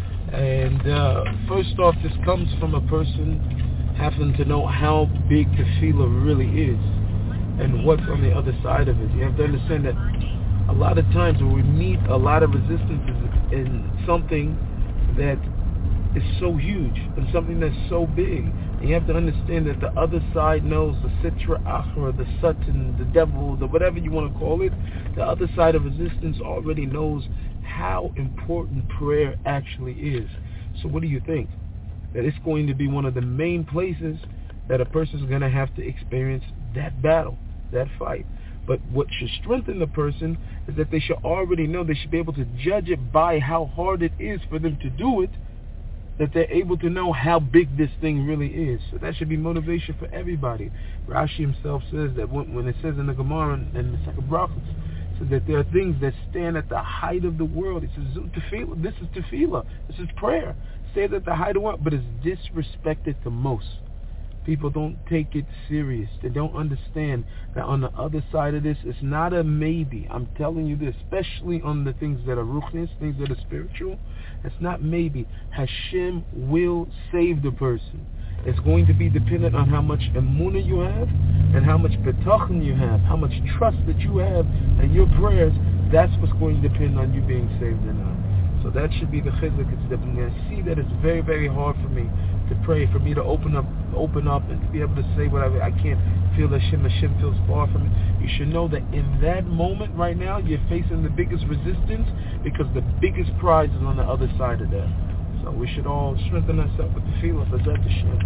And uh, first off, this comes from a person having to know how big tefillah really is and what's on the other side of it. You have to understand that a lot of times when we meet a lot of resistance in something that is so huge and something that's so big, and you have to understand that the other side knows, the sitra achra, the satan, the devil, the whatever you want to call it, the other side of resistance already knows how important prayer actually is. So what do you think? That it's going to be one of the main places that a person is going to have to experience that battle, that fight. But what should strengthen the person is that they should already know, they should be able to judge it by how hard it is for them to do it, that they're able to know how big this thing really is. So that should be motivation for everybody. Rashi himself says that when, when it says in the Gemara and the Second Brachos, so that there are things that stand at the height of the world. It says, tefillah, this is tefillah, this is prayer. Stands at the height of the world, but is disrespected the most. People don't take it serious. They don't understand that on the other side of this, it's not a maybe. I'm telling you this, especially on the things that are ruchnis, things that are spiritual. It's not maybe. Hashem will save the person. It's going to be dependent on how much emunah you have and how much betachon you have, how much trust that you have and your prayers. That's what's going to depend on you being saved or not. So that should be the chizuk. It's definitely. I see that it's very, very hard for me to pray, for me to open up, open up, and to be able to say whatever. I can't feel Hashem. Hashem feels far from me. You should know that in that moment right now, you're facing the biggest resistance because the biggest prize is on the other side of that. So we should all strengthen ourselves with the feeling for that Hashem.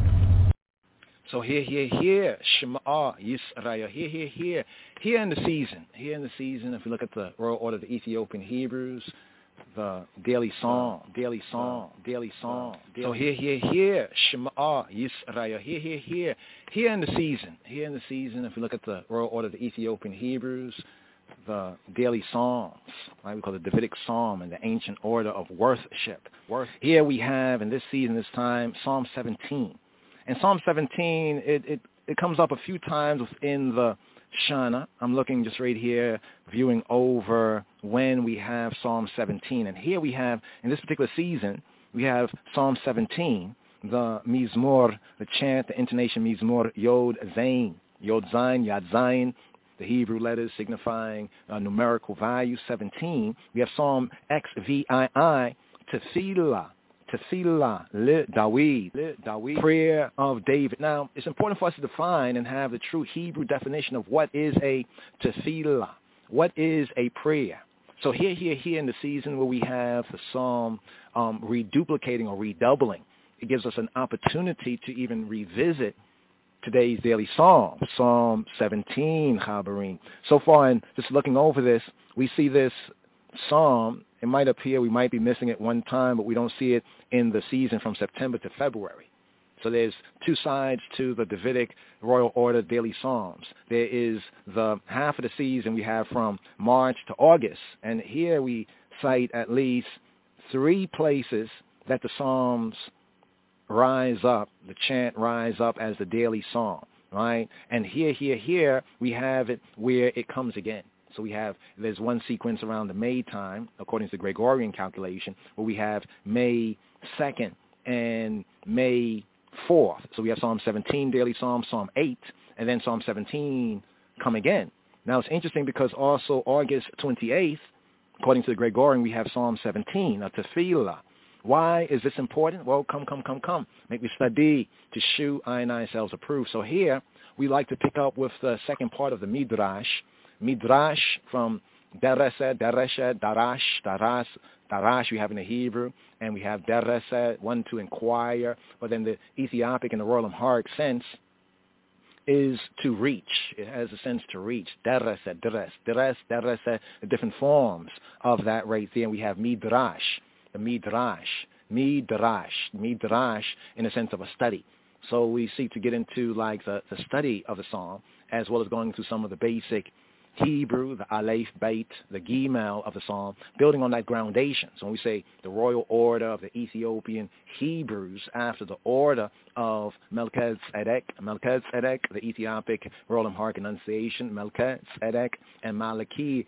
So here, here, here, Shema Yisrael, here, here, here, here in the season, here in the season, if you look at the Royal Order of the Ethiopian Hebrews, the daily song, daily song, daily song. So here, here, here, Shema Yisrael, here, here, here, here in the season, here in the season, if you look at the Royal Order of the Ethiopian Hebrews, the daily psalms, right? We call it the Davidic Psalm and the ancient order of worship. Here we have, in this season, this time, Psalm seventeen. And Psalm seventeen, it, it, it comes up a few times within the Shana. I'm looking just right here, viewing over when we have Psalm seventeen. And here we have, in this particular season, we have Psalm seventeen, the Mizmor, the chant, the intonation Mizmor Yod Zayin, Yod Zayin, Yad Zayin, the Hebrew letters signifying uh, numerical value, seventeen. We have Psalm X V I I, Tefillah, Tefillah, Le Dawid, Le Dawid, prayer of David. Now, it's important for us to define and have the true Hebrew definition of what is a Tefillah, what is a prayer. So here, here, here in the season where we have the psalm um, reduplicating or redoubling, it gives us an opportunity to even revisit today's daily psalm, Psalm seventeen, Chabarim. So far, in just looking over this, we see this psalm. It might appear we might be missing it one time, but we don't see it in the season from September to February. So there's two sides to the Davidic Royal Order daily psalms. There is the half of the season we have from March to August, and here we cite at least three places that the psalms rise up, the chant rise up as the daily psalm, right? And here, here, here, we have it where it comes again. So we have, there's one sequence around the May time, according to the Gregorian calculation, where we have May second and May fourth. So we have Psalm seventeen, daily psalm, Psalm eight, and then Psalm seventeen come again. Now it's interesting because also August twenty-eighth, according to the Gregorian, we have Psalm seventeen, a tefillah. Why is this important? Well, come, come, come, come. Make me study to shew I and ourselves approved. So here we like to pick up with the second part of the Midrash, Midrash from Dereset, Dereshet, Darash, Daras, Darash we have in the Hebrew, and we have Dereset, one to inquire, but then the Ethiopic and the Royal Amharic sense is to reach. It has a sense to reach. Dereset, Deres, Deres, Dereset, the different forms of that right there. And we have Midrash, the Midrash, Midrash, Midrash in the sense of a study. So we seek to get into like the, the study of the psalm, as well as going through some of the basic Hebrew, the Aleph, Beit, the Gimel of the psalm, building on that groundation. So when we say the royal order of the Ethiopian Hebrews after the order of Melchizedek, Melchizedek, the Ethiopic Royal Amharic enunciation, Melchizedek, and Malachi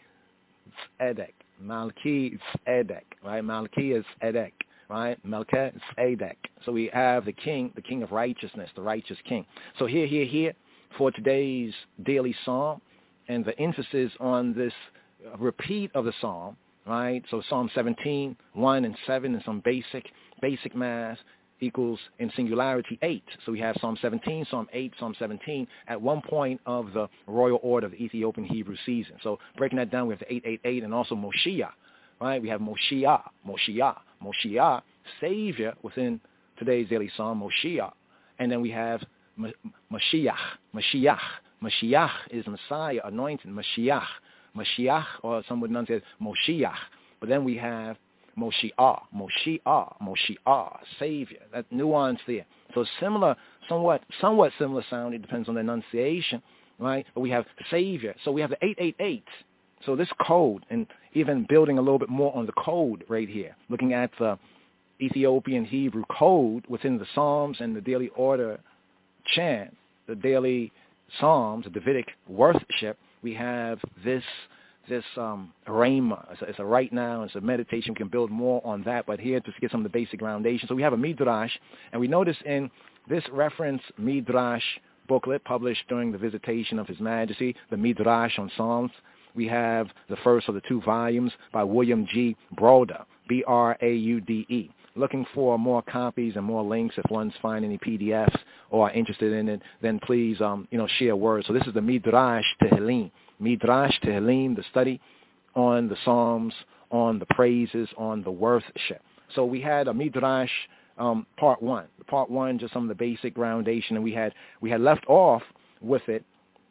Tzedek, Malachi Tzedek, right? Malachi is Tzedek, right? Melchizedek. So we have the king, the king of righteousness, the righteous king. So here, here, here, for today's daily psalm, and the emphasis on this repeat of the psalm, right? So Psalm seventeen, one and seven, and some basic basic math equals in singularity eight. So we have Psalm seventeen, Psalm eight, Psalm seventeen at one point of the royal order of the Ethiopian Hebrew season. So breaking that down, we have the eight eight eight and also Moshiach, right? We have Moshiach, Moshiach, Moshiach, Savior within today's daily psalm, Moshiach. And then we have Mashiach, Mashiach. Mashiach is Messiah, anointed, Mashiach. Mashiach, or some would enunciate Moshiach. But then we have Moshiach, Moshiach, Moshiach, Savior. That nuance there. So similar, somewhat somewhat similar sound. It depends on the enunciation, right? But we have Savior. So we have the eight eight eight. So this code, and even building a little bit more on the code right here, looking at the Ethiopian Hebrew code within the Psalms and the daily order chant, the daily Psalms, the Davidic worship, we have this this um, rhema. It's a, it's a right now, it's a meditation. We can build more on that, but here just to get some of the basic groundation. So we have a Midrash, and we notice in this reference Midrash booklet published during the visitation of His Majesty, the Midrash on Psalms, we have the first of the two volumes by William G. Braude, B R A U D E. Looking for more copies and more links. If one's find any P D Fs or are interested in it, then please, um, you know, share words. So this is the Midrash Tehillim. Midrash Tehillim, the study on the Psalms, on the praises, on the worship. So we had a Midrash um, part one. Part one, just some of the basic groundation, and we had we had left off with it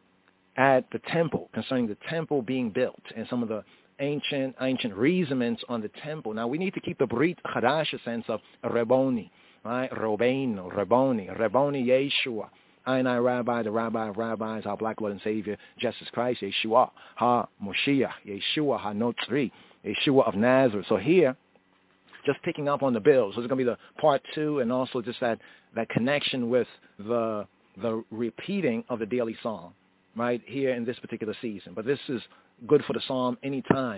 at the temple, concerning the temple being built and some of the ancient ancient reasonments on the temple. Now, we need to keep the Brit Chadash sense of Rabboni, right? Robeno, Rabboni, Rabboni Yeshua. I and I, Rabbi, the Rabbi of Rabbis, our black Lord and Savior, Jesus Christ, Yeshua, Ha Moshiach, Yeshua, Ha Notzri, Yeshua of Nazareth. So here, just picking up on the bill. So it's going to be the part two, and also just that, that connection with the the repeating of the daily psalm, right, here in this particular season. But this is good for the psalm anytime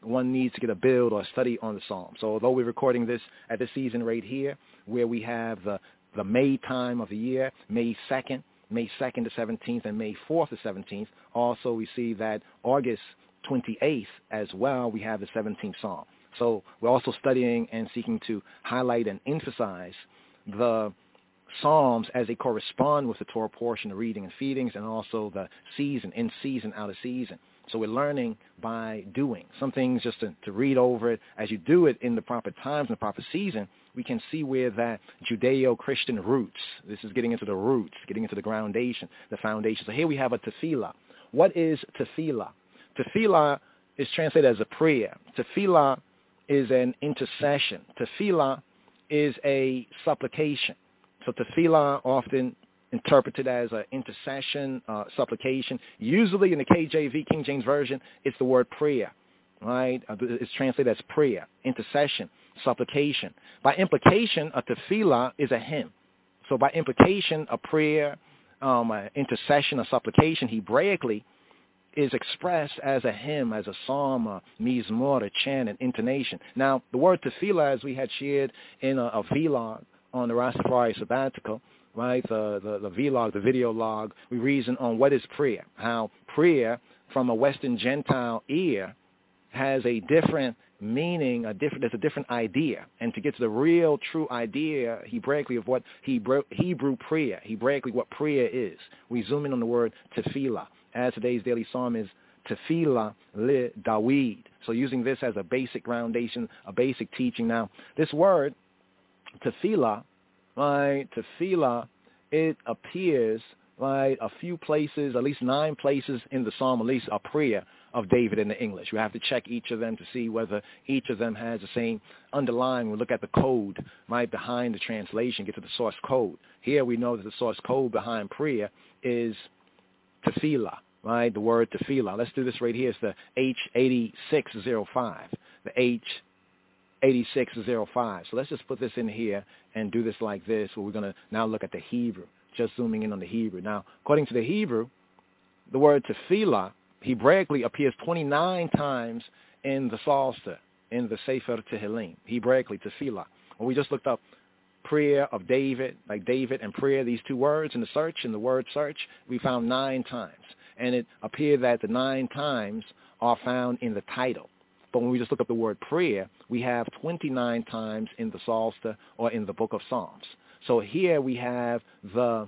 one needs to get a build or a study on the Psalm. So although we're recording this at this season right here, where we have the, the May time of the year, May second, May second to seventeenth, and May fourth to seventeenth, also we see that August twenty-eighth as well, we have the seventeenth Psalm. So we're also studying and seeking to highlight and emphasize the Psalms as they correspond with the Torah portion, the reading and feedings, and also the season, in season, out of season. So we're learning by doing. Some things just to, to read over it. As you do it in the proper times, in the proper season, we can see where that Judeo-Christian roots, this is getting into the roots, getting into the groundation, the foundation. So here we have a tefillah. What is tefillah? Tefillah is translated as a prayer. Tefillah is an intercession. Tefillah is a supplication. So tefillah often interpreted as an intercession, uh, supplication. Usually in the K J V, King James Version, it's the word prayer, right? It's translated as prayer, intercession, supplication. By implication, a tefillah is a hymn. So by implication, a prayer, um, an intercession, a supplication, Hebraically, is expressed as a hymn, as a psalm, a mizmor, a chant, an intonation. Now, the word tefillah, as we had shared in a, a vlog on the Rastafari sabbatical, right, the, the, the vlog, the video log, we reason on what is prayer, how prayer from a Western Gentile ear has a different meaning, a different, there's a different idea. And to get to the real true idea, Hebraically, of what Hebrew, Hebrew prayer, Hebraically what prayer is, we zoom in on the word tefillah. As today's daily psalm is tefillah li Dawid. So using this as a basic foundation, a basic teaching. Now, this word, tefillah, right, tefillah, it appears, right, a few places, at least nine places in the psalm, at least a prayer of David in the English. You have to check each of them to see whether each of them has the same underlying. We look at the code, right, behind the translation, get to the source code. Here we know that the source code behind prayer is tefillah, right, the word tefillah. Let's do this right here. It's the H eighty-six oh five, the H eighty-six oh five. So let's just put this in here and do this like this, where we're going to now look at the Hebrew, just zooming in on the Hebrew. Now, according to the Hebrew, the word tefillah Hebraically appears twenty-nine times in the Psalter, in the Sefer Tehillim, Hebraically tefillah. When we just looked up prayer of David, like David and prayer, these two words in the search, in the word search, we found nine times. And it appeared that the nine times are found in the title. But when we just look up the word prayer, we have twenty-nine times in the Psalter or in the book of Psalms. So here we have the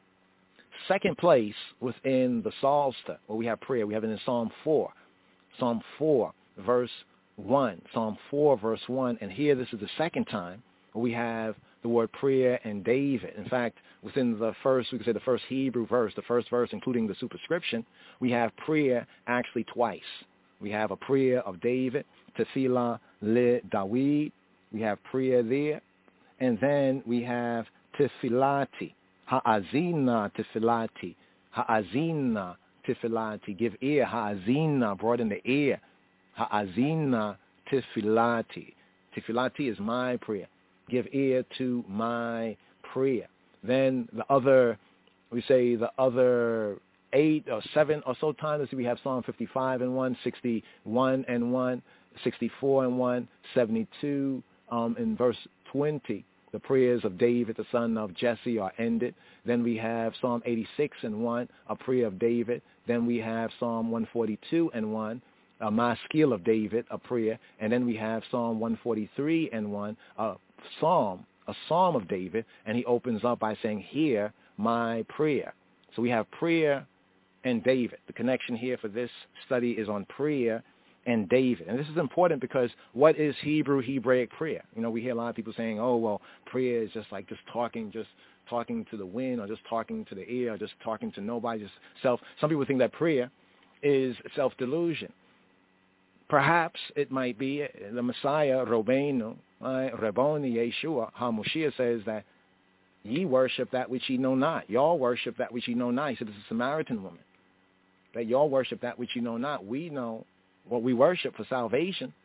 second place within the Psalter, where we have prayer. We have it in Psalm four. Psalm four, verse one. Psalm four, verse one. And here this is the second time where we have the word prayer and David. In fact, within the first, we could say the first Hebrew verse, the first verse, including the superscription, we have prayer actually twice. We have a prayer of David, tefillah li Dawid. We have prayer there. And then we have tefillati, ha'azina tefillati, ha'azina tefillati. Give ear, ha'azina, brought in the ear, ha'azina tefillati. Tefillati is my prayer. Give ear to my prayer. Then the other, we say the other eight or seven or so times, we have Psalm fifty-five and one, sixty-one and one, sixty-four and one, seventy-two, um, in verse twenty. The prayers of David, the son of Jesse, are ended. Then we have Psalm eighty-six and one, a prayer of David. Then we have Psalm one forty-two and one, a maskil of David, a prayer. And then we have Psalm one forty-three and one, a psalm, a psalm of David. And he opens up by saying, hear my prayer. So we have prayer and David. The connection here for this study is on prayer and David. And this is important because what is Hebrew, Hebraic prayer? You know, we hear a lot of people saying, oh, well, prayer is just like just talking, just talking to the wind, or just talking to the air, or just talking to nobody, just self. Some people think that prayer is self-delusion. Perhaps it might be the Messiah, Robenu, Rabboni, Yeshua, HaMoshiach says that ye worship that which ye know not. Y'all worship that which ye know not. He said, it's a Samaritan woman. That y'all worship that which you know not. We know what we worship for salvation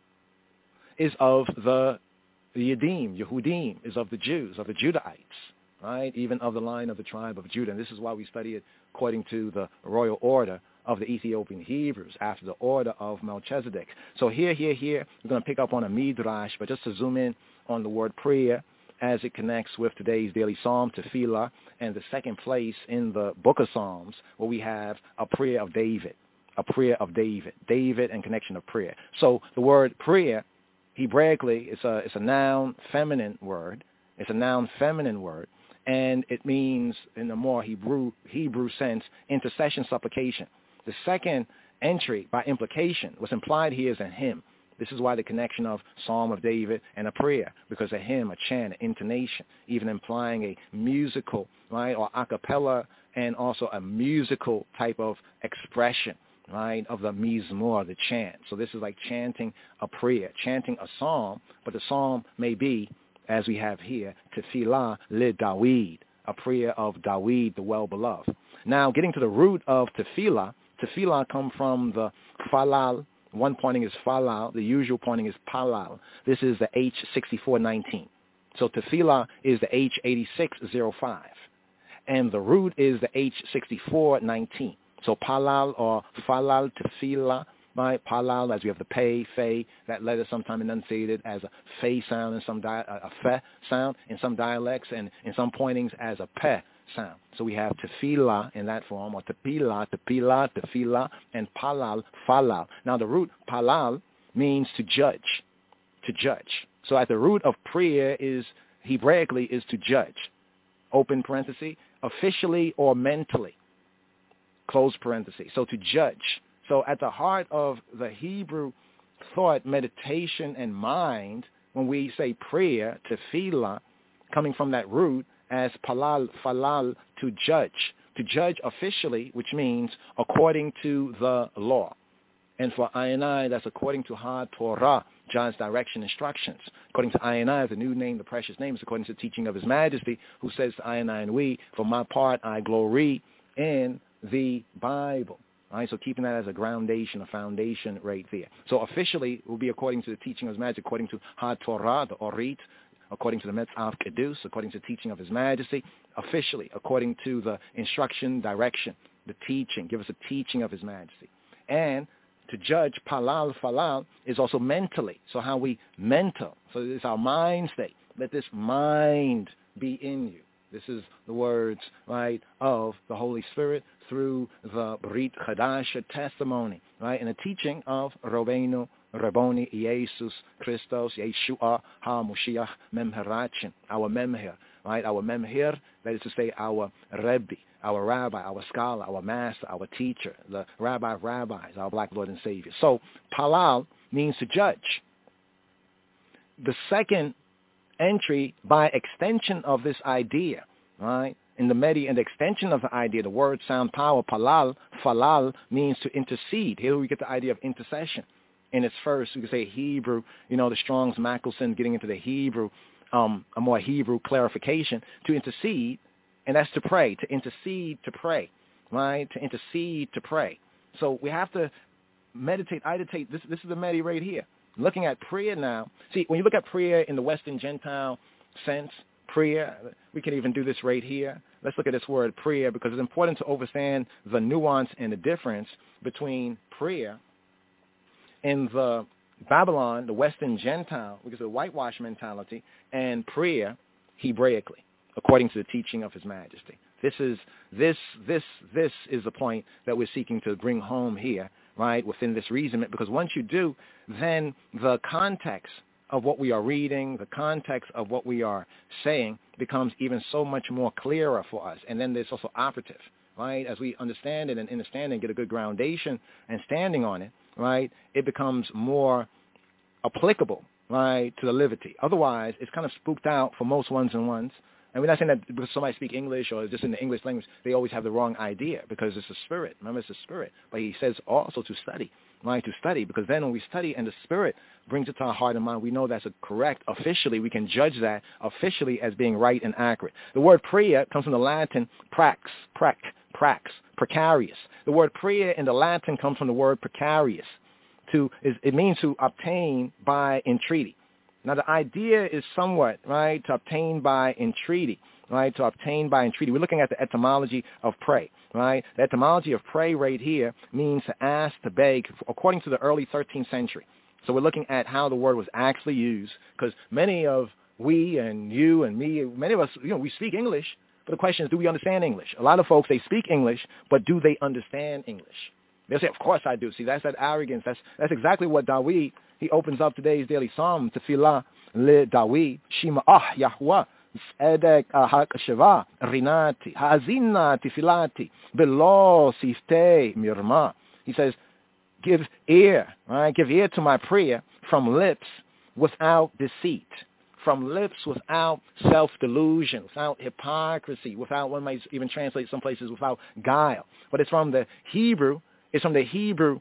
is of the, the Yedim, Yehudim, is of the Jews, of the Judahites, right? Even of the line of the tribe of Judah. And this is why we study it according to the royal order of the Ethiopian Hebrews after the order of Melchizedek. So here, here, here, we're going to pick up on a midrash, but just to zoom in on the word prayer as it connects with today's daily psalm, tefillah, and the second place in the book of Psalms where we have a prayer of David, a prayer of David, David and connection of prayer. So the word prayer, Hebraically, it's a, it's a noun feminine word. It's a noun feminine word. And it means, in a more Hebrew Hebrew sense, intercession, supplication. The second entry, by implication, what's implied here is a hymn. This is why the connection of Psalm of David and a prayer, because a hymn, a chant, an intonation, even implying a musical, right, or a cappella, and also a musical type of expression, right, of the mizmor, the chant. So this is like chanting a prayer, chanting a psalm, but the psalm may be, as we have here, tefillah li Dawid, a prayer of Dawid, the well-beloved. Now, getting to the root of tefillah, tefillah come from the falal. One pointing is falal. The usual pointing is palal. This is the H sixty-four nineteen. So tefillah is the H eighty-six oh five. And the root is the H sixty-four nineteen. So palal or falal, tefillah, right? Palal, as we have the pei, fe, that letter sometimes enunciated as a fe sound in some di- a fe sound in some dialects, and in some pointings as a pe sound. So we have tefillah in that form, or tefillah, tefillah, tefillah, and palal, falal. Now the root palal means to judge, to judge. So at the root of prayer is, Hebraically, is to judge. Open parenthesis, officially or mentally. Close parenthesis. So to judge. So at the heart of the Hebrew thought, meditation, and mind, when we say prayer, tefillah, coming from that root as palal, falal, to judge. To judge officially, which means according to the law. And for I and I, that's according to Ha Torah, God's direction, instructions. According to I and I, the new name, the precious name, is according to the teaching of His Majesty, who says to I and I and we, for my part, I glory in the Bible. All right, so keeping that as a groundation, a foundation right there. So officially, it will be according to the teaching of His Majesty, according to Ha Torah, the Orit, according to the Metzaf Kedus, according to the teaching of His Majesty. Officially, according to the instruction, direction, the teaching, give us a teaching of His Majesty. And to judge, palal, falal, is also mentally. So how we mental. So it's our mind state. Let this mind be in you. This is the words, right, of the Holy Spirit through the Brit Chadash testimony, right, and the teaching of Rabbeinu, Rabboni, Jesus Christos, Yeshua HaMoshiach Memherachin, our Memher, right, our Memher, that is to say our Rebbe, our rabbi, our scholar, our master, our teacher, the rabbi of rabbis, our black Lord and Savior. So palal means to judge. The second entry, by extension of this idea, right, in the Medi, and the extension of the idea, the word sound power, palal, falal, means to intercede. Here we get the idea of intercession. In its first, we could say Hebrew, you know, the Strong's Mackelson, getting into the Hebrew, um, a more Hebrew clarification, to intercede, and that's to pray, to intercede, to pray, right, to intercede, to pray. So we have to meditate, meditate. This, this is the Medi right here. Looking at prayer now. See, when you look at prayer in the Western Gentile sense, prayer, we can even do this right here. Let's look at this word prayer, because it's important to understand the nuance and the difference between prayer in the Babylon, the Western Gentile, because of the whitewash mentality, and prayer Hebraically, according to the teaching of His Majesty. This is this this this is the point that we're seeking to bring home here, right, within this reasonment, because once you do, then the context of what we are reading, the context of what we are saying becomes even so much more clearer for us. And then there's also operative, right? As we understand it and understand and get a good groundation and standing on it, right, it becomes more applicable, right, to the liberty. Otherwise, it's kind of spooked out for most ones and ones. And we're not saying that because somebody speaks English or just in the English language, they always have the wrong idea, because it's the Spirit. Remember, it's the Spirit. But He says also to study, right, to study, because then when we study and the Spirit brings it to our heart and mind, we know that's a correct. Officially, we can judge that officially as being right and accurate. The word prayer comes from the Latin prax, prac, prax, precarious. The word prayer in the Latin comes from the word precarious. To, is, it means to obtain by entreaty. Now, the idea is somewhat, right, to obtain by entreaty, right, to obtain by entreaty. We're looking at the etymology of pray, right? The etymology of pray right here means to ask, to beg, according to the early thirteenth century. So we're looking at how the word was actually used, because many of we and you and me, many of us, you know, we speak English, but the question is, do we understand English? A lot of folks, they speak English, but do they understand English? They'll say, of course I do. See, that's that arrogance. That's that's exactly what Dawid, he opens up today's daily psalm, Tefillah le Dawid, Shema ah Yahweh, Edek ha-sheva, Rinati, Ha'azina Tefilati, Belo Siftei Mirma. He says, give ear, right? Give ear to my prayer from lips without deceit, from lips without self-delusion, without hypocrisy, without, one might even translate some places, without guile. But it's from the Hebrew, it's from the Hebrew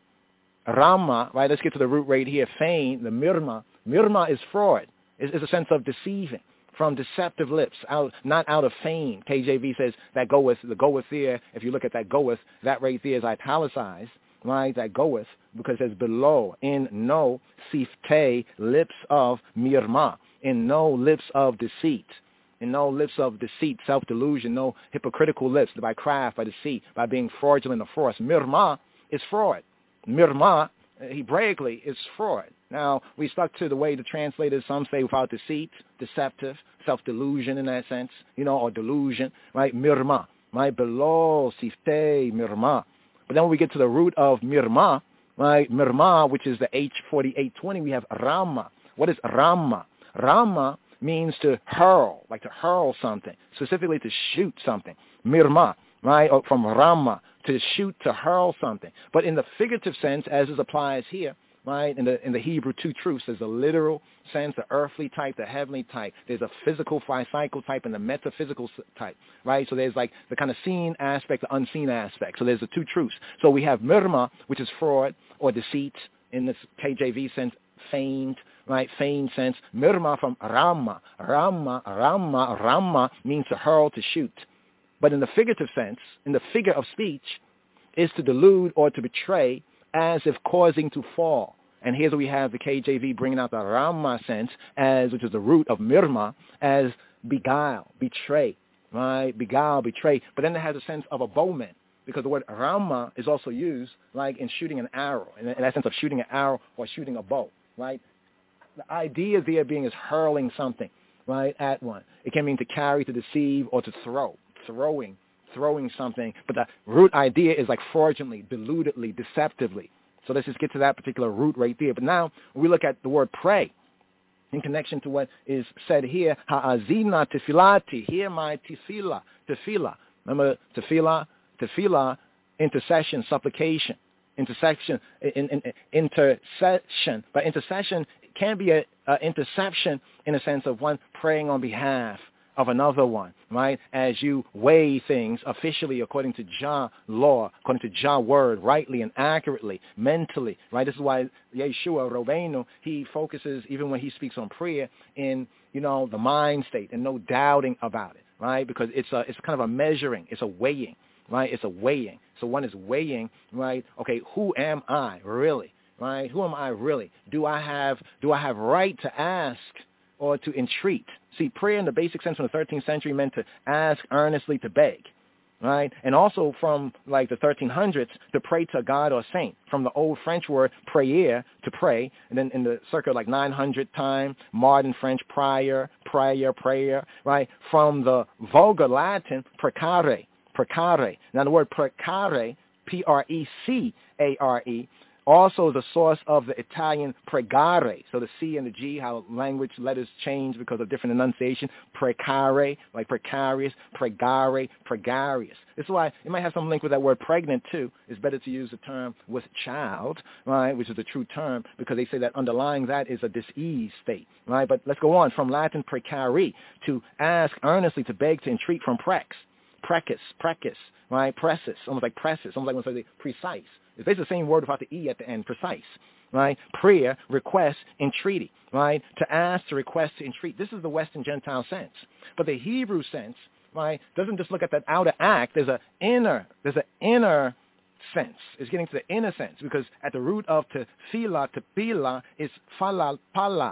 Rama, right? Let's get to the root right here, feign, the mirma. Mirma is fraud. It's, it's a sense of deceiving, from deceptive lips, out not out of feign. K J V says that goeth, the goeth there, if you look at that goeth, that right there is italicized, right? That goeth, because it's below, in no sifte, lips of mirma, in no lips of deceit, in no lips of deceit, self-delusion, no hypocritical lips, by craft, by deceit, by being fraudulent or false. Mirma is fraud. Mirma, Hebraically, is fraud. Now, we stuck to the way the translators, some say without deceit, deceptive, self-delusion in that sense, you know, or delusion, right? Mirma, right? Below, sifte, mirma. But then when we get to the root of mirma, right? Mirma, which is the H forty-eight twenty, we have Rama. What is Rama? Rama means to hurl, like to hurl something, specifically to shoot something. Mirma, right? Or from Rama, to shoot, to hurl something. But in the figurative sense, as it applies here, right, in the in the Hebrew two truths, there's a literal sense, the earthly type, the heavenly type. There's a physical, physical type, and the metaphysical type, right? So there's like the kind of seen aspect, the unseen aspect. So there's the two truths. So we have mirma, which is fraud or deceit, in this K J V sense, feigned, right, feigned sense. Mirma from Rama. Rama, Rama, Rama means to hurl, to shoot. But in the figurative sense, in the figure of speech, is to delude or to betray as if causing to fall. And here's where we have the K J V bringing out the Rama sense, as which is the root of mirma, as beguile, betray, right? Beguile, betray. But then it has a sense of a bowman, because the word Rama is also used like in shooting an arrow, in that sense of shooting an arrow or shooting a bow, right? The idea there being is hurling something, right, at one. It can mean to carry, to deceive, or to throw. Throwing, throwing something, but the root idea is like fraudulently, deludedly, deceptively. So let's just get to that particular root right there. But now we look at the word pray in connection to what is said here. Ha'azina tefilati, hear my tefillah, tefillah. Remember tefillah, tefillah, intercession, supplication, intercession, in, in, in, intercession. But intercession can be an interception in a sense of one praying on behalf of another one, right? As you weigh things officially according to Jah law, according to Jah word, rightly and accurately, mentally, right? This is why Yeshua Rabbeinu, he focuses, even when he speaks on prayer, in, you know, the mind state and no doubting about it, right? Because it's a, it's kind of a measuring, it's a weighing, right? It's a weighing. So one is weighing, right? Okay, who am I really, right? Who am I really? Do I have, do I have right to ask or to entreat? See, prayer in the basic sense from the thirteenth century meant to ask earnestly, to beg, right? And also from like the thirteen hundreds, to pray to God or saint, from the old French word prière, to pray, and then in the circa like nine hundred time, modern French prior, prayer, prayer, right? From the vulgar Latin, precare, precare. Now the word precare, P R E C A R E, also the source of the Italian pregare. So the C and the G, how language letters change because of different enunciation. Precare, like precarious, pregare, pregarious. This is why it might have some link with that word pregnant too. It's better to use the term with child, right, which is the true term, because they say that underlying that is a dis-ease state, right? But let's go on. From Latin precare, to ask earnestly, to beg, to entreat, from prex, precis, precis, right, precis, almost like precis, almost like when they say precise. It's basically the same word without the E at the end, precise, right? Prayer, request, entreaty, right? To ask, to request, to entreat. This is the Western Gentile sense. But the Hebrew sense, right, doesn't just look at that outer act. There's an inner, there's an inner sense. It's getting to the inner sense, because at the root of tefillah, tefillah, is falal, palal.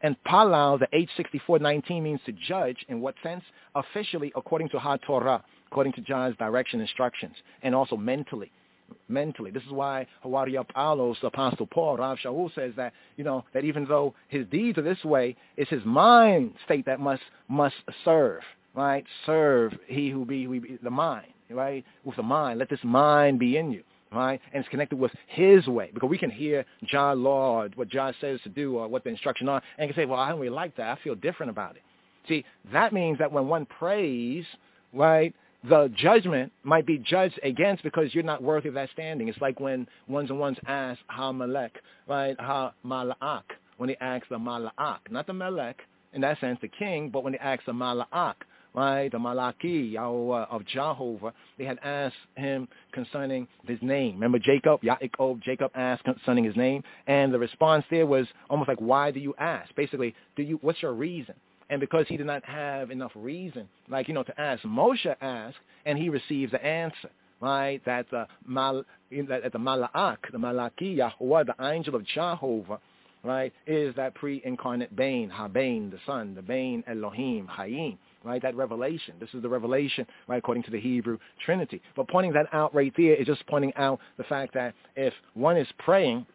And palal, the H sixty-four nineteen means to judge. In what sense? Officially, according to HaTorah, according to John's direction instructions, and also mentally. Mentally. This is why Hawaria Paulos, the Apostle Paul, Rav Shaul says that, you know, that even though his deeds are this way, it's his mind state that must must serve, right? Serve he who be, who be the mind, right? With the mind, let this mind be in you, right? And it's connected with his way, because we can hear John Lord, what John says to do, or what the instruction are, and can say, well, I don't really like that. I feel different about it. See, that means that when one prays, right, the judgment might be judged against because you're not worthy of that standing. It's like when ones and ones ask Ha-Melech, right, Ha-Mala'ak, when they ask the Mala'ak, not the Melech, in that sense, the king, but when they ask the Mala'ak, right, the Malaki, Yahweh of Jehovah, they had asked him concerning his name. Remember Jacob, Yaakov, Jacob asked concerning his name, and the response there was almost like, why do you ask? Basically, do you? What's your reason? And because he did not have enough reason, like, you know, to ask, Moshe asked, and he receives the answer, right? That the mal, that the Mala'ak, the Malaki, Yahweh, the angel of Jehovah, right, is that pre-incarnate Bain, Ha-Bain, the Son, the Bain Elohim, Hayim, right? That revelation. This is the revelation, right, according to the Hebrew Trinity. But pointing that out right there is just pointing out the fact that if one is praying,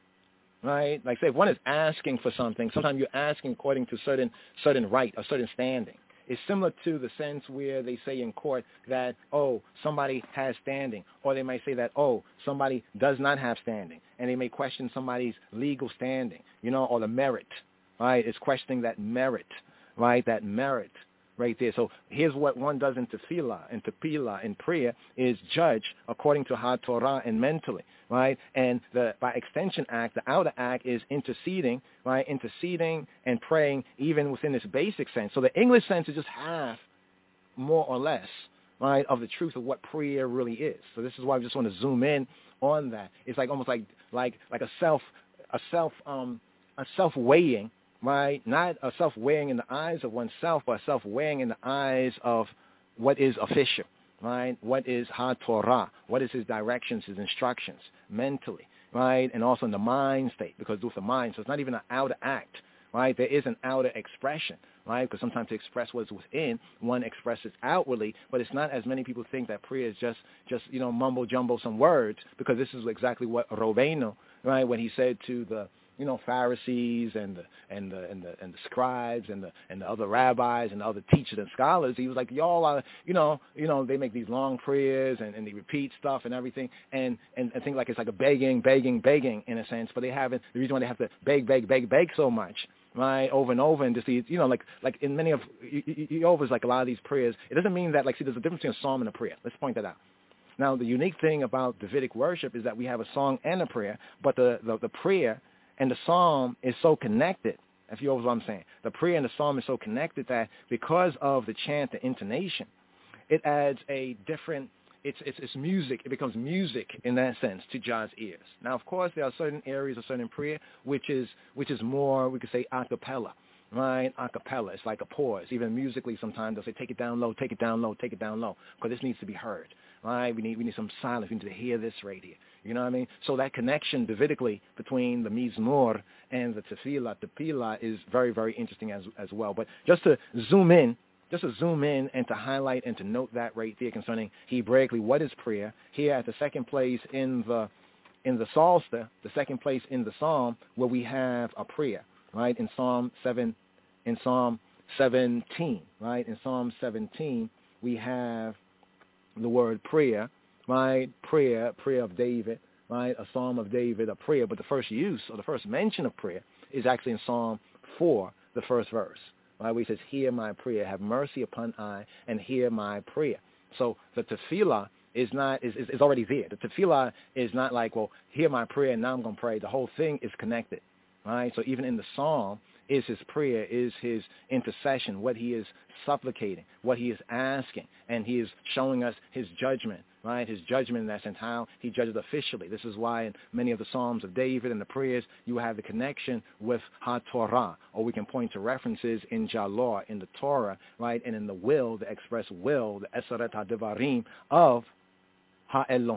right? Like, say, if one is asking for something, sometimes you're asking according to certain certain right or certain standing. It's similar to the sense where they say in court that, oh, somebody has standing. Or they might say that, oh, somebody does not have standing. And they may question somebody's legal standing, you know, or the merit, right? It's questioning that merit, right? That merit right there. So here's what one does in tefillah, in tefillah, in prayer, is judge according to HaTorah and mentally, right? And the by extension act, the outer act is interceding, right? Interceding and praying even within this basic sense. So the English sense is just half, more or less, right, of the truth of what prayer really is. So this is why I just want to zoom in on that. It's like almost like like like a self a self um a self weighing, right? Not a self-weighing in the eyes of oneself, but a self-weighing in the eyes of what is official, right? What is HaTorah? What is his directions, his instructions, mentally, right? And also in the mind state, because with the mind, so it's not even an outer act, right? There is an outer expression, right? Because sometimes to express what's within, one expresses outwardly, but it's not as many people think that prayer is just, just you know, mumble-jumble some words, because this is exactly what Robeno, right, when he said to the you know, Pharisees and the and the and the and the scribes and the and the other rabbis and the other teachers and scholars. He was like, y'all are, you know, you know, they make these long prayers and, and they repeat stuff and everything, and, and I think like it's like a begging, begging, begging in a sense. But they haven't. The reason why they have to beg, beg, beg, beg so much, right, over and over, and just these, you know, like like in many of Jehovah's, like a lot of these prayers, it doesn't mean that, like, see, there's a difference between a psalm and a prayer. Let's point that out. Now, the unique thing about Davidic worship is that we have a song and a prayer, but the the, the prayer and the psalm is so connected, if you know what I'm saying. The prayer and the psalm is so connected that because of the chant, the intonation, it adds a different, it's, it's, it's music. It becomes music in that sense to God's ears. Now, of course, there are certain areas of certain prayer which is which is more, we could say, a cappella, right? A cappella. It's like a pause. Even musically sometimes they'll say, take it down low, take it down low, take it down low, because this needs to be heard. Right? We need we need some silence. We need to hear this right here. You know what I mean? So that connection Davidically between the Mizmor and the Tefillah, Tefillah is very, very interesting as as well. But just to zoom in, just to zoom in and to highlight and to note that right there concerning Hebraically what is prayer. Here at the second place in the in the Psalter, the second place in the Psalm where we have a prayer, right? In Psalm seven, in Psalm seventeen, right? In Psalm seventeen we have the word prayer, right? Prayer, prayer of David, right? A psalm of David, a prayer. But the first use or the first mention of prayer is actually in Psalm four, the first verse, right? Where he says, hear my prayer, have mercy upon I, and hear my prayer. So the tefillah is not is, is, is already there. The tefillah is not like, well, hear my prayer, and now I'm going to pray. The whole thing is connected, right? So even in the psalm, is his prayer, is his intercession, what he is supplicating, what he is asking, and he is showing us his judgment, right? His judgment in that sense, how he judges officially. This is why in many of the Psalms of David and the prayers, you have the connection with HaTorah, or we can point to references in Jalor, in the Torah, right, and in the will, the express will, the Eseret HaDevarim of HaElohim,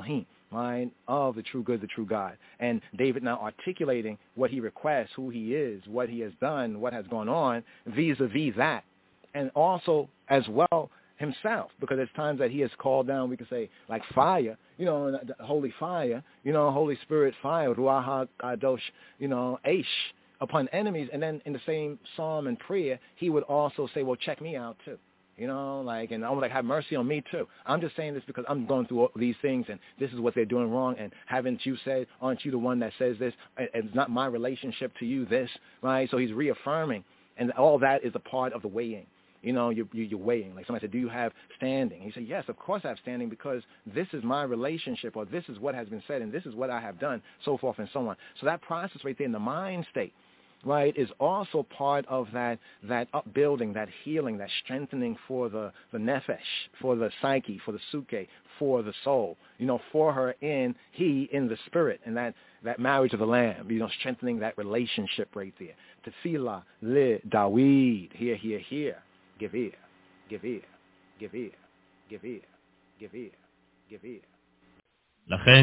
right, of the true good, the true God. And David now articulating what he requests, who he is, what he has done, what has gone on, vis-a-vis that. And also, as well, himself, because there's times that he has called down, we could say, like fire, you know, the holy fire, you know, Holy Spirit fire, Ruach HaKadosh, you know, Aish, upon enemies. And then in the same psalm and prayer, he would also say, well, check me out too. You know, like, and I'm like, have mercy on me too. I'm just saying this because I'm going through all these things, and this is what they're doing wrong. And haven't you said, aren't you the one that says this? And it's not my relationship to you, this, right? So he's reaffirming, and all that is a part of the weighing. You know, you're, you're weighing. Like somebody said, do you have standing? He said, yes, of course I have standing, because this is my relationship, or this is what has been said, and this is what I have done, so forth and so on. So that process right there in the mind state, right, is also part of that that upbuilding, that healing, that strengthening for the, the nefesh, for the psyche, for the suke, for the soul, you know, for her in, he in the spirit, and that, that marriage of the Lamb, you know, strengthening that relationship right there. Tefillah, li, Dawid, here, here, here, give ear, give ear, give ear, give ear, give ear, give ear. לכן,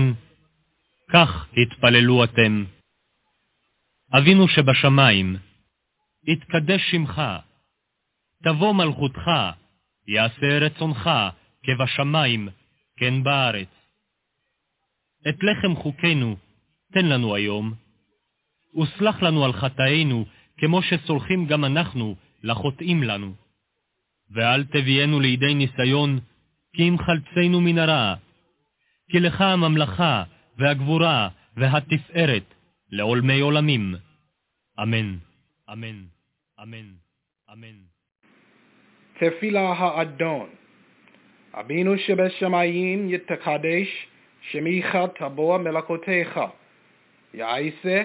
כך התפללו אתם. אבינו שבשמיים, יתקדש שמך, תבוא מלכותך, יעשה רצונך, כבשמיים, כן בארץ. את לחם חוקנו, תן לנו היום, וסלח לנו על חטאינו, כמו שסולחים גם אנחנו, לחוטאים לנו. ואל תביאנו לידי ניסיון, כי אם חלצנו מן הרע, כי לך הממלכה, והגבורה, והתפארת, לעולמי עולמים. אמן, אמן, אמן, אמן. תפילה האדון. אבינו שבשמיים יתקדש שמך תבוא מלכותך. יעשה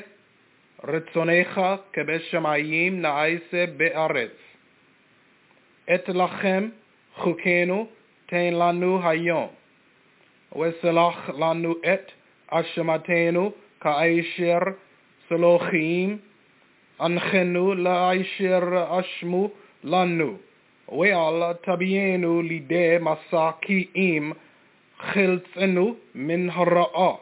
רצונך כבשמיים נעשה בארץ. את לחם חוקנו תן לנו היום. וסלח לנו את אשמתנו כאשר סלוחים אנחנו לאשר אשמו לנו. ואל תביאנו לידי מסע כי אם חלצנו מן הרעה.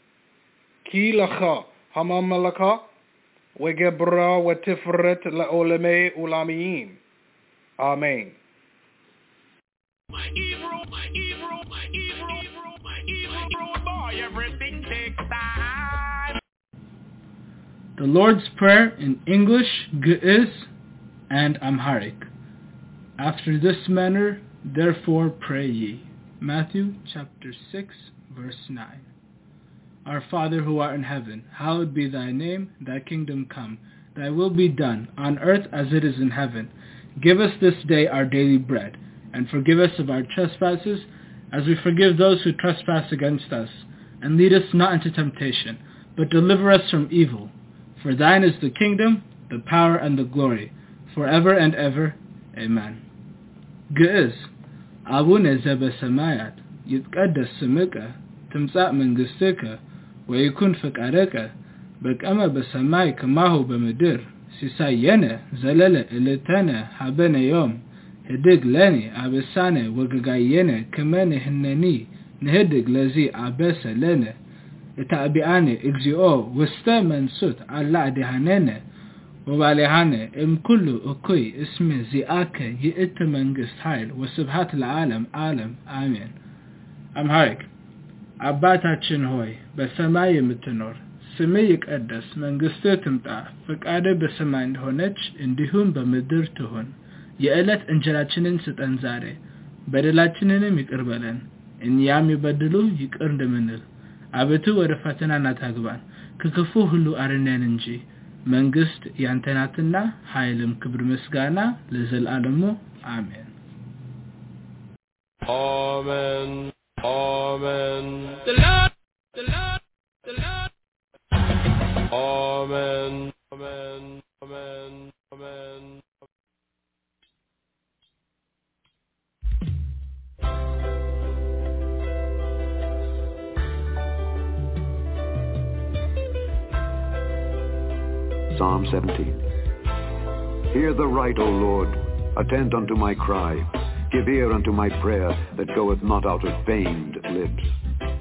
כי לך הממלכה וגברה ותפארת לעולמי עולמים. Amen. The Lord's Prayer in English, Ge'ez, and Amharic. After this manner, therefore pray ye. Matthew chapter six, verse nine. Our Father who art in heaven, hallowed be thy name, thy kingdom come. Thy will be done, on earth as it is in heaven. Give us this day our daily bread, and forgive us of our trespasses, as we forgive those who trespass against us. And lead us not into temptation, but deliver us from evil. For thine is the kingdom, the power, and the glory, forever and ever. Amen. Ge'ez. Abune zebesemayat, yitqaddas smeka, timtzah mengisteka, ወይኩን ፈቃደከ በከመ በሰማይ ከማሁ በምድር ሲሳየነ ዘለለ ዕለተነ ሀበነ ዮም ህድግ ለኒ አበሳነ ወገጋየነ ከመ ንሕነኒ ንህድግ ለዚ አበሰ ለነ እታቢአነ እግዚኦ ውስተ መንሱት አላ አድኃነነ ወባልሃነ እምኩሉ እኩይ እስመ ዚአከ ይእተ መንግስት ኃይል ወስብሐት ለዓለም ዓለም አሜን። አምሃሪክ አባታችን ሆይ በሰማይ የምትኖር ስምህ ይቀደስ፣ መንግስትህ ትምጣ፣ ፈቃድህ በሰማይ እንደሆነች እንዲሁም በምድር ትሁን። የዕለት እንጀራችንን ስጠን ዛሬ፣ በደላችንንም ይቅር በለን እኛም የበደሉ ይቅር እንደምንል። አቤቱ ወደ ፈተና አታግባን፣ ከክፉ ሁሉ አድነን እንጂ መንግስት ያንተ ናትና ኃይልም ክብር ምስጋና ለዘላለሙ አሜን። Amen. Amen. The Lord, the Lord, the Lord. Amen. Amen. Amen. Amen. Psalm seventeen. Hear the right, O Lord. Attend unto my cry. Give ear unto my prayer that goeth not out of feigned lips.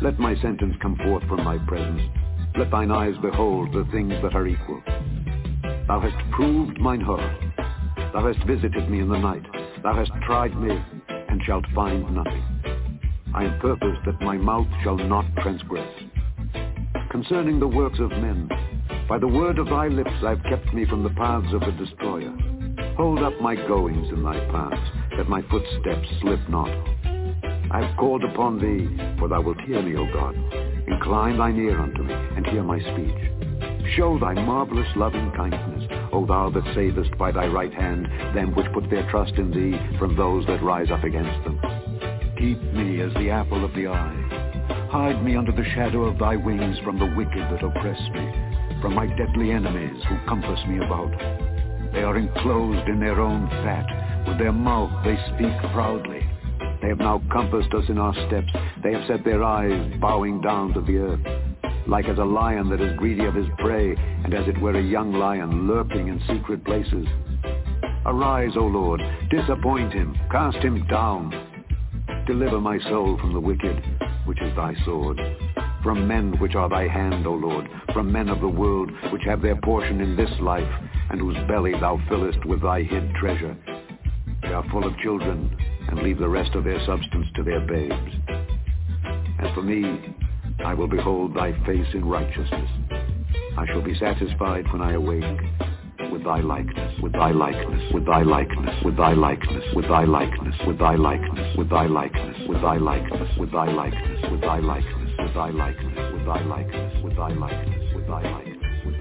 Let my sentence come forth from thy presence. Let thine eyes behold the things that are equal. Thou hast proved mine heart. Thou hast visited me in the night. Thou hast tried me, and shalt find nothing. I am purposed that my mouth shall not transgress. Concerning the works of men, by the word of thy lips I have kept me from the paths of the destroyer. Hold up my goings in thy paths, that my footsteps slip not. I have called upon thee, for thou wilt hear me, O God. Incline thine ear unto me, and hear my speech. Show thy marvelous loving kindness, O thou that savest by thy right hand them which put their trust in thee from those that rise up against them. Keep me as the apple of the eye. Hide me under the shadow of thy wings from the wicked that oppress me, from my deadly enemies who compass me about. They are enclosed in their own fat. With their mouth they speak proudly. They have now compassed us in our steps. They have set their eyes bowing down to the earth. Like as a lion that is greedy of his prey, and as it were a young lion lurking in secret places. Arise, O Lord, disappoint him, cast him down. Deliver my soul from the wicked, which is thy sword. From men which are thy hand, O Lord, from men of the world, which have their portion in this life, and whose belly thou fillest with thy hid treasure. They are full of children, and leave the rest of their substance to their babes. And for me, I will behold thy face in righteousness. I shall be satisfied when I awake with thy likeness, with thy likeness, with thy likeness, with thy likeness, with thy likeness, with thy likeness, with thy likeness, with thy likeness, with thy likeness, with thy likeness, with thy likeness, with thy likeness, with thy likeness, with thy likeness.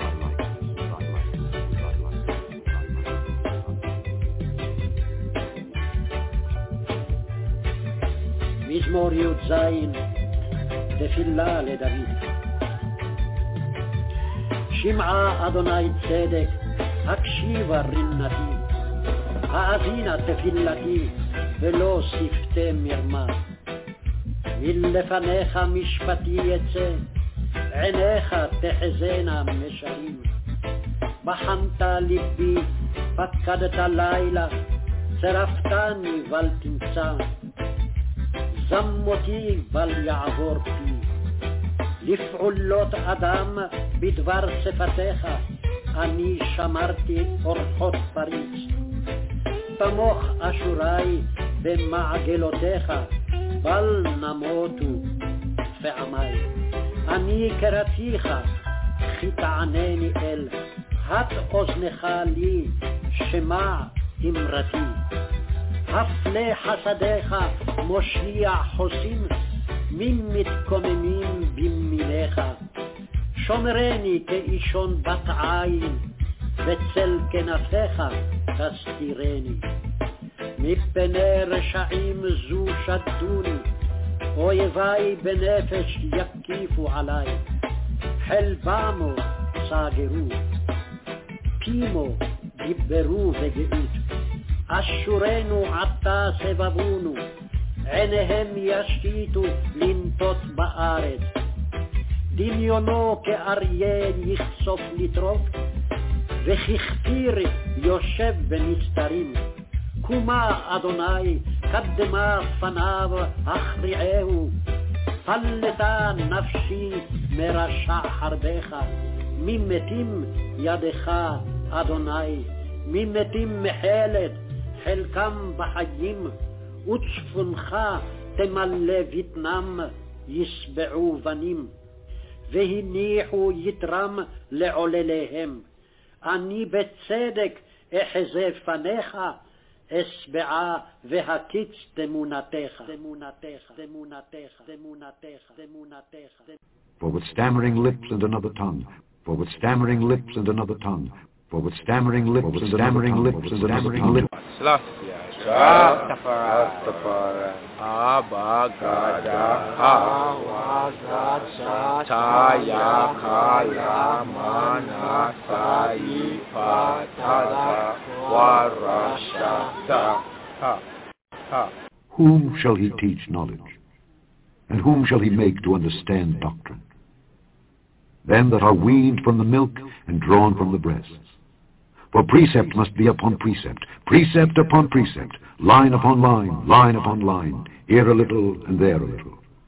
מזמור י"ז, תפילה לדוד. שמעה אדוני צדק, הקשיבה רנתי, האזינה תפילתי, ולא שפתי מרמה. מלפניך משפטי יצא, עיניך תחזינה משרים. בחנת ליבי, פקדת לילה, צרפתני בל תמצא. זמותי בל יעבור פי, לפעולות אדם בדבר שפתיך, אני שמרתי אורחות פריץ. תמוך אשורי במעגלותיך, בל נמותו פעמי. אני קראתיך, כי תענני אל, הט אוזנך לי, שמע אמרתי. הפלא חסדיך מושיע חוסים, ממתקוממים במיניך. שומרני כאישון בת עין, בצל כנפיך תסתירני. מפני רשעים זו שדוני, אויבי בנפש יקיפו עלי. חלבמו סגרו, פימו דיברו בגאות. אשורנו עתה סבבונו, עיניהם ישקיטו לנטות בארץ. דמיונו כאריה יחשוף לטרוף, וככתיר יושב בנסתרים. קומה אדוני, קדמה פניו הכריעהו. פלטה נפשי מרשע חרבך, ממתים ידך אדוני. ממתים מחלת, חלקם בחיים, וצפונך תמלא בטנם, ישבעו בנים, והניחו יתרם לעולליהם. אני בצדק אחזה פניך, אשבעה והקיץ תמונתך, תמונתך, תמונתך, תמונתך, תמונתך. For with stammering lips and another tongue, for with stammering lips and another tongue, for with stammering lips and stammering lips and stammering lips. Rastafari, Abba Gada, Awazat, Taya Kaya Manasai Patada Warashata. Whom shall he teach knowledge? And whom shall he make to understand doctrine? Them that are weaned from the milk and drawn from the breasts. For precept must be upon precept, precept upon precept, line upon line, line upon line, here a little and there a little.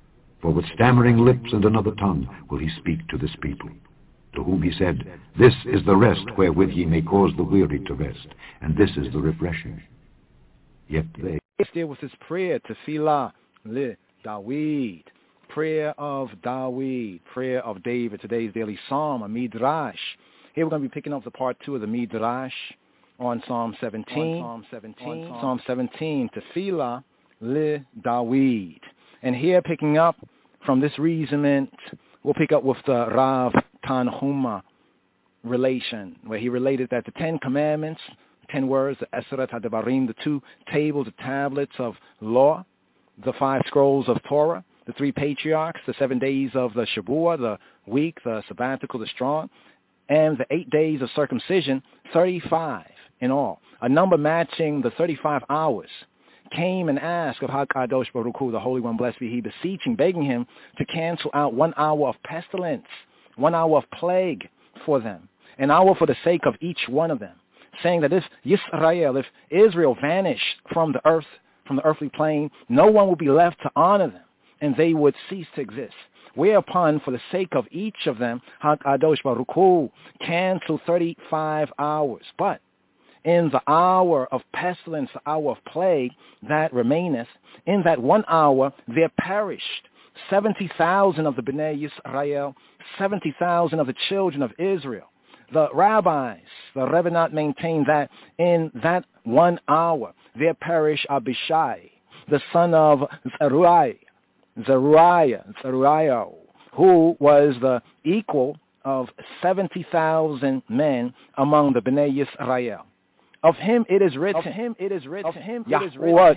For with stammering lips and another tongue will he speak to this people, to whom he said, This is the rest wherewith ye may cause the weary to rest, and this is the refreshing. Yet they... There was this prayer, Tefillah li Dawid, prayer of Dawid, prayer of David, today's daily psalm, a Midrash. Here we're going to be picking up the part two of the Midrash on Psalm seventeen. On Psalm seventeen. On Psalm seventeen, Tefillah li Dawid. And here picking up from this reasonment, we'll pick up with the Rav Tanhuma relation, where he related that the Ten Commandments, ten words, the Eseret HaDevarim, the two tables, the tablets of law, the five scrolls of Torah, the three patriarchs, the seven days of the Shabuah, the week, the sabbatical, the strong, and the eight days of circumcision, thirty-five in all, a number matching the thirty-five hours, came and asked of HaKadosh Baruch Hu, the Holy One, blessed be He, beseeching, begging Him to cancel out one hour of pestilence, one hour of plague for them, an hour for the sake of each one of them, saying that if Yisrael, if Israel vanished from the earth, from the earthly plane, no one will be left to honor them, and they would cease to exist. Whereupon, for the sake of each of them, HaKadosh Baruch Hu canceled thirty-five hours. But in the hour of pestilence, the hour of plague that remaineth, in that one hour there perished seventy thousand of the Bnei Yisrael, seventy thousand of the children of Israel. The rabbis, the Rebbeinu maintain that in that one hour there perished Abishai, the son of Zeruiah, Zeruiah, Zeruiah, who was the equal of seventy thousand men among the Bnei Yisrael. Of him it is written, of him it is written, Yahweh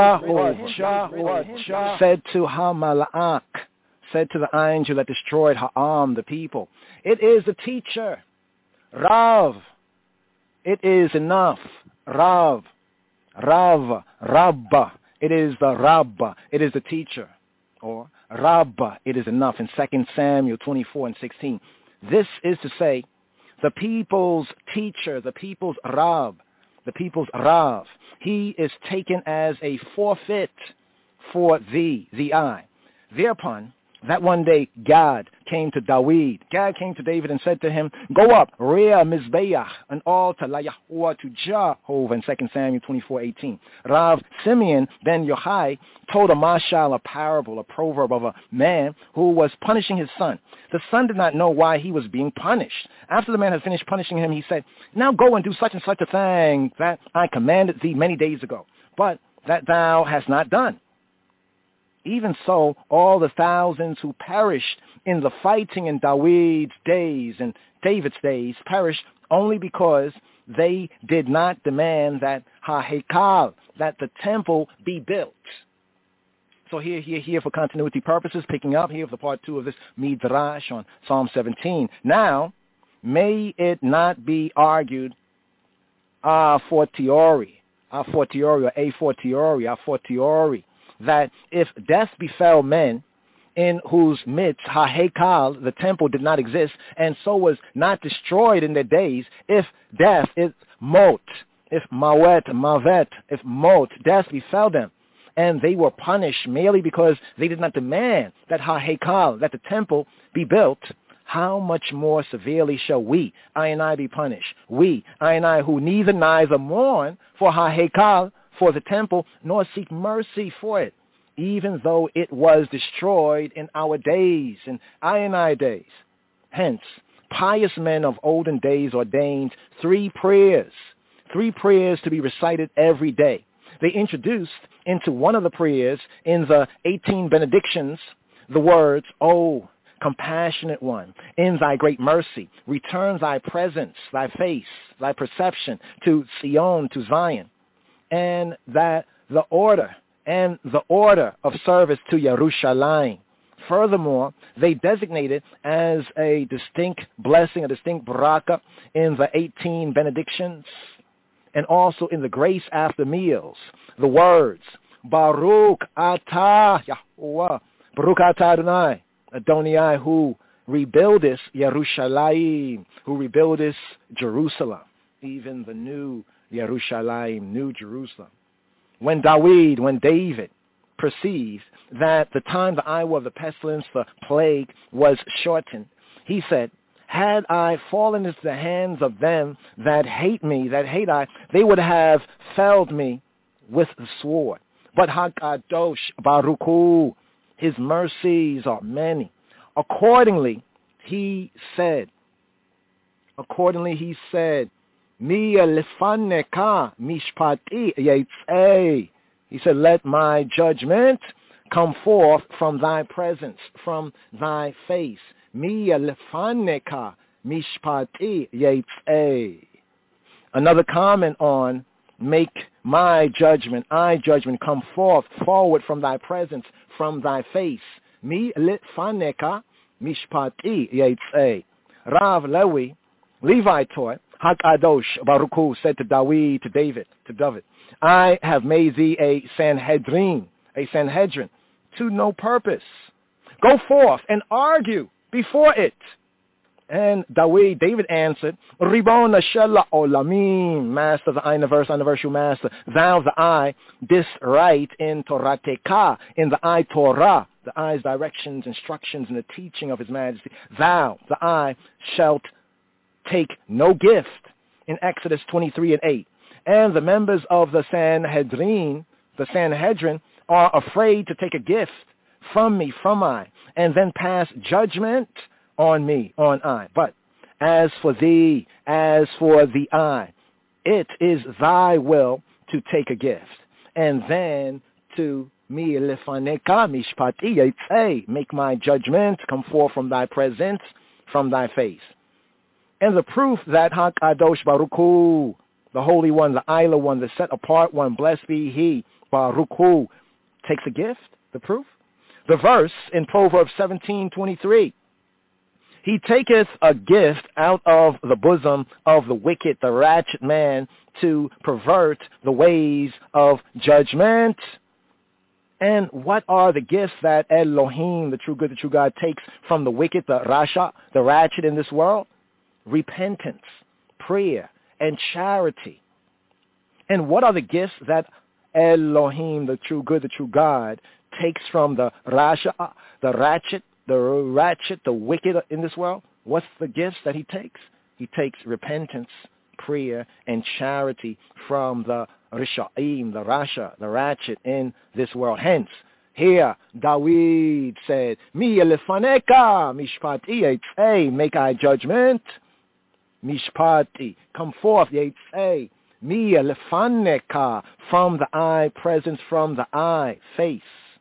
said to Hamalak, said to the angel that destroyed Ha'am, the people, it is the teacher, Rav, it is enough, Rav, Rav, Rabba, it is the Rabba, it is the teacher, or Rabba, it is enough, in Second Samuel twenty-four and sixteen. This is to say, the people's teacher, the people's Rab, the people's Rav, he is taken as a forfeit for thee, the I. Thereupon, that one day Gad came to Dawid. Gad came to David and said to him, go up, rear Mizbeach, an altar, la Yahweh to Jehovah, in Second Samuel twenty-four eighteen. Rav Simeon ben Yochai told a mashal, a parable, a proverb of a man who was punishing his son. The son did not know why he was being punished. After the man had finished punishing him, he said, now go and do such and such a thing that I commanded thee many days ago, but that thou hast not done. Even so, all the thousands who perished in the fighting in David's days and David's days perished only because they did not demand that ha-hekal, that the temple be built. So here, here, here, for continuity purposes, picking up here for part two of this Midrash on Psalm seventeen. Now, may it not be argued a fortiori, a fortiori, or a fortiori, a fortiori, that if death befell men in whose midst ha-hekal, the temple, did not exist, and so was not destroyed in their days, if death is mot, if mawet, mavet, if mot, death befell them, and they were punished merely because they did not demand that ha-hekal, that the temple be built, how much more severely shall we, I and I, be punished? We, I and I, who neither neither mourn for ha-hekal, for the temple, nor seek mercy for it, even though it was destroyed in our days, in I and I days. Hence, pious men of olden days ordained three prayers, three prayers to be recited every day. They introduced into one of the prayers in the eighteen benedictions the words, O compassionate one, in thy great mercy, return thy presence, thy face, thy perception to Sion, to Zion, and that the order and the order of service to Yerushalayim. Furthermore, they designate it as a distinct blessing, a distinct baraka in the eighteen benedictions, and also in the grace after meals, the words, Baruch atah Yahweh, Baruch atah Adonai, Adonai, who rebuildest Yerushalayim, who rebuildest Jerusalem, even the new Yerushalayim, New Jerusalem. When David, when David perceived that the time, the hour of the pestilence, the plague was shortened, he said, had I fallen into the hands of them that hate me, that hate I, they would have felled me with the sword. But Hakadosh Baruch Hu, his mercies are many. Accordingly, he said, accordingly he said, Mi lefaneka mishpati yetzei. He said, let my judgment come forth from thy presence, from thy face. Mi lefaneka mishpati yetzei. Another comment on make my judgment, I judgment come forth, forward from thy presence, from thy face. Mi lefaneka mishpati yetzei. Rav Lewi, Levi taught, Hakadosh Baruch Hu said to David, to David, to David, I have made thee a Sanhedrin, a Sanhedrin, to no purpose. Go forth and argue before it. And David, David answered, Ribon Shella Olamim, Master, the universe, universal Master, thou the I, this right in Torateka, in the I Torah, the I's directions, instructions, and the teaching of his majesty, thou, the I, shalt take no gift, in Exodus twenty-three and eight. And the members of the Sanhedrin, the Sanhedrin, are afraid to take a gift from me, from I, and then pass judgment on me, on I. But as for thee, as for the I, it is thy will to take a gift, and then to me lefaneka mishpati yetzei, make my judgment come forth from thy presence, from thy face. And the proof that Hakadosh Baruch Hu, the Holy One, the Isla One, the set apart one, blessed be he, Baruch Hu, takes a gift, the proof. The verse in Proverbs seventeen twenty-three, he taketh a gift out of the bosom of the wicked, the ratchet man, to pervert the ways of judgment. And what are the gifts that Elohim, the true good, the true God, takes from the wicked, the rasha, the ratchet in this world? Repentance, prayer, and charity. And what are the gifts that Elohim, the true good, the true God, takes from the rasha, the ratchet, the ratchet, the wicked in this world? What's the gifts that he takes? He takes repentance, prayer, and charity from the Risha'im, the rasha, the ratchet in this world. Hence, here, David said, Mi lefaneka mishpati yetzei, make I judgment. Mishpati, come forth, yetzei, mi lefaneka, from the eye, presence from the eye, face.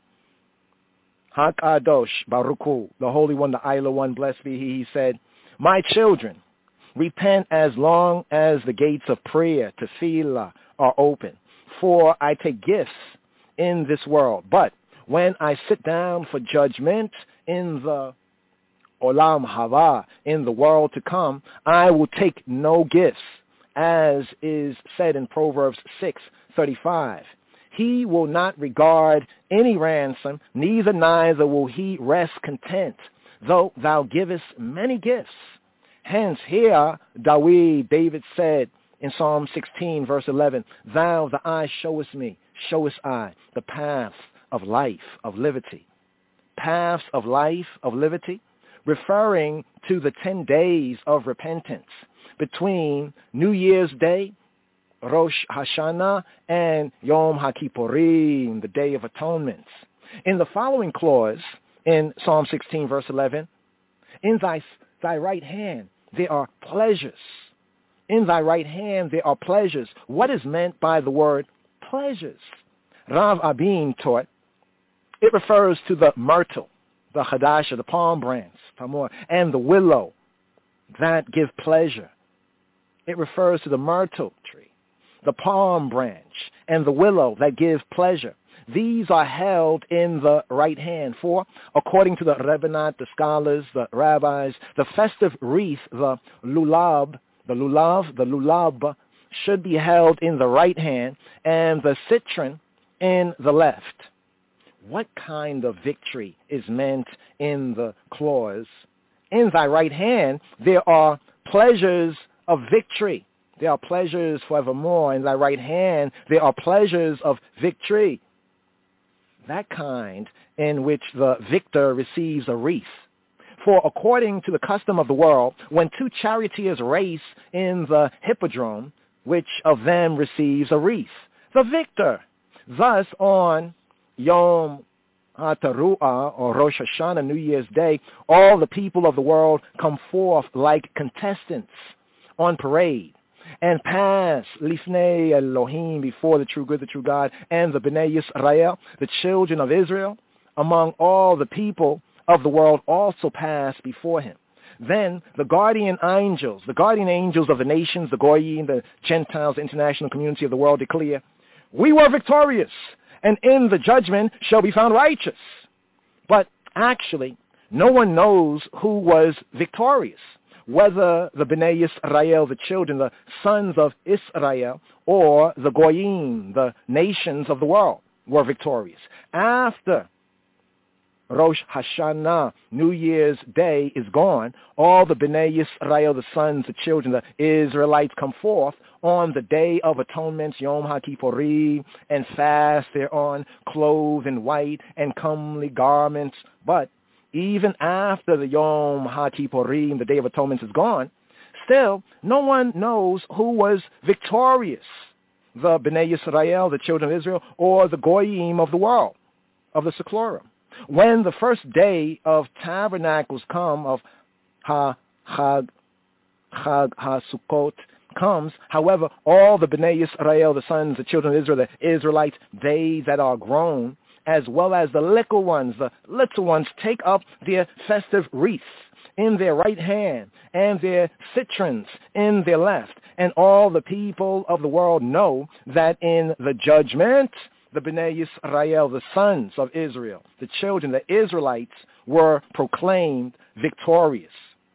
Hakadosh Baruch Hu, the Holy One, the Isla One, blessed be he, he said, my children, repent as long as the gates of prayer, tefillah, are open, for I take gifts in this world. But when I sit down for judgment in the Olam Haba, in the world to come, I will take no gifts, as is said in Proverbs six thirty-five. He will not regard any ransom, neither neither will he rest content, though thou givest many gifts. Hence here, David, David said in Psalm sixteen, verse eleven, thou the eye showest me, showest I, the paths of life, of liberty. Paths of life, of liberty, referring to the ten days of repentance between New Year's Day, Rosh Hashanah, and Yom HaKippurim, the Day of Atonement. In the following clause, in Psalm sixteen, verse eleven, in thy, thy right hand there are pleasures. In thy right hand there are pleasures. What is meant by the word pleasures? Rav Abin taught, it refers to the myrtle, the hadasha, the palm branch, and the willow that give pleasure. It refers to the myrtle tree, the palm branch, and the willow that give pleasure. These are held in the right hand. For, according to the Rebbeinu, the scholars, the rabbis, the festive wreath, the lulav, the lulav, the lulab, should be held in the right hand, and the citron in the left. What kind of victory is meant in the clause? In thy right hand there are pleasures of victory. There are pleasures forevermore. In thy right hand there are pleasures of victory. that kind in which the victor receives a wreath. For according to the custom of the world, when two charioteers race in the hippodrome, which of them receives a wreath? The victor. Thus on Yom HaTeruah, or Rosh Hashanah, New Year's Day, all the people of the world come forth like contestants on parade and pass Lifnei Elohim, before the true good, the true God, and the Bnei Yisrael, the children of Israel, among all the people of the world also pass before him. Then the guardian angels, the guardian angels of the nations, the Goyim, the Gentiles, the international community of the world declare, we were victorious, and in the judgment shall be found righteous. But actually, no one knows who was victorious, whether the Bnei Yisrael, the children, the sons of Israel, or the Goyim, the nations of the world, were victorious. After Rosh Hashanah, New Year's Day, is gone, all the Bnei Yisrael, the sons, the children, the Israelites come forth on the Day of Atonement, Yom HaKippurim, and fast thereon, clothed in white and comely garments. But even after the Yom HaKippurim, the Day of Atonement, is gone, still no one knows who was victorious, the Bnei Yisrael, the children of Israel, or the Goyim of the world, of the Seklorim. When the first day of tabernacles come, of Ha Chag Chag HaSukkot comes, however, all the Bnei Yisrael, the sons, the children of Israel, the Israelites, they that are grown, as well as the little ones, the little ones, take up their festive wreaths in their right hand and their citrons in their left. And all the people of the world know that in the judgment, the Bnei Yisrael, the sons of Israel, the children, the Israelites, were proclaimed victorious.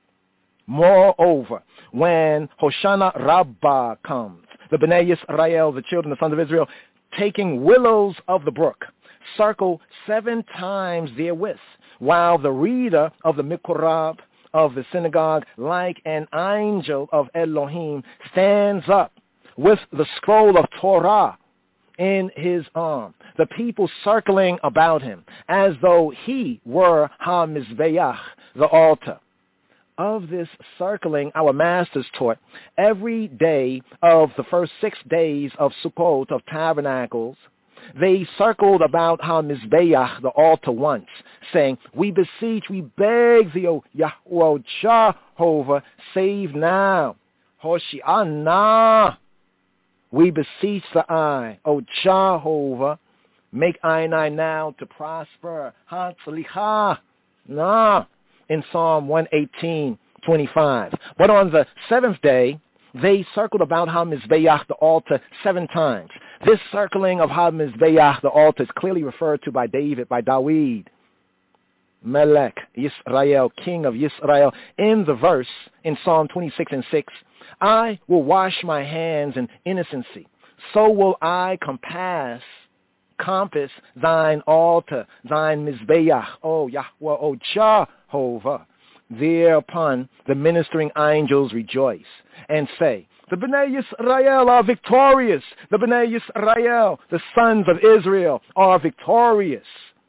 Moreover, when Hoshana Rabbah comes, the Bnei Yisrael, the children, the sons of Israel, taking willows of the brook, circle seven times therewith, while the reader of the Mikorab of the synagogue, like an angel of Elohim, stands up with the scroll of Torah in his arm, the people circling about him, as though he were HaMizbeach, the altar. Of this circling, our masters taught every day of the first six days of Sukkot, of tabernacles, they circled about HaMizbeach, the altar, once, saying, we beseech, we beg thee, O Yahweh Jehovah, save now. Hoshi'ana. We beseech the eye, O Jehovah, make thine eye now to prosper. Hatzlicha. Nah. In Psalm one eighteen, twenty-five. But on the seventh day, they circled about HaMizbeach, the altar, seven times. This circling of HaMizbeach, the altar, is clearly referred to by David, by Dawid, Melech, Yisrael, king of Yisrael, in the verse in Psalm twenty-six and six, I will wash my hands in innocency, so will I compass, compass thine altar, thine Mizbeach, O Yahweh, O Jehovah. Thereupon the ministering angels rejoice and say, the Bnei Yisrael are victorious. The Bnei Yisrael, the sons of Israel, are victorious.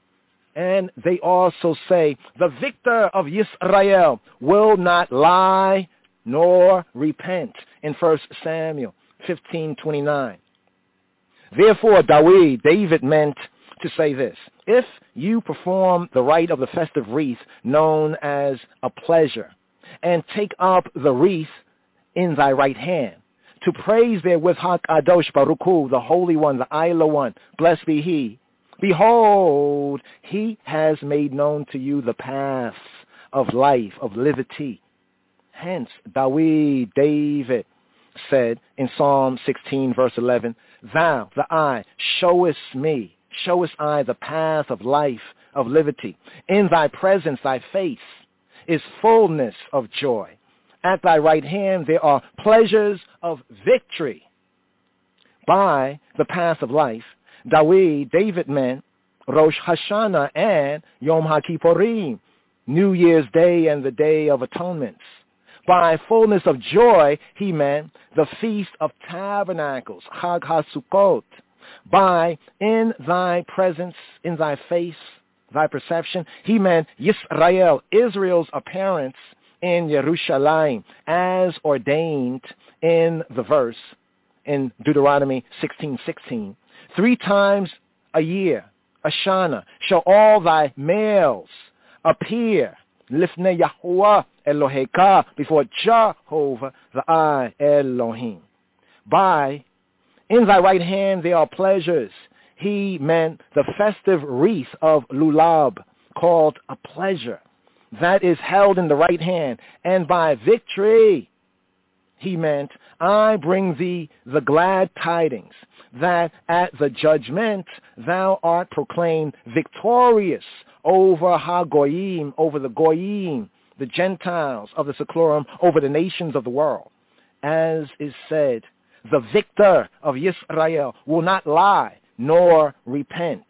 And they also say, the victor of Yisrael will not lie nor repent, in First Samuel fifteen twenty-nine. Therefore, Dawid, David meant to say this, if you perform the rite of the festive wreath known as a pleasure, and take up the wreath in thy right hand, to praise therewith HaKadosh Baruch Hu, the Holy One, the Ila One, blessed be He, behold, He has made known to you the paths of life, of liberty. Hence, Dawid, David, said in Psalm sixteen, verse eleven, thou, the eye, showest me, showest I the path of life, of liberty. In thy presence, thy face, is fullness of joy. At thy right hand there are pleasures of victory. By the path of life, Dawid, David meant Rosh Hashanah and Yom HaKippurim, New Year's Day and the Day of Atonements. By fullness of joy, he meant the Feast of Tabernacles, Chag HaSukkot, By in thy presence, in thy face, thy perception, he meant Yisrael, Israel's appearance in Yerushalayim, as ordained in the verse in Deuteronomy sixteen sixteen. Three times a year, Ashana, shall all thy males appear Lifnei Yahuwah Eloheka, before Jehovah, the I Elohim. By in thy right hand there are pleasures. He meant the festive wreath of Lulab, called a pleasure, that is held in the right hand. And by victory, he meant, I bring thee the glad tidings, that at the judgment thou art proclaimed victorious over Ha-Goyim, over the Goyim, the Gentiles of the Seclorum, over the nations of the world. As is said, the victor of Yisrael will not lie nor repent.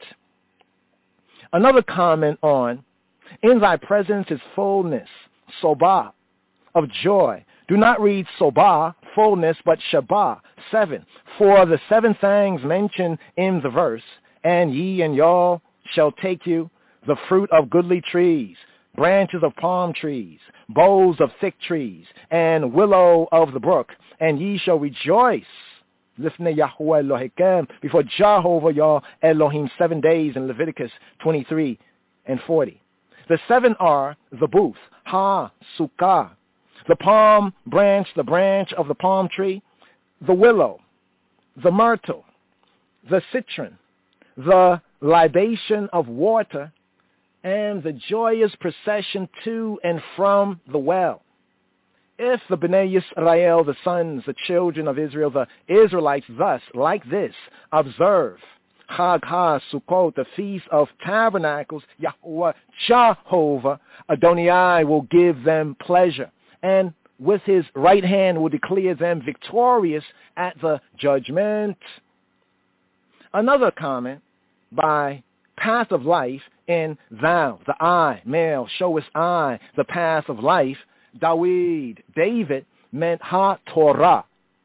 Another comment on, in thy presence is fullness, sobah, of joy. Do not read sobah, fullness, but shabah, seven. For the seven things mentioned in the verse, and ye and y'all shall take you the fruit of goodly trees, branches of palm trees, boughs of thick trees, and willow of the brook, and ye shall rejoice Lifnei Yahuwah Elohim, before Jehovah your Elohim, seven days in Leviticus twenty-three and forty. The seven are the booth, ha, sukkah, the palm branch, the branch of the palm tree, the willow, the myrtle, the citron, the libation of water, and the joyous procession to and from the well. If the Bnei Yisrael, the sons, the children of Israel, the Israelites thus, like this, observe Chag HaSukkot, the Feast of Tabernacles, Yahuwah, Jehovah, Adonai will give them pleasure, and with his right hand will declare them victorious at the judgment. Another comment by path of life in thou, the I, male, showest I, the path of life. Dawid, David, meant ha-Torah,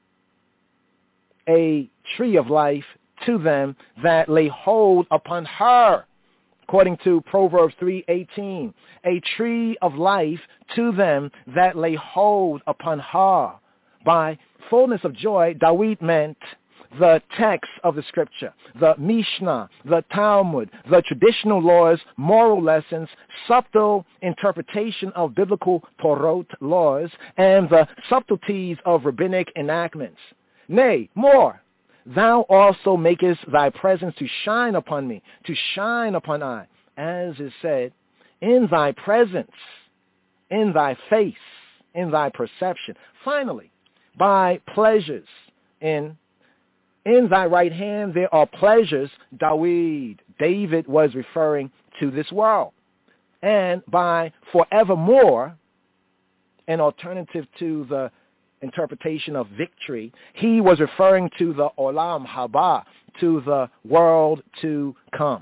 a tree of life to them that lay hold upon her, according to Proverbs three eighteen, a tree of life to them that lay hold upon her. By fullness of joy, Dawid meant the text of the scripture, the Mishnah, the Talmud, the traditional laws, moral lessons, subtle interpretation of biblical Torot laws, and the subtleties of rabbinic enactments. Nay, more, thou also makest thy presence to shine upon me, to shine upon I, as is said, in thy presence, in thy face, in thy perception. Finally, by pleasures in In thy right hand there are pleasures, Dawid, David was referring to this world. And by forevermore, an alternative to the interpretation of victory, he was referring to the Olam Haba, to the world to come.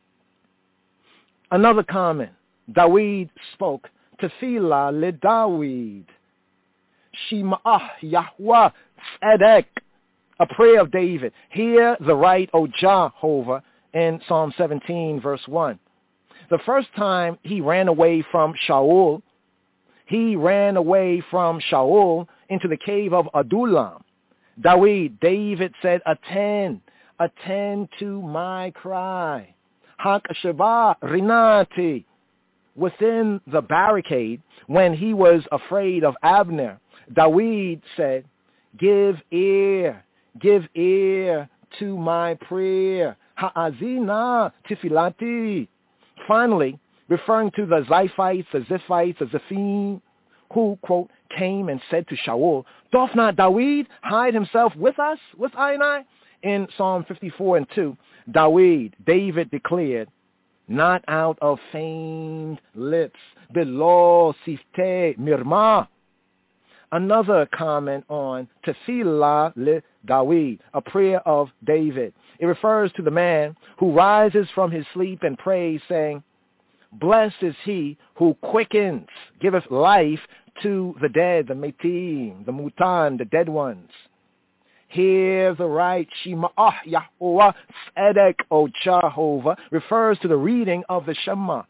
Another comment, Dawid spoke, Tefillah le Dawid, Shima'ah Yahweh Tzedek, a prayer of David. Hear the right, O Jehovah, in Psalm seventeen, verse one. The first time he ran away from Shaul, he ran away from Shaul into the cave of Adullam. Dawid, David said, attend, attend to my cry. Hak Sheba Rinati. Within the barricade, when he was afraid of Abner, Dawid said, give ear, give ear to my prayer. Ha'azina tifilati. Finally, referring to the Ziphites, the Ziphites, the Zephim, who, quote, came and said to Shaul, doth not Dawid hide himself with us, with I and I? In Psalm fifty-four and two, Dawid, David declared, not out of feigned lips, below sifte mirma. Another comment on Tefillah le Dawid, a prayer of David. It refers to the man who rises from his sleep and prays, saying, blessed is he who quickens, giveth life to the dead, the metim, the mutan, the dead ones. hear the right. Shema, ah, Yahuwah, Tzedek, O Jehovah, refers to the reading of the Shema.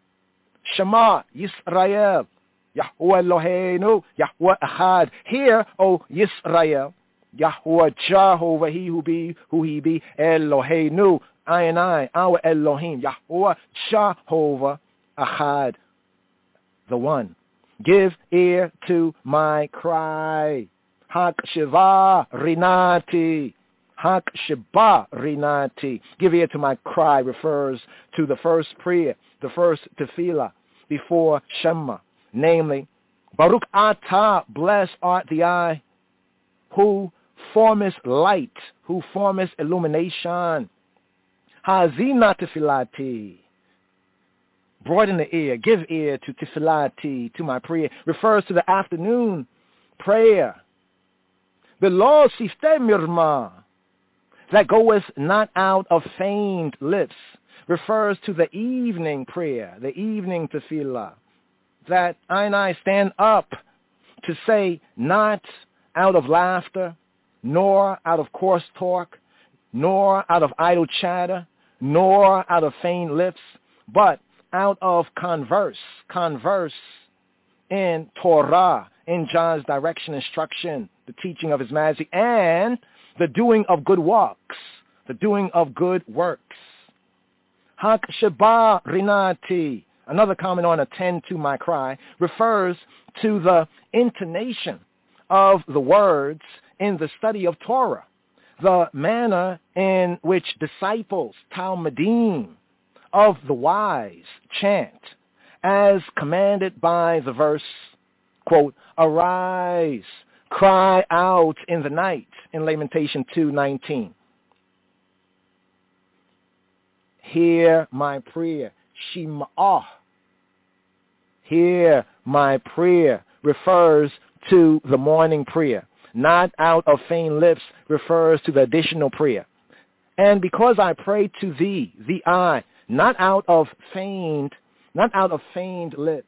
Shema, Yisrael, Yahuwah Eloheinu, Yahuwah Echad. Hear, O Yisrael, Yahuwah Jehovah, he who be, who he be, Eloheinu, I and I, our Elohim, Yahuwah Jehovah Echad, the one. Give ear to my cry. Hak Shiva Rinati. Hak Shiva Rinati. Give ear to my cry refers to the first prayer, the first tefillah before Shema, namely, Baruch Atah, blessed art the eye, who formest light, who formest illumination. Hazina tefillati. Broaden the ear, give ear to tefillati, to my prayer, refers to the afternoon prayer. The law sifte mirma, that goeth not out of feigned lips, refers to the evening prayer, the evening tefillah, that I and I stand up to say not out of laughter, nor out of coarse talk, nor out of idle chatter, nor out of feigned lips, but out of converse, converse in Torah, in John's direction, instruction, the teaching of his majesty, and the doing of good works, the doing of good works. Hak Sheba Rinati, another comment on attend to my cry, refers to the intonation of the words in the study of Torah, the manner in which disciples, Talmudim, of the wise chant, as commanded by the verse, quote, arise, cry out in the night, in Lamentation two nineteen. Hear my prayer, Shema'ah. Hear my prayer refers to the morning prayer. Not out of feigned lips refers to the additional prayer. And because I pray to thee, the I, not out of feigned, not out of feigned lips.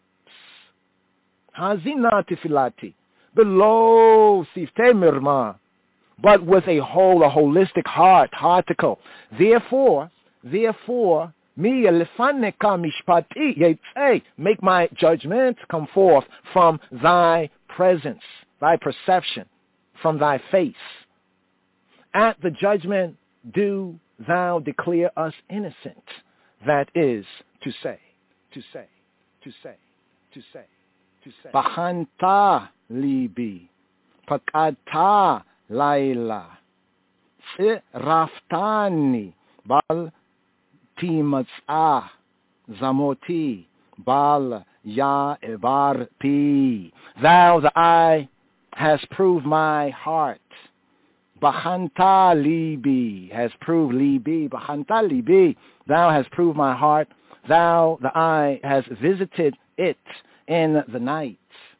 Hazina tefillati, below sifte mirma, but with a whole, a holistic heart, hearticle. Therefore, therefore, mi lefaneka mishpati yetzei, make my judgment come forth from thy presence, thy perception, from thy face. At the judgment do thou declare us innocent. That is to say, to say, to say, to say, to say. Bahanta libi, pakata laila, raftani, bal timatzah, zamoti, bal ya ebar pi. Thou, the eye, has proved my heart. Bahanta libi, has proved libi. Bahanta libi, thou hast proved my heart. Thou, the eye, has visited it in the night.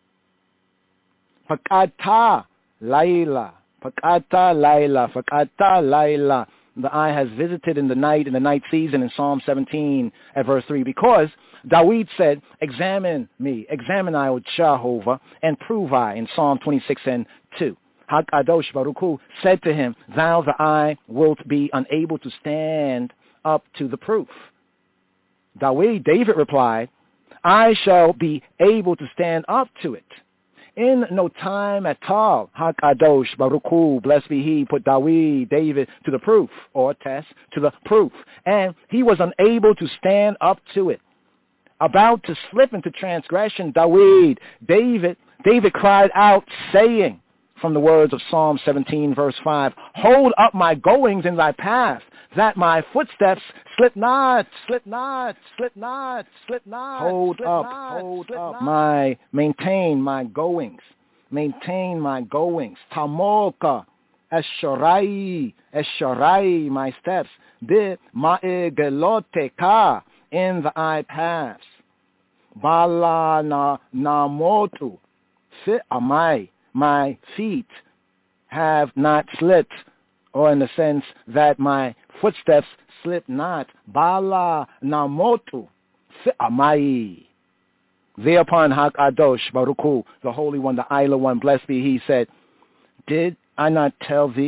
Fakata laila, fakata laila, fakata laila. The eye has visited in the night, in the night season, in Psalm seventeen at verse three, because Dawid said, examine me, examine I, O Jehovah, and prove I, in Psalm twenty-six and two. HaKadosh Baruch Hu said to him, thou, the eye, wilt be unable to stand up to the proof. Dawid, David replied, I shall be able to stand up to it. In no time at all, HaKadosh Baruch Hu, blessed be he, put Dawid, David, to the proof, or test, to the proof. And he was unable to stand up to it. About to slip into transgression, Dawid, David, David cried out, saying, from the words of Psalm seventeen, verse five, hold up my goings in thy path, that my footsteps slip not, slip not, slip not, slip not. Hold slip up, not, hold up not. my, maintain my goings, maintain my goings. Tamoka, eshorai, eshorai, my steps. Bi ma'egeloteka, in the eye paths. Bala na namotu, fit amai. My feet have not slipped, or in the sense that my footsteps slip not. Bala namotu fi'amai. Thereupon HaKadosh Baruch Hu, the Holy One, the Isla One, blessed be he, said, did I not tell thee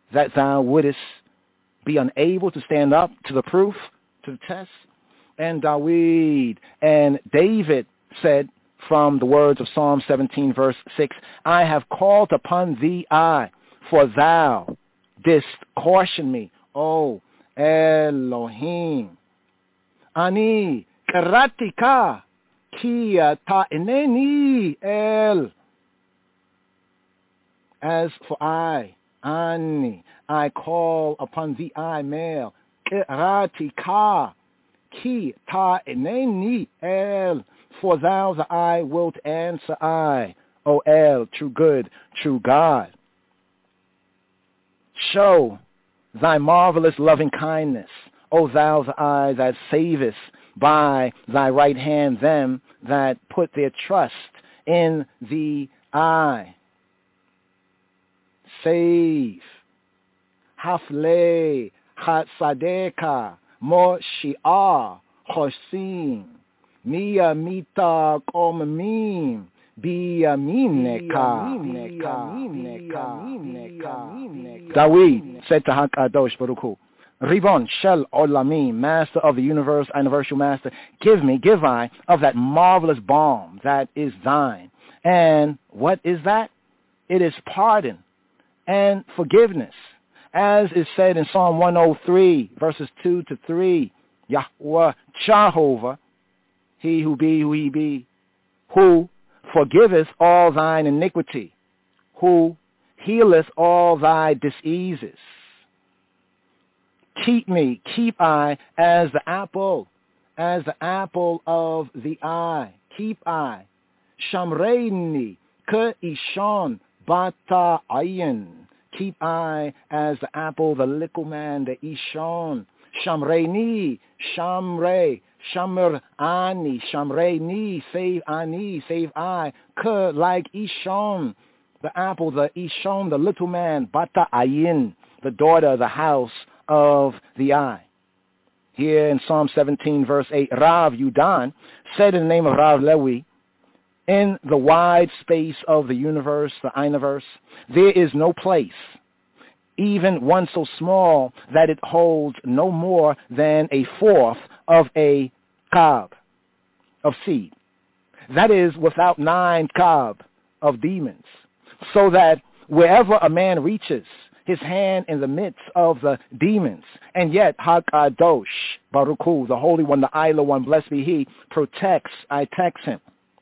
that thou wouldest be unable to stand up to the proof, to the test? And David and David said from the words of Psalm seventeen, verse six, I have called upon thee, I, for thou didst caution me, O Elohim. Ani karatika ki ta'ineni el. As for I, Ani, I call upon thee, I, male, karatika ki ta'ineni el. For thou the I wilt answer I, O El, true good, true God. Show thy marvelous loving kindness, O thou the I that savest by thy right hand them that put their trust in the I. Save. Hafle Hatsadeka Moshi'ah Chosim Mia Mita Komamim David said to HaKadosh Baruch Hu, Ribon Shel Olamim, Master of the universe, universal Master, give me, give I, of that marvelous balm that is thine. And what is that? It is pardon and forgiveness. As is said in Psalm one oh three, verses two to three, Yahweh Jehovah, he who be, who he be, who forgiveth all thine iniquity, who healeth all thy diseases. Keep me, keep I as the apple, as the apple of the eye. Keep I. Shamreini ke ishon bata ayin. Keep I as the apple, the little man, the ishon. Shamreini, shamre. Shamr ani, shamre ni, save ani, save I, ke like Ishon, the apple, the Ishon, the little man, bata ayin, the daughter of the house of the eye. Here in Psalm seventeen, verse eight, Rav Yudan said in the name of Rav Lewi, in the wide space of the universe, the Einiverse, there is no place, even one so small that it holds no more than a fourth of a kab of seed. That is without nine kab of demons. So that wherever a man reaches his hand in the midst of the demons, and yet HaKadosh Baruch Hu, the Holy One, the Ilo One, blessed be He, protects, I text him.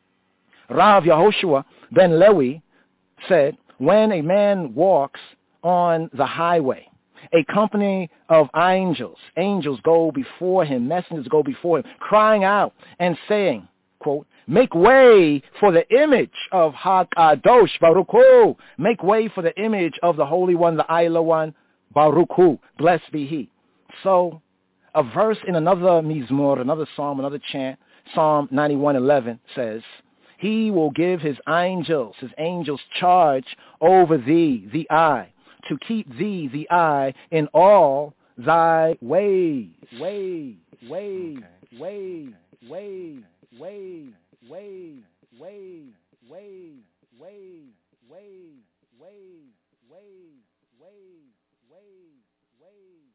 Rav Yehoshua ben Lewi said, when a man walks on the highway, a company of angels, angels go before him, messengers go before him, crying out and saying, quote, make way for the image of HaKadosh Baruch Hu. Make way for the image of the Holy One, the Ilo One, Baruch Hu. Blessed be He. So a verse in another Mizmor, another psalm, another chant, Psalm ninety-one eleven says, He will give His angels, His angels charge over thee, the I, to keep thee, the I, in all thy ways. Ways, ways, ways, ways, ways, ways, ways, ways, ways, ways, ways, ways, ways, ways, ways.